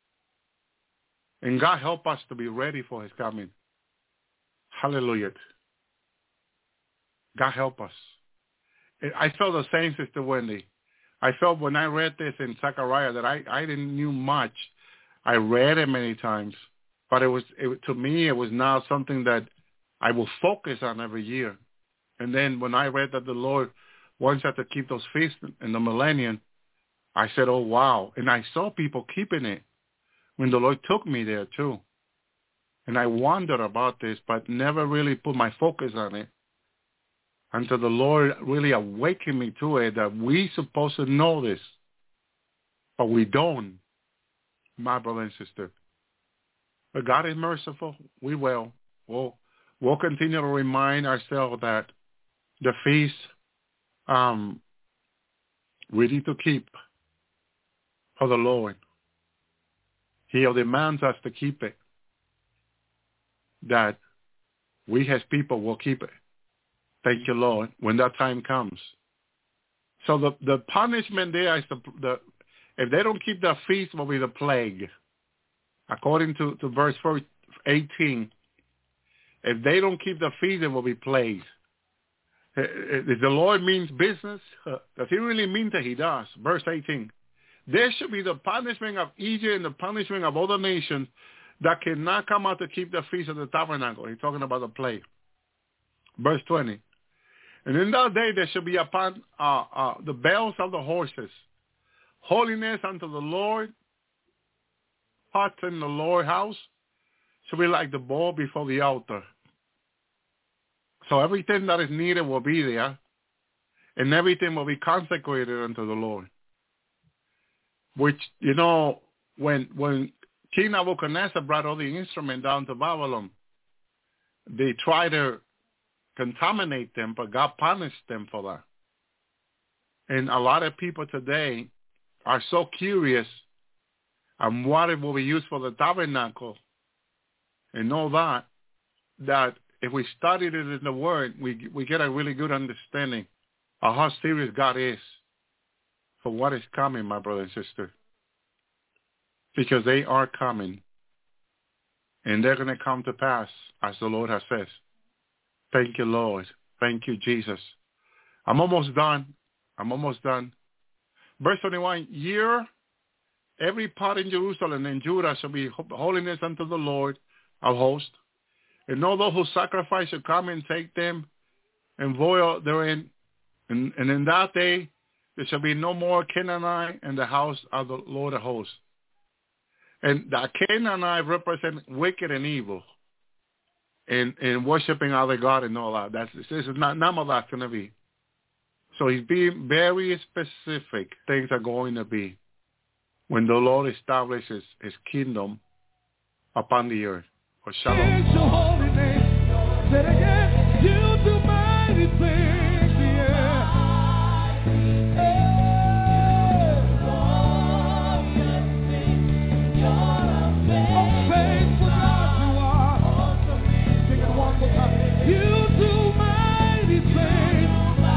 And God help us to be ready for his coming. Hallelujah. God help us. I felt the same, Sister Wendy. I felt when I read this in Zechariah that I didn't knew much. I read it many times, but to me it was now something that I will focus on every year. And then when I read that the Lord wants us to keep those feasts in the millennium, I said, oh, wow. And I saw people keeping it when the Lord took me there too. And I wondered about this, but never really put my focus on it until the Lord really awakened me to it, that we supposed to know this, but we don't, my brother and sister. But God is merciful. We will. We'll continue to remind ourselves that the feast we need to keep for the Lord. He demands us to keep it, that we as people will keep it. Thank you, Lord, when that time comes. So the punishment there is if they don't keep the feast, will be the plague. According to verse 18, if they don't keep the feast, it will be plagues. If the Lord means business, does he really mean that he does? Verse 18, there should be the punishment of Egypt and the punishment of other nations that cannot come out to keep the feast of the tabernacle. He's talking about the plague. Verse 20, and in that day there shall be upon the bells of the horses, holiness unto the Lord, pots in the Lord's house shall be like the bowl before the altar. So everything that is needed will be there, and everything will be consecrated unto the Lord. Which, when King Nebuchadnezzar brought all the instruments down to Babylon, they tried to contaminate them, but God punished them for that. And a lot of people today are so curious on what it will be used for the tabernacle and all that if we studied it in the Word, we get a really good understanding of how serious God is for what is coming, my brother and sister. Because they are coming, and they're going to come to pass, as the Lord has said. Thank you, Lord. Thank you, Jesus. I'm almost done. Verse 21, every part in Jerusalem and Judah shall be holiness unto the Lord of hosts. And all those who sacrifice shall come and take them and boil therein. And in that day there shall be no more Canaanite in the house of the Lord of hosts. And the Canaanite represent wicked and evil, and worshiping other God and all that. This is none of that's going to be. So he's being very specific. Things are going to be when the Lord establishes his kingdom upon the earth. Or shalom. It's your holy name. Say it again. You do mighty things, yeah. Oh, faithful God you are. Sing it one more time. You do mighty things.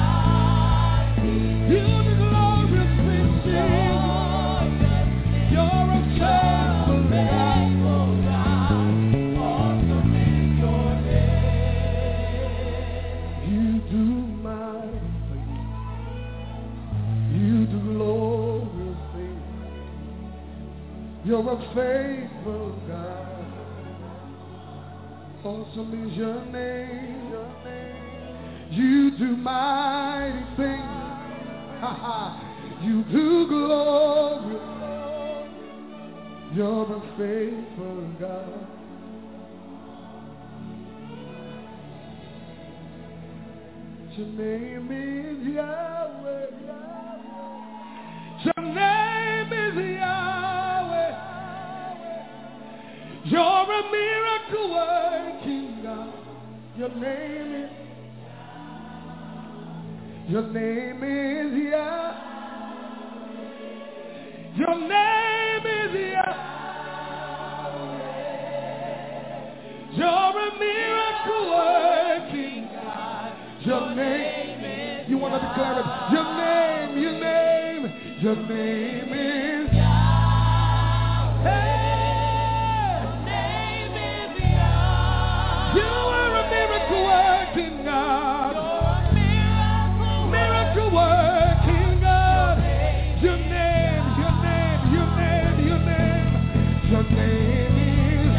You do glorious things, Jesus. You're a faithful God. You're a faithful God. Awesome is your name. You do mighty things. You do glory. You're a faithful God. Your name is Yahweh. Your name is Yahweh. You're a miracle working God. Your name is Yahweh. Your name is Yahweh. You're a miracle working God. Your name is. You want to declare it? Your name is. Your name is Yahweh. You are a miracle working God. Miracle working God. Your name is Yahweh. Your name is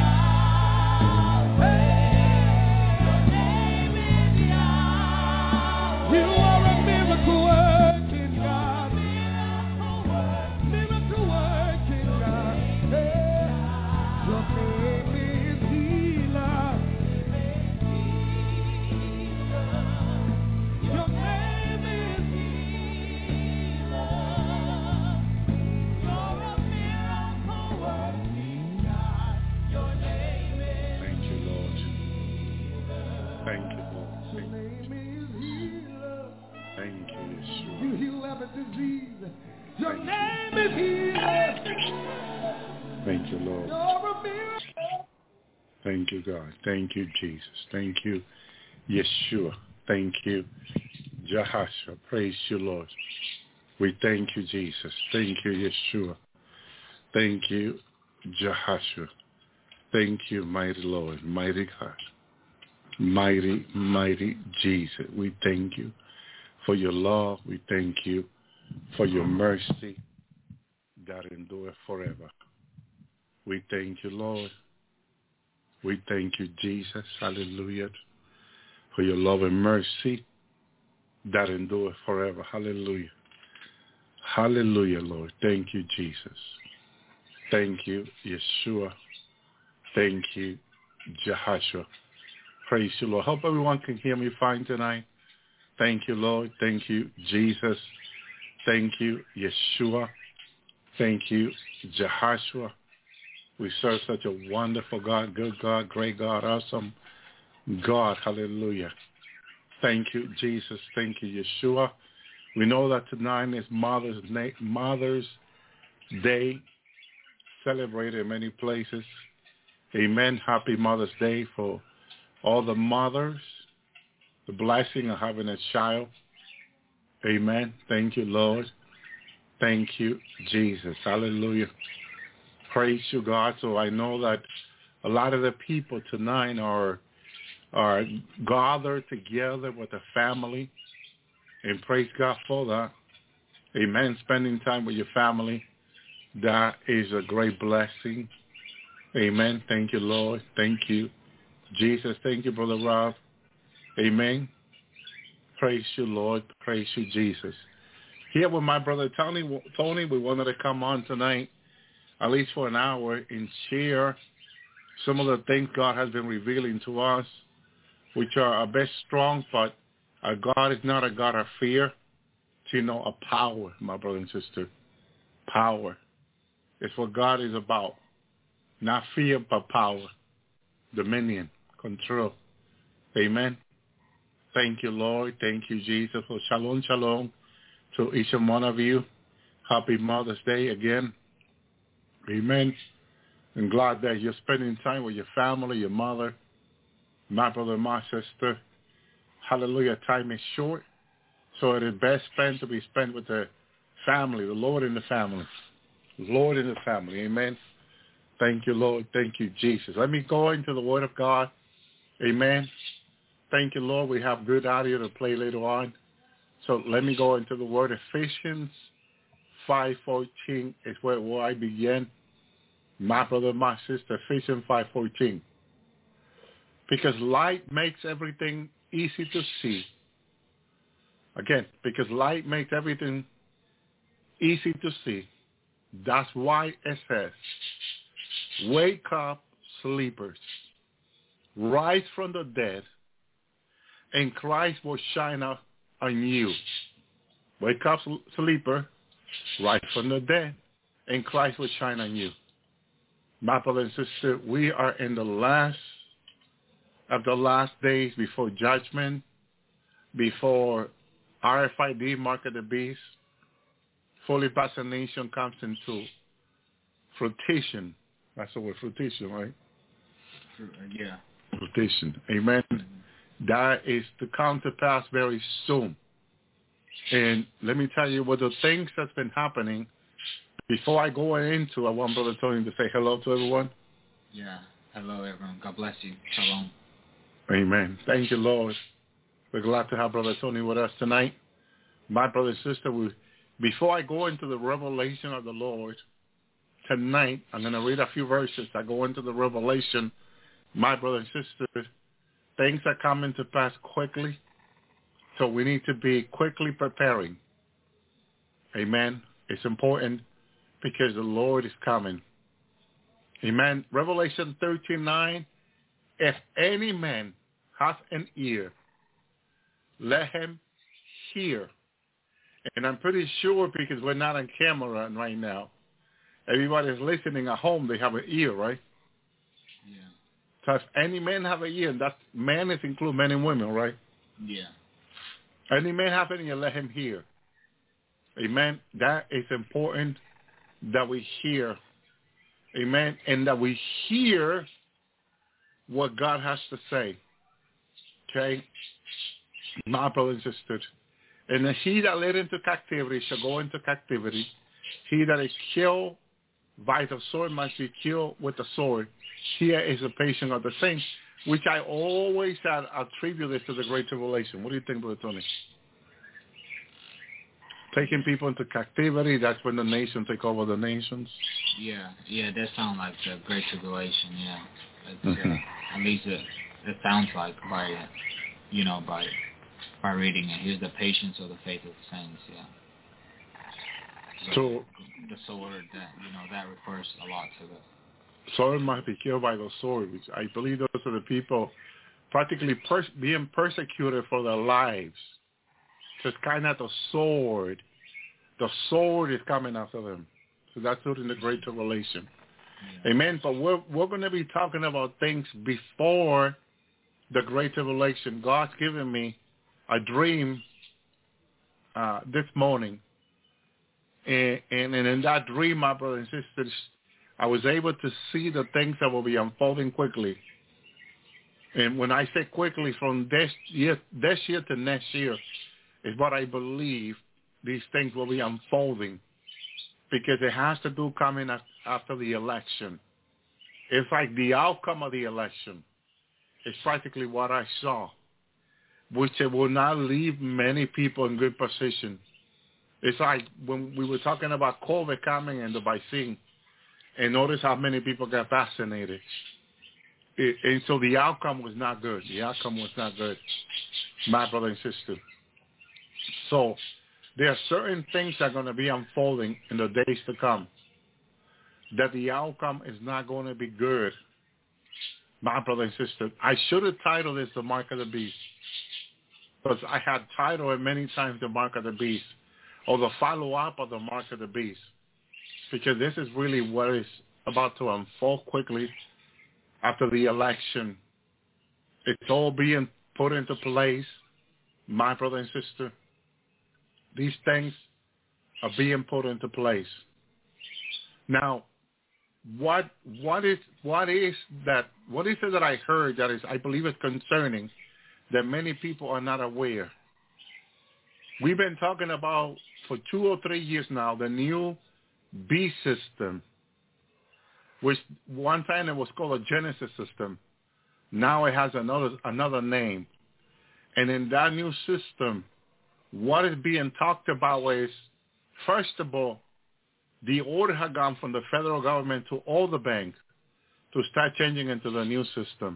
Yahweh. You are a miracle working God. Miracle working God. Hey. Thank you, Yeshua. You heal every disease. Your name is healer. Thank you, Lord. You're a miracle. Thank you, God. Thank you, Jesus. Thank you, Yeshua. Thank you, Jehoshua. Praise you, Lord. We thank you, Jesus. Thank you, Yeshua. Thank you, Jehoshua. Thank you, mighty Lord, mighty God, mighty, mighty Jesus. We thank you for your love. We thank you for your mercy that endureth forever. We thank you, Lord. We thank you, Jesus. Hallelujah. For your love and mercy that endureth forever. Hallelujah. Hallelujah, Lord. Thank you, Jesus. Thank you, Yeshua. Thank you, Jehoshua. Praise you, Lord. Hope everyone can hear me fine tonight. Thank you, Lord. Thank you, Jesus. Thank you, Yeshua. Thank you, Jehoshua. We serve such a wonderful God, good God, great God, awesome God. Hallelujah. Thank you, Jesus. Thank you, Yeshua. We know that tonight is Mother's Day, celebrated in many places. Amen. Happy Mother's Day for all the mothers, the blessing of having a child. Amen. Thank you, Lord. Thank you, Jesus. Hallelujah. Praise you, God. So I know that a lot of the people tonight are gathered together with the family, and praise God for that. Amen. Spending time with your family, that is a great blessing. Amen. Thank you, Lord. Thank you, Jesus. Thank you, Brother Rob. Amen. Praise you, Lord. Praise you, Jesus. Here with my brother Tony, we wanted to come on tonight, at least for an hour, and share some of the things God has been revealing to us, which are our best strong point. Our God is not a God of fear, it's, a power, my brother and sister. Power. It's what God is about. Not fear, but power. Dominion. Control. Amen. Thank you, Lord. Thank you, Jesus. For shalom, shalom to each and one of you. Happy Mother's Day again. Amen. I'm glad that you're spending time with your family, your mother, my brother, my sister. Hallelujah. Time is short, so it is best spent to be spent with the family, the Lord in the family. Lord in the family. Amen. Thank you, Lord. Thank you, Jesus. Let me go into the Word of God. Amen. Thank you, Lord. We have good audio to play later on. So let me go into the Word. Ephesians 5:14 is where I begin. My brother, my sister, Ephesians 5:14. Because light makes everything easy to see. Again, because light makes everything easy to see. That's why it says, wake up, sleepers. Rise from the dead, and Christ will shine out on you. Wake up, sleeper. Rise from the dead, and Christ will shine on you. My brother and sister, we are in the last of the last days before judgment, before RFID, mark of the beast, fully vaccination comes into fruition. That's the word, fruition, right? Yeah. Fruition. Amen. That is to come to pass very soon. And let me tell you what the things that's been happening. Before I go into, I want Brother Tony to say hello to everyone. Yeah. Hello, everyone. God bless you. Shalom. Amen. Thank you, Lord. We're glad to have Brother Tony with us tonight. My brother and sister, before I go into the revelation of the Lord, tonight I'm going to read a few verses. I go into the revelation. My brother and sister, things are coming to pass quickly, so we need to be quickly preparing. Amen. It's important because the Lord is coming. Amen. Revelation 13:9, if any man has an ear, let him hear. And I'm pretty sure, because we're not on camera right now, everybody's listening at home, they have an ear, right? Yeah. So if any man have an ear, that man is include men and women, right? Yeah. Any man have any, you let him hear. Amen. That is important that we hear. Amen. And that we hear what God has to say. Okay? My brothers and sisters. And he that led into captivity shall go into captivity. He that is killed by the sword must be killed with the sword. Here is the patient of the saints, which I always attribute this to the Great Tribulation. What do you think, Brother Tony? Taking people into captivity, that's when the nations take over the nations. Yeah, that sounds like the Great Tribulation, yeah. It's, at least it sounds like by reading it. Here's the patience of the faith of the saints, yeah. So the sword, that refers a lot to the sword must be killed by the sword, which I believe those are the people practically being persecuted for their lives. So it's kind of the sword. The sword is coming after them. So that's during the Great Tribulation. Yeah. Amen. But we're going to be talking about things before the Great Tribulation. God's given me a dream this morning. And in that dream, my brothers and sisters, I was able to see the things that will be unfolding quickly. And when I say quickly, from this year to next year, is what I believe these things will be unfolding, because it has to do coming after the election. It's like the outcome of the election is practically what I saw, which it will not leave many people in good position. It's like when we were talking about COVID coming and the vaccine, and notice how many people got vaccinated. And so the outcome was not good. The outcome was not good, my brother and sister. So there are certain things that are going to be unfolding in the days to come that the outcome is not going to be good, my brother and sister. I should have titled this The Mark of the Beast, because I had titled it many times The Mark of the Beast, or the follow-up of The Mark of the Beast, because this is really what is about to unfold quickly after the election. It's all being put into place, my brother and sister. These things are being put into place. Now, what is it that I heard that is, I believe, is concerning, that many people are not aware? We've been talking about for 2 or 3 years now the new beast system, which one time it was called a Genesis system. Now it has another name. And in that new system, what is being talked about is, first of all, the order had gone from the federal government to all the banks to start changing into the new system.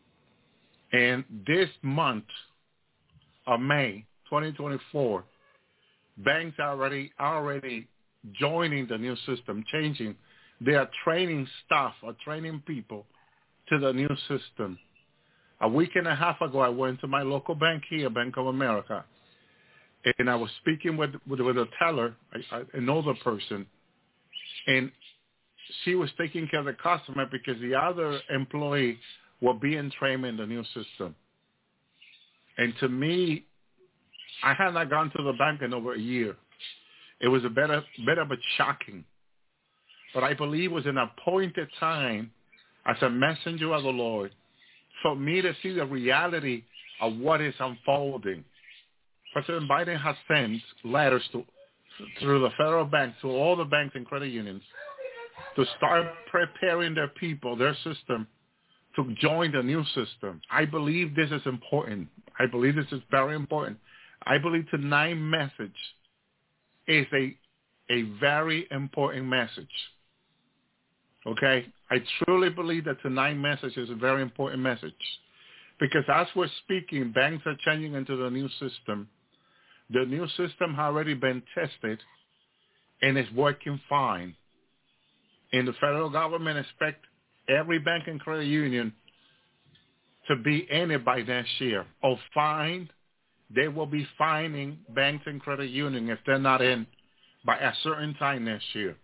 And this month of May 2024, banks are already joining the new system, changing. They are training staff or training people to the new system. A week and a half ago, I went to my local bank here, Bank of America, and I was speaking with a teller, an older person, and she was taking care of the customer because the other employee were being trained in the new system. And to me, I had not gone to the bank in over a year. It was a bit of a shocking. But I believe it was an appointed time as a messenger of the Lord for me to see the reality of what is unfolding. President Biden has sent letters through the federal bank to all the banks and credit unions to start preparing their people, their system, to join the new system. I believe this is important. I believe this is very important. I believe tonight's message is a very important message. Okay? I truly believe that tonight's message is a very important message, because as we're speaking, banks are changing into the new system. The new system has already been tested, and it's working fine. And the federal government expects every bank and credit union to be in it by next year. Or fined, they will be fining banks and credit unions if they're not in by a certain time next year.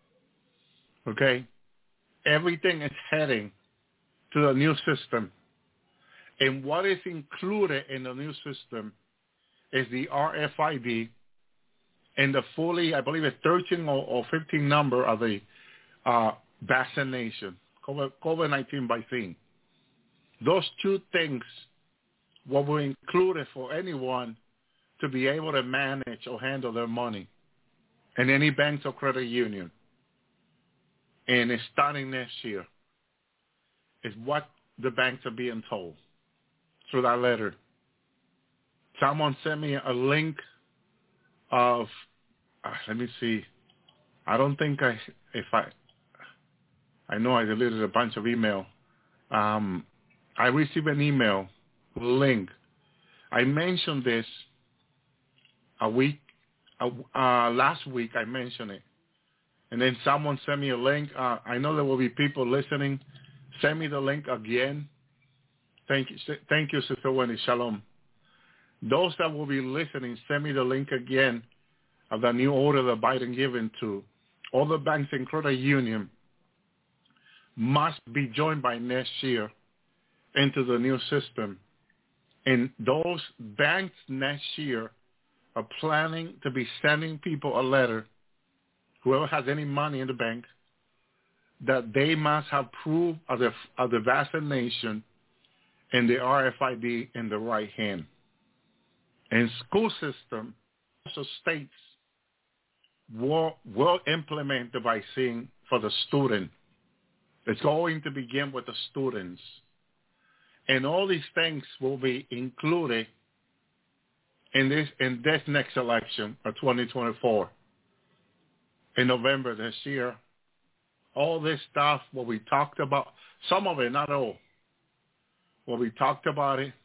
Okay? Everything is heading to the new system. And what is included in the new system is the RFID and the fully, I believe it's 13 or 15 number of the vaccination, COVID-19 vaccine. Those two things were included for anyone to be able to manage or handle their money in any banks or credit union. And it's starting next year is what the banks are being told through that letter. Someone sent me a link of, let me see. I don't think I know I deleted a bunch of email. I received an email link. I mentioned this last week I mentioned it. And then someone sent me a link. I know there will be people listening. Send me the link again. Thank you, Sister Wendy. Shalom. Those that will be listening, send me the link again of the new order that Biden given to all the banks and credit union must be joined by next year into the new system. And those banks next year are planning to be sending people a letter, whoever has any money in the bank, that they must have proof of the vaccination and the RFID in the right hand. And school system, also states, will implement the vaccine for the student. It's going to begin with the students. And all these things will be included in this next election of 2024. In November this year, all this stuff, what we talked about, some of it, not all, what we talked about it,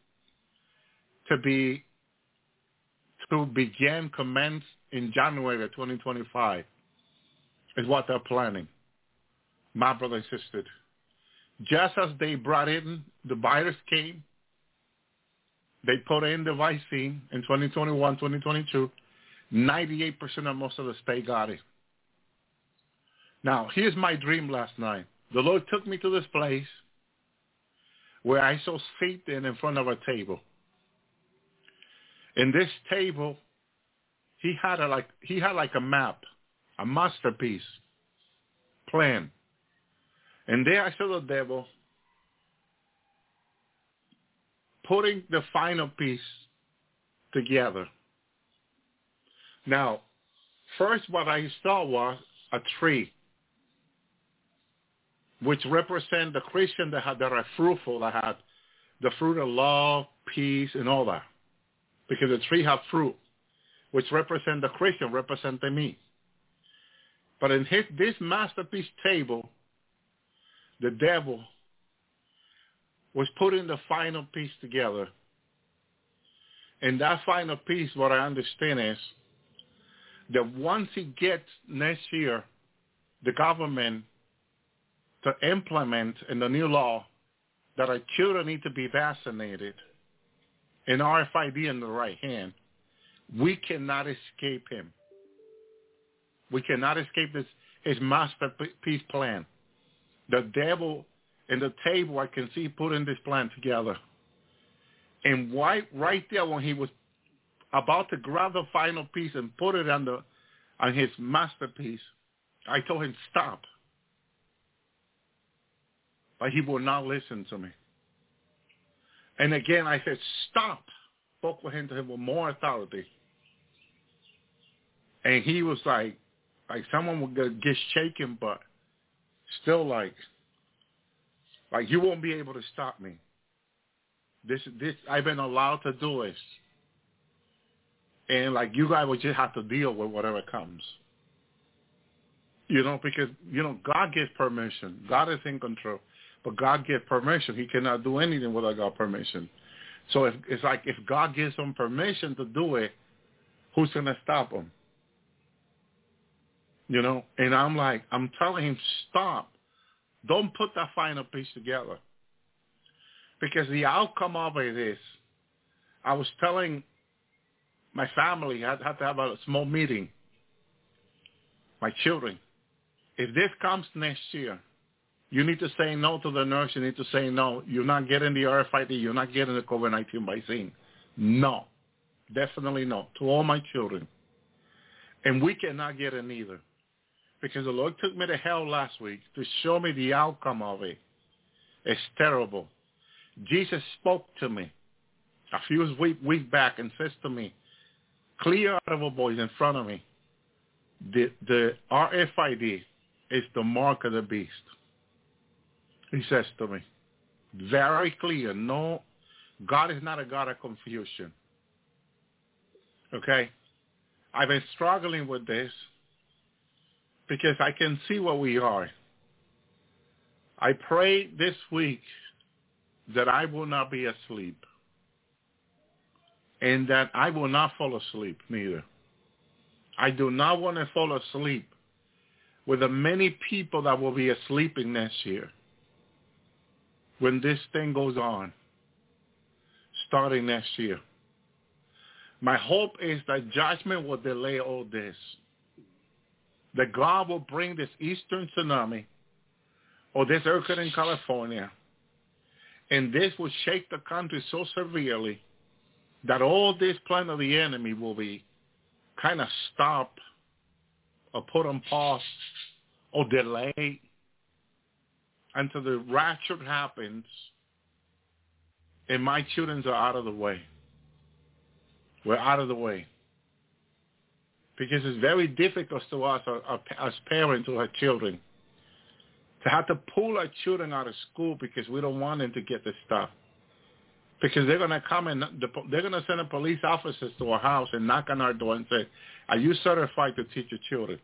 commence in January of 2025 is what they're planning. My brother and sister, just as they brought in, the virus came, they put in the vaccine in 2021, 2022, 98% of most of the state got it. Now, here's my dream last night. The Lord took me to this place where I saw Satan in front of a table. In this table, he had like a map, a masterpiece plan. And there I saw the devil putting the final piece together. Now, first what I saw was a tree, which represent the Christian that are fruitful, that had the fruit of love, peace, and all that. Because the tree have fruit, which represent the Christian, represent the me. But in this masterpiece table, the devil was putting the final piece together. And that final piece, what I understand is that once he gets next year, the government to implement in the new law that our children need to be vaccinated and RFID in the right hand, we cannot escape him. We cannot escape his masterpiece plan. The devil in the table, I can see putting this plan together. And right there when he was about to grab the final piece and put it on his masterpiece, I told him, stop. But he would not listen to me. And again, I said, stop. Spoke with him with more authority. And he was like someone would get shaken, but still like you won't be able to stop me. This I've been allowed to do this. And you guys will just have to deal with whatever comes. Because, God gives permission. God is in control. But God gives permission. He cannot do anything without God's permission. So if God gives him permission to do it, who's going to stop him? And I'm telling him, stop. Don't put that final piece together. Because the outcome of it is, I was telling my family, I had to have a small meeting, my children. If this comes next year, you need to say no to the nurse. You need to say no. You're not getting the RFID. You're not getting the COVID-19 vaccine. No. Definitely no. To all my children. And we cannot get it neither. Because the Lord took me to hell last week to show me the outcome of it. It's terrible. Jesus spoke to me a few weeks back and says to me, clear out of a voice in front of me, the RFID is the mark of the beast. He says to me, very clear, no, God is not a God of confusion. Okay? I've been struggling with this because I can see where we are. I pray this week that I will not be asleep and that I will not fall asleep neither. I do not want to fall asleep with the many people that will be asleeping next year when this thing goes on, starting next year. My hope is that judgment will delay all this, that God will bring this eastern tsunami or this earthquake in California, and this will shake the country so severely that all this plan of the enemy will be kind of stopped or put on pause or delayed until the rapture happens and my children are out of the way. We're out of the way. Because it's very difficult to us as parents or our children to have to pull our children out of school because we don't want them to get this stuff. Because they're going to come and they're going to send a police officers to our house and knock on our door and say, are you certified to teach your children?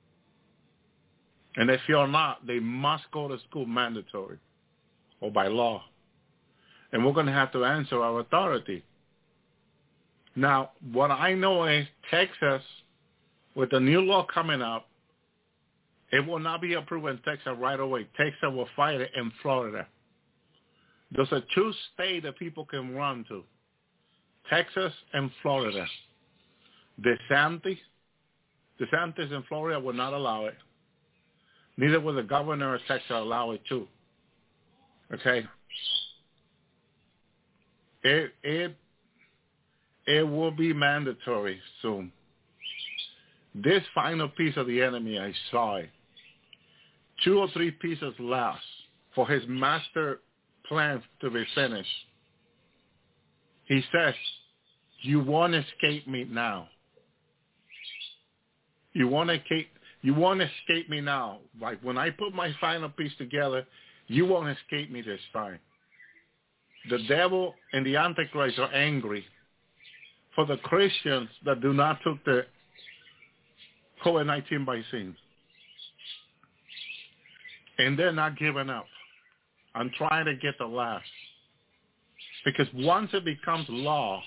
And if you're not, they must go to school mandatory or by law. And we're going to have to answer our authority. Now, what I know is Texas, with the new law coming up, it will not be approved in Texas right away. Texas will fight it in Florida. Those are two states that people can run to, Texas and Florida. DeSantis in Florida will not allow it. Neither will the governor of Texas allow it too. Okay? It will be mandatory soon. This final piece of the enemy, I saw it. 2 or 3 pieces left for his master plan to be finished. He says, you won't escape me now. You won't escape me now. Like when I put my final piece together, you won't escape me this time. The devil and the Antichrist are angry for the Christians that do not took the COVID-19 vaccine. And they're not giving up. I'm trying to get the last. Because once it becomes law,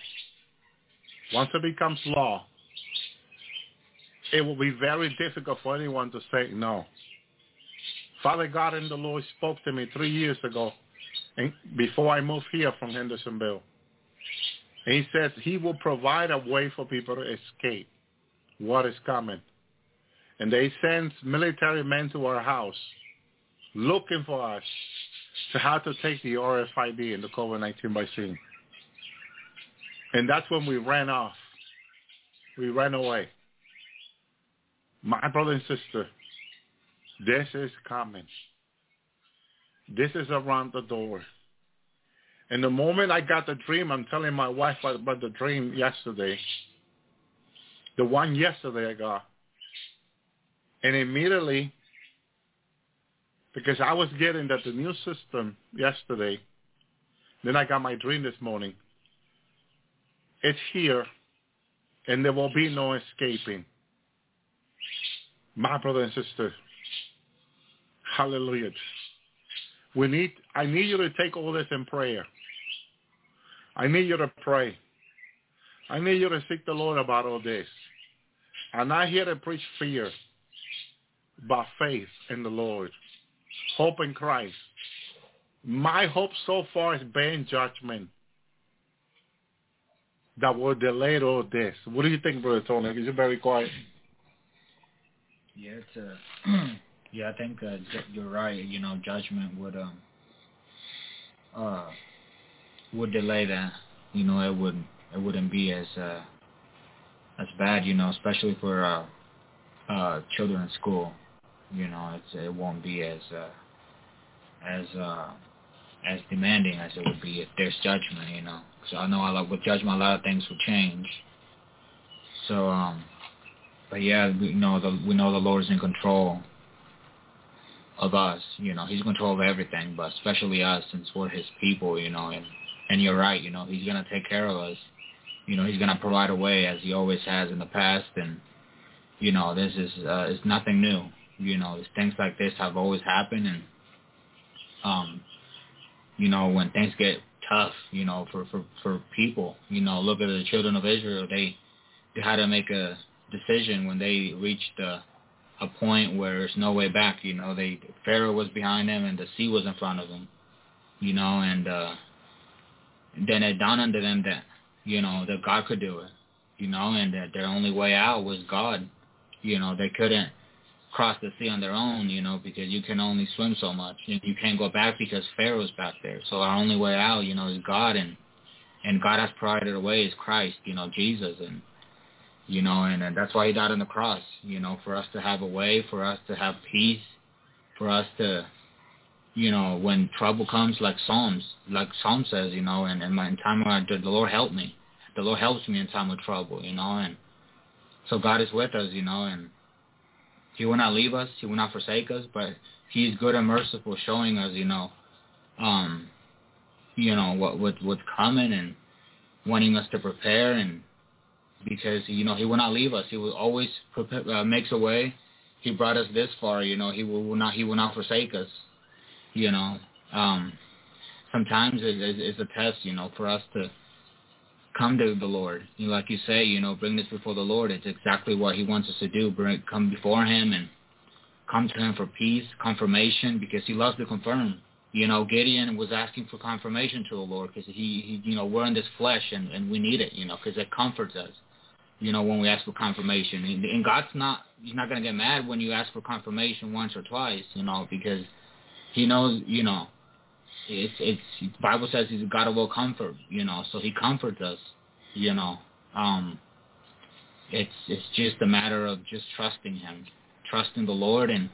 it will be very difficult for anyone to say no. Father God and the Lord spoke to me 3 years ago and before I moved here from Hendersonville. And he says he will provide a way for people to escape what is coming. And they send military men to our house looking for us to how to take the RFID and the COVID-19 vaccine. And that's when we ran off. We ran away. My brother and sister, this is coming. This is around the door. And the moment I got the dream, I'm telling my wife about the dream yesterday. The one yesterday I got. And immediately, because I was getting that the new system yesterday, then I got my dream this morning. It's here, and there will be no escaping. My brother and sister, hallelujah. I need you to take all this in prayer. I need you to pray. I need you to seek the Lord about all this. I'm not here to preach fear, but faith in the Lord. Hope in Christ. My hope so far has been judgment that will delay all this. What do you think, Brother Tony? Because you're very quiet. Yeah, I think you're right. You know, judgment would delay that. You know, it would it wouldn't be as bad, you know, especially for children in school. You know, it won't be as demanding as it would be if there's judgment, you know. So I know with judgment, a lot of things will change. So, but yeah, we know the Lord is in control of us. You know, He's in control of everything, but especially us, since we're His people, you know. And you're right, you know, He's gonna take care of us. You know, He's gonna provide a way as He always has in the past, and you know, this is it's nothing new. You know, things like this have always happened, and you know, when things get tough, you know, for people, you know, look at the children of Israel. They had to make a decision when they reached a point where there's no way back. You know, Pharaoh was behind them and the sea was in front of them. You know, and then it dawned on them that, you know, that God could do it. You know, and that their only way out was God. You know, they couldn't cross the sea on their own, you know, because you can only swim so much. You can't go back because Pharaoh's back there. So our only way out, you know, is God, and God has provided a way is Christ, you know, Jesus, and you know, and that's why He died on the cross, you know, for us to have a way, for us to have peace, for us to, you know, when trouble comes, like Psalm says, you know, and in time when the Lord helped me, the Lord helps me in time of trouble, you know, and so God is with us, you know, and He will not leave us, He will not forsake us, but He's good and merciful, showing us, you know, what's coming and wanting us to prepare, and because, you know, He will not leave us. He will always makes a way. He brought us this far, you know. He will not forsake us, you know. Sometimes it's a test, you know, for us to come to the Lord. You know, like you say, you know, bring this before the Lord. It's exactly what He wants us to do. Come before Him and come to Him for peace, confirmation, because He loves to confirm. You know, Gideon was asking for confirmation to the Lord because he you know, we're in this flesh and we need it, you know, because it comforts us, you know, when we ask for confirmation. And He's not going to get mad when you ask for confirmation once or twice, you know, because He knows, you know, the Bible says He's a God of all comfort, you know, so He comforts us, you know. It's just a matter of just trusting Him, trusting the Lord, and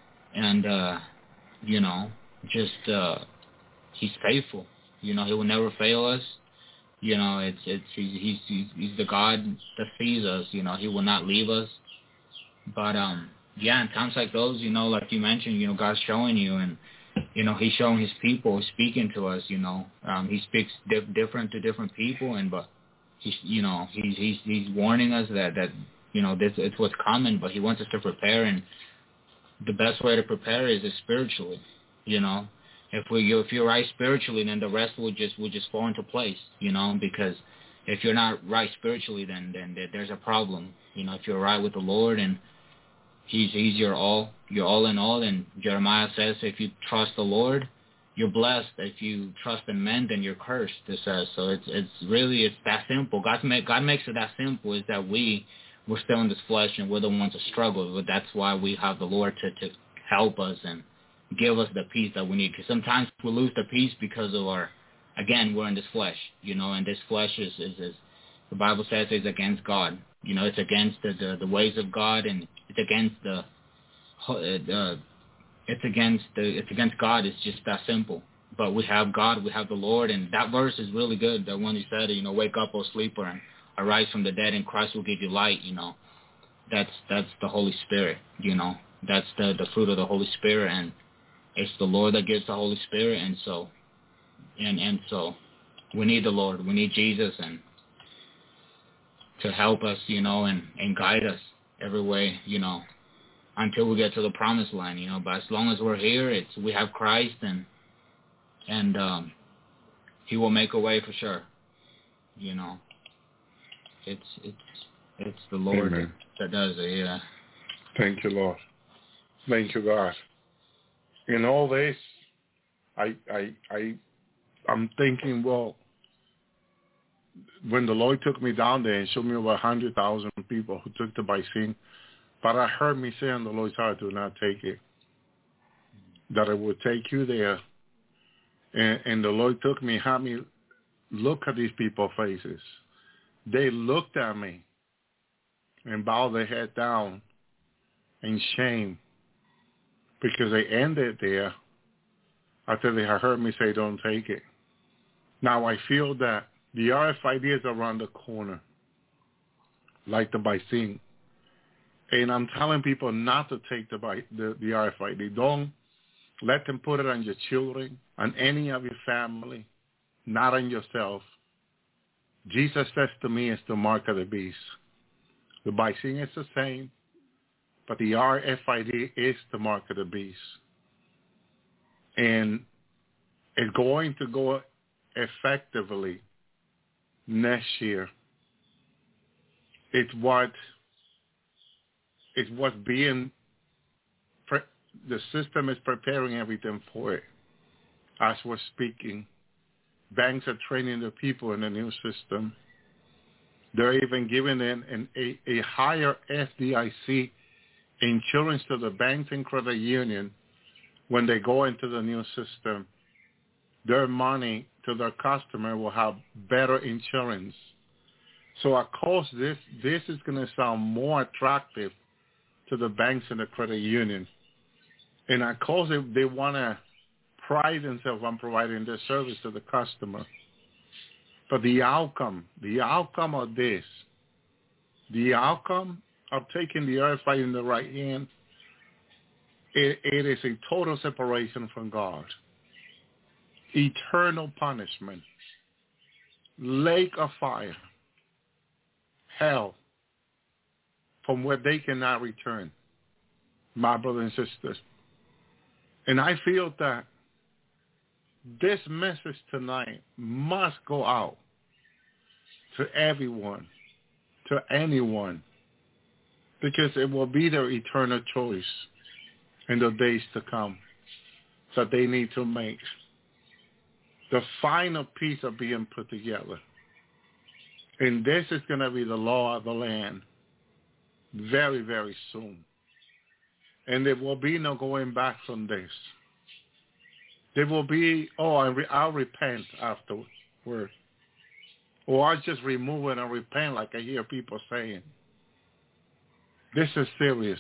you know, just He's faithful, you know. He will never fail us, you know. He's the God that sees us, you know. He will not leave us. But yeah, in times like those, you know, like you mentioned, you know, God's showing you, and you know, He's showing His people, speaking to us, you know. He speaks different to different people, but He's, you know, He's warning us that you know, this it's what's coming, but He wants us to prepare, and the best way to prepare is spiritually, you know. If you're right spiritually, then the rest will just fall into place, you know, because if you're not right spiritually, then there's a problem, you know. If you're right with the Lord and He's your all in all, and Jeremiah says if you trust the Lord, you're blessed. If you trust in men, then you're cursed, it says. So it's that simple. God makes it that simple, is that we're still in this flesh and we're the ones that struggle. But that's why we have the Lord to help us and give us the peace that we need. Because sometimes we lose the peace because of we're in this flesh, you know, and this flesh is the Bible says is against God. You know, it's against the ways of God, and it's against it's against God. It's just that simple. But we have God, we have the Lord, and that verse is really good. The one He said, you know, wake up, O sleeper, and arise from the dead, and Christ will give you light. You know, that's the Holy Spirit. You know, that's the fruit of the Holy Spirit, and it's the Lord that gives the Holy Spirit, and so we need the Lord, we need Jesus, and to help us, you know, and guide us every way, you know, until we get to the promised land, you know. But as long as we're here, we have Christ, and He will make a way for sure, you know. It's the Lord that does it, yeah. Thank you, Lord. Thank you, God. In all this, I'm thinking, well, when the Lord took me down there and showed me over 100,000 people who took the vaccine, but I heard me say on the Lord's heart, do not take it, that it would take you there. And the Lord took me, had me look at these people's faces they looked at me and bowed their head down in shame because they ended there after they had heard me say, don't take it. Now I feel that the RFID is around the corner, like the vaccine. And I'm telling people not to take the RFID. Don't let them put it on your children, on any of your family, not on yourself. Jesus says to me, it's the mark of the beast. The vaccine is the same, but the RFID is the mark of the beast. And it's going to go effectively next year. It's what's being, the system is preparing everything for it. As we're speaking, banks are training the people in the new system. They're even giving a higher FDIC insurance to the banks and credit union when they go into the new system. Their money to their customer will have better insurance. So of course this is going to sound more attractive to the banks and the credit union. And of course they want to pride themselves on providing this service to the customer. But the outcome of this, the outcome of taking the RFID in the right hand, it is a total separation from God. Eternal punishment, lake of fire, hell, from where they cannot return, my brothers and sisters. And I feel that this message tonight must go out to everyone, to anyone, because it will be their eternal choice in the days to come that they need to make. The final piece of being put together. And this is going to be the law of the land very, very soon. And there will be no going back from this. There will be, I'll repent afterward. Or I'll just remove it and repent like I hear people saying. This is serious.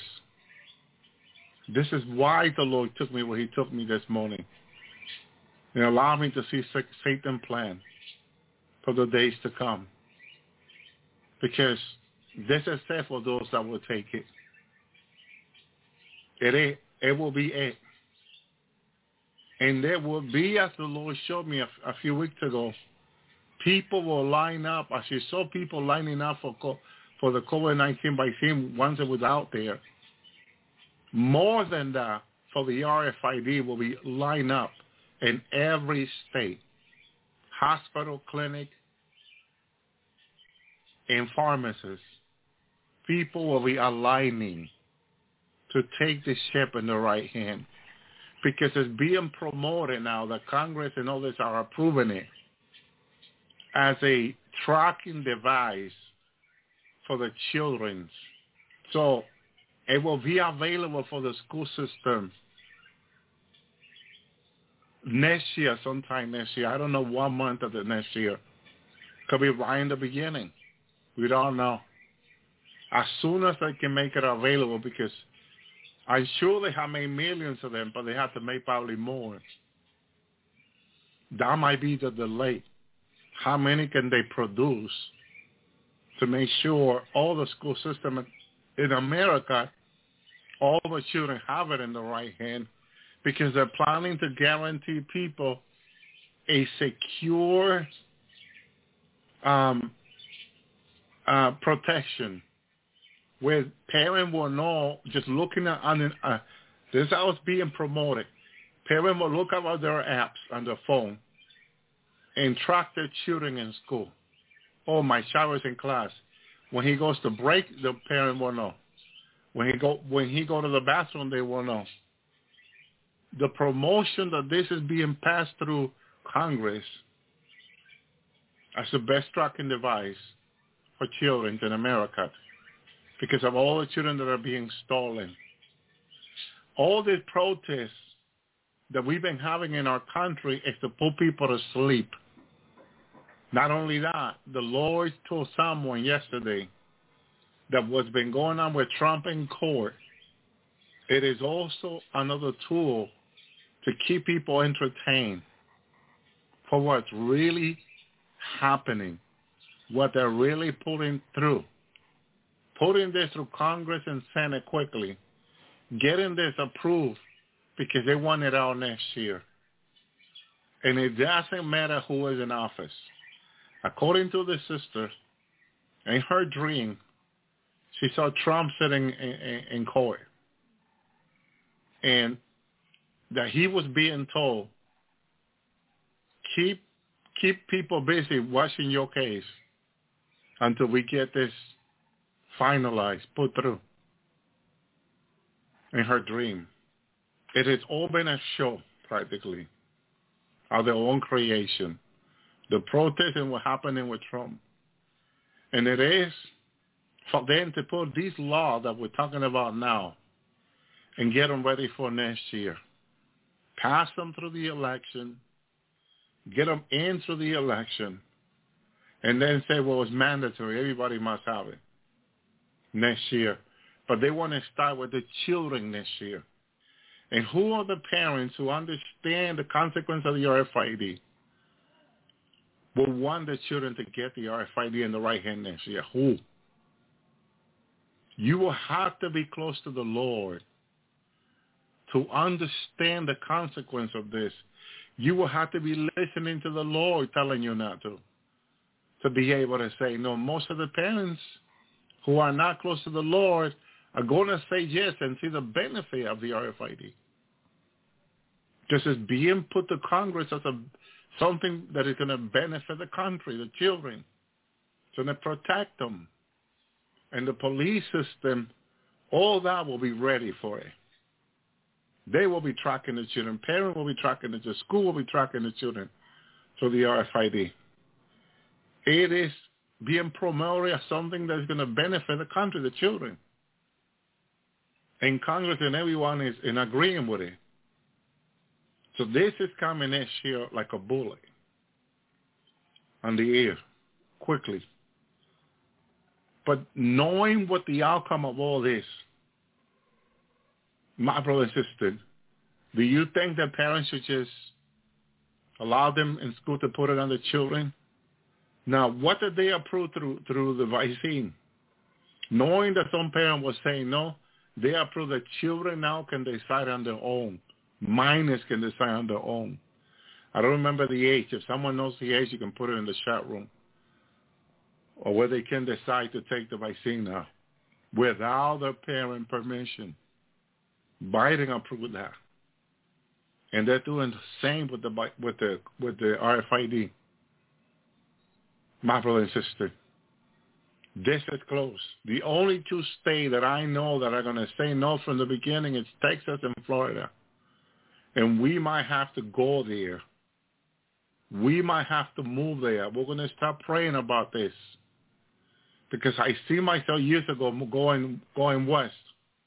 This is why the Lord took me where he took me this morning. And allowed me to see Satan's plan for the days to come. Because this is said for those that will take it. It will be it. And there will be, as the Lord showed me a few weeks ago, people will line up, as you saw people lining up for the COVID-19 vaccine once it was out there. More than that, for the RFID will be lined up in every state, hospital, clinic, and pharmacies. People will be aligning to take the ship in the right hand, because it's being promoted now. The Congress and all this are approving it as a tracking device for the children. So it will be available for the school system next year, sometime next year. I don't know what month of the next year. Could be right in the beginning. We don't know. As soon as they can make it available, because I'm sure they have made millions of them, but they have to make probably more. That might be the delay. How many can they produce to make sure all the school system in America, all the children have it in the right hand, because they're planning to guarantee people a secure protection, where parents will know, just looking at this is how it's being promoted. Parents will look at their apps on their phone and track their children in school. Oh, my child is in class. When he goes to break, the parent will know. When he go to the bathroom, they will know. The promotion that this is being passed through Congress as the best tracking device for children in America, because of all the children that are being stolen. All the protests that we've been having in our country is to put people to sleep. Not only that, the Lord told someone yesterday that what's been going on with Trump in court, it is also another tool to keep people entertained for what's really happening, what they're really putting this through Congress and Senate quickly, getting this approved because they want it out next year. And it doesn't matter who is in office. According to the sister, in her dream, she saw Trump sitting in court, and that he was being told, keep people busy watching your case until we get this finalized, put through. In her dream, it has all been a show, practically, of their own creation. The protest and what's happening with Trump. And it is for them to put these laws that we're talking about now and get them ready for next year. Pass them through the election, get them in through the election, and then say, well, it's mandatory. Everybody must have it next year. But they want to start with the children next year. And who are the parents who understand the consequence of the RFID? Will want the children to get the RFID in the right hand next year? Who? You will have to be close to the Lord to understand the consequence of this. You will have to be listening to the Lord telling you not to be able to say no. Most of the parents who are not close to the Lord are going to say yes and see the benefit of the RFID. Just as being put to Congress as something that is going to benefit the country, the children. It's going to protect them. And the police system, all that will be ready for it. They will be tracking the children. Parents will be tracking it. The school will be tracking the children through the RFID. It is being promoted as something that's going to benefit the country, the children. And Congress and everyone is in agreement with it. So this is coming next year like a bullet on the air, quickly. But knowing what the outcome of all this, my brother and sister, do you think that parents should just allow them in school to put it on the children? Now, what did they approve through the vaccine? Knowing that some parent was saying no, they approve that children now can decide on their own. Minors can decide on their own. I don't remember the age. If someone knows the age, you can put it in the chat room. Or where they can decide to take the vaccine now without their parent permission. Biden approved that. And they're doing the same with the RFID. My brother and sister, this is close. The only two states that I know that are going to say no from the beginning is Texas and Florida. And we might have to go there. We might have to move there. We're going to start praying about this. Because I see myself years ago going west.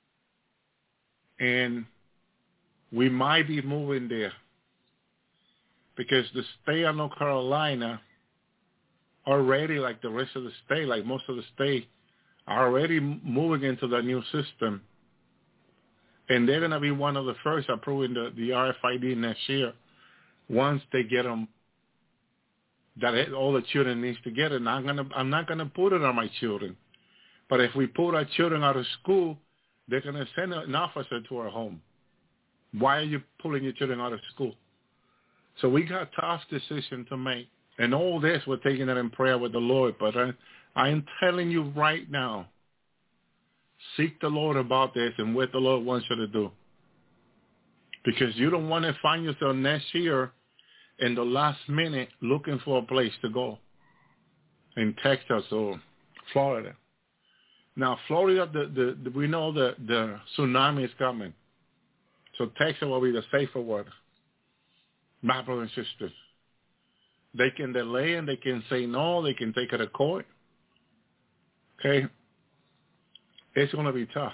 And we might be moving there. Because the state of North Carolina already, like the rest of the state, like most of the state, are already moving into the new system. And they're going to be one of the first approving the RFID next year once they get them, that all the children needs to get it. And I'm not going to put it on my children. But if we put our children out of school, they're going to send an officer to our home. Why are you pulling your children out of school? So we got a tough decision to make. And all this, we're taking it in prayer with the Lord. But I'm telling you right now, seek the Lord about this and what the Lord wants you to do. Because you don't want to find yourself next year in the last minute looking for a place to go in Texas or Florida. Now, Florida, we know the tsunami is coming. So Texas will be the safer one. My brothers and sisters. They can delay and they can say no. They can take it to court. Okay? It's going to be tough.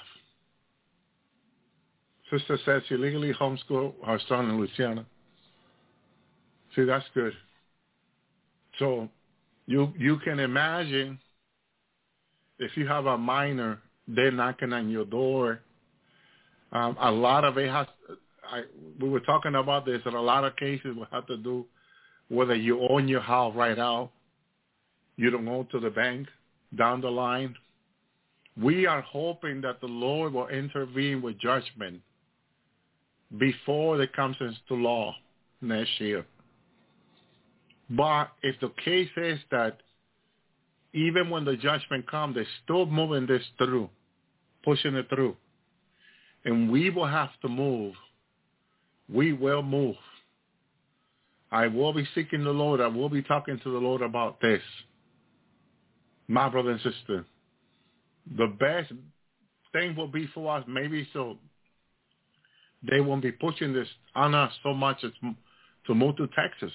Sister says she legally homeschooled her son in Louisiana. See, that's good. So You can imagine if you have a minor, they're knocking on your door. A lot of it has. We were talking about this. In a lot of cases, will have to do whether you own your house right now, you don't go to the bank down the line. We are hoping that the Lord will intervene with judgment before it comes into law next year. But if the case is that even when the judgment comes, they're still moving this through, pushing it through, and we will have to move. We will move. I will be seeking the Lord. I will be talking to the Lord about this. My brother and sister, the best thing will be for us, maybe so they won't be pushing this on us so much as to move to Texas.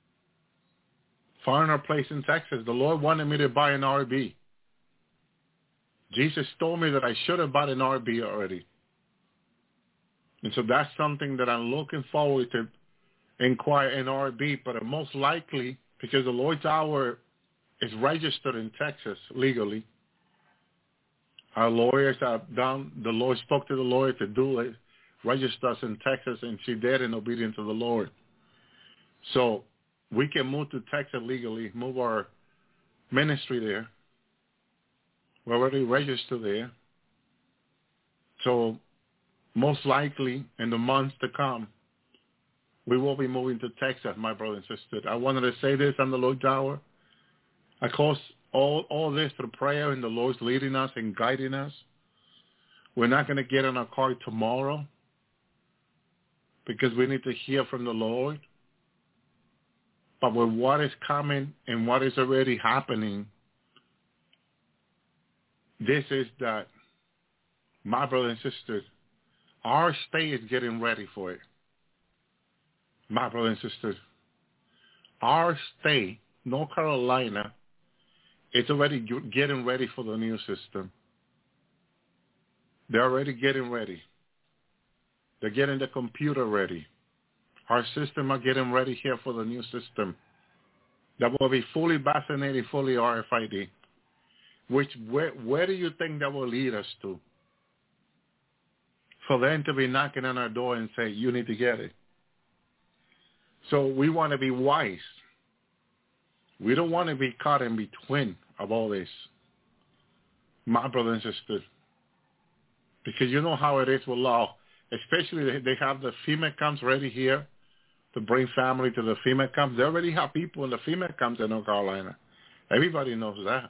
Find our place in Texas. The Lord wanted me to buy an RV. Jesus told me that I should have bought an RV already. And so that's something that I'm looking forward to inquire in RV, but most likely, because the Lord's Hour is registered in Texas legally, our lawyers have done, the Lord spoke to the lawyer to do it, register us in Texas, and she did in obedience to the Lord. So we can move to Texas legally, move our ministry there. We're already registered there. So most likely in the months to come, we will be moving to Texas, my brother and sister. I wanted to say this on the Lord's Hour. Of course, all this through prayer and the Lord's leading us and guiding us. We're not going to get in our car tomorrow because we need to hear from the Lord. But with what is coming and what is already happening, this is that, my brother and sister, our state is getting ready for it. My brother and sister, our state, North Carolina, is already getting ready for the new system. They're already getting ready. They're getting the computer ready. Our system are getting ready here for the new system that will be fully vaccinated, fully RFID. Where do you think that will lead us to? For them to be knocking on our door and say, you need to get it. So we want to be wise. We don't want to be caught in between of all this, my brother and sister. Because you know how it is with law. Especially they have the FEMA camps ready here to bring family to the FEMA camps. They already have people in the FEMA camps in North Carolina. Everybody knows that.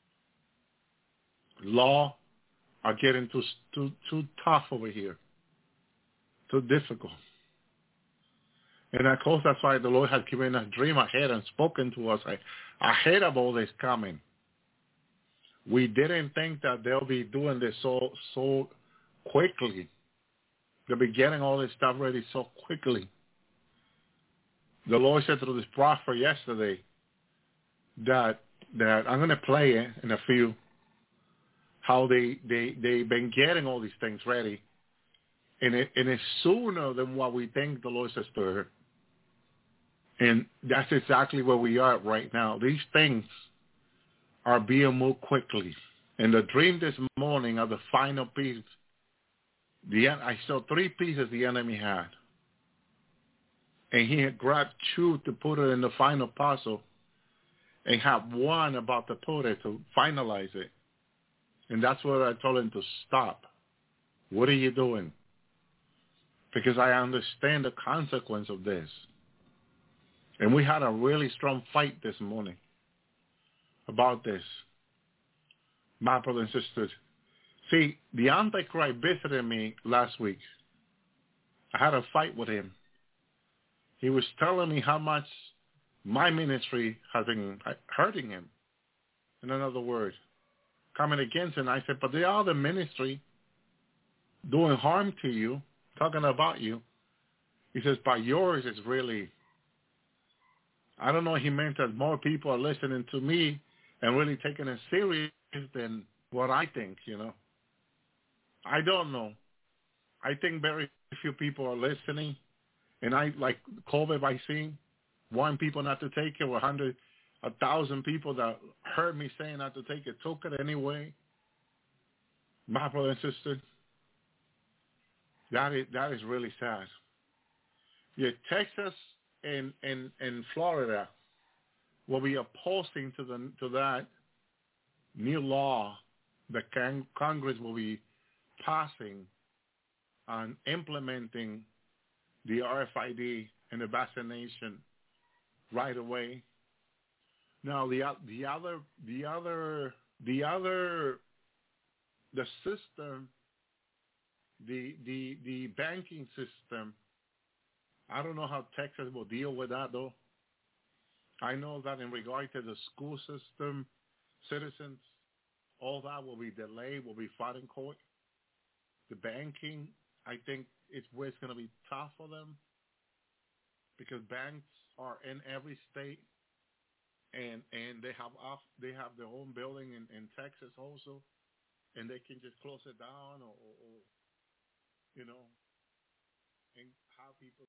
Law are getting too tough over here, too difficult. And of course, that's why the Lord has given us a dream ahead and spoken to us ahead of all this coming. We didn't think that they'll be doing this so quickly. They'll be getting all this stuff ready so quickly. The Lord said through this prophet yesterday that I'm going to play it in a few, how they've been getting all these things ready. And it's sooner than what we think, the Lord says to her. And that's exactly where we are right now. These things are being moved quickly. And the dream this morning of the final piece, I saw 3 pieces the enemy had. And he had grabbed 2 to put it in the final puzzle and had 1 about to put it to finalize it. And that's where I told him to stop. What are you doing? Because I understand the consequence of this. And we had a really strong fight this morning about this. My brothers and sisters. See, the Antichrist visited me last week. I had a fight with him. He was telling me how much my ministry has been hurting him. In another word, coming against him. I said, but the other ministry doing harm to you, talking about you. He says, but yours is really, I don't know, he meant that more people are listening to me and really taking it serious than what I think, you know. I don't know. I think very few people are listening. And I, like COVID vaccine, warn people not to take it. 100 1,000 people that heard me saying not to take it took it anyway. My brother and sister, that is really sad. Yeah, Texas and Florida will be opposing to that new law that Congress will be passing on implementing the RFID and the vaccination right away. Now the system, the banking system, I don't know how Texas will deal with that though. I know that in regard to the school system, citizens, all that will be delayed, will be fought in court. The banking, I think it's where it's going to be tough for them because banks are in every state, and they have their own building in Texas also, and they can just close it down or and have people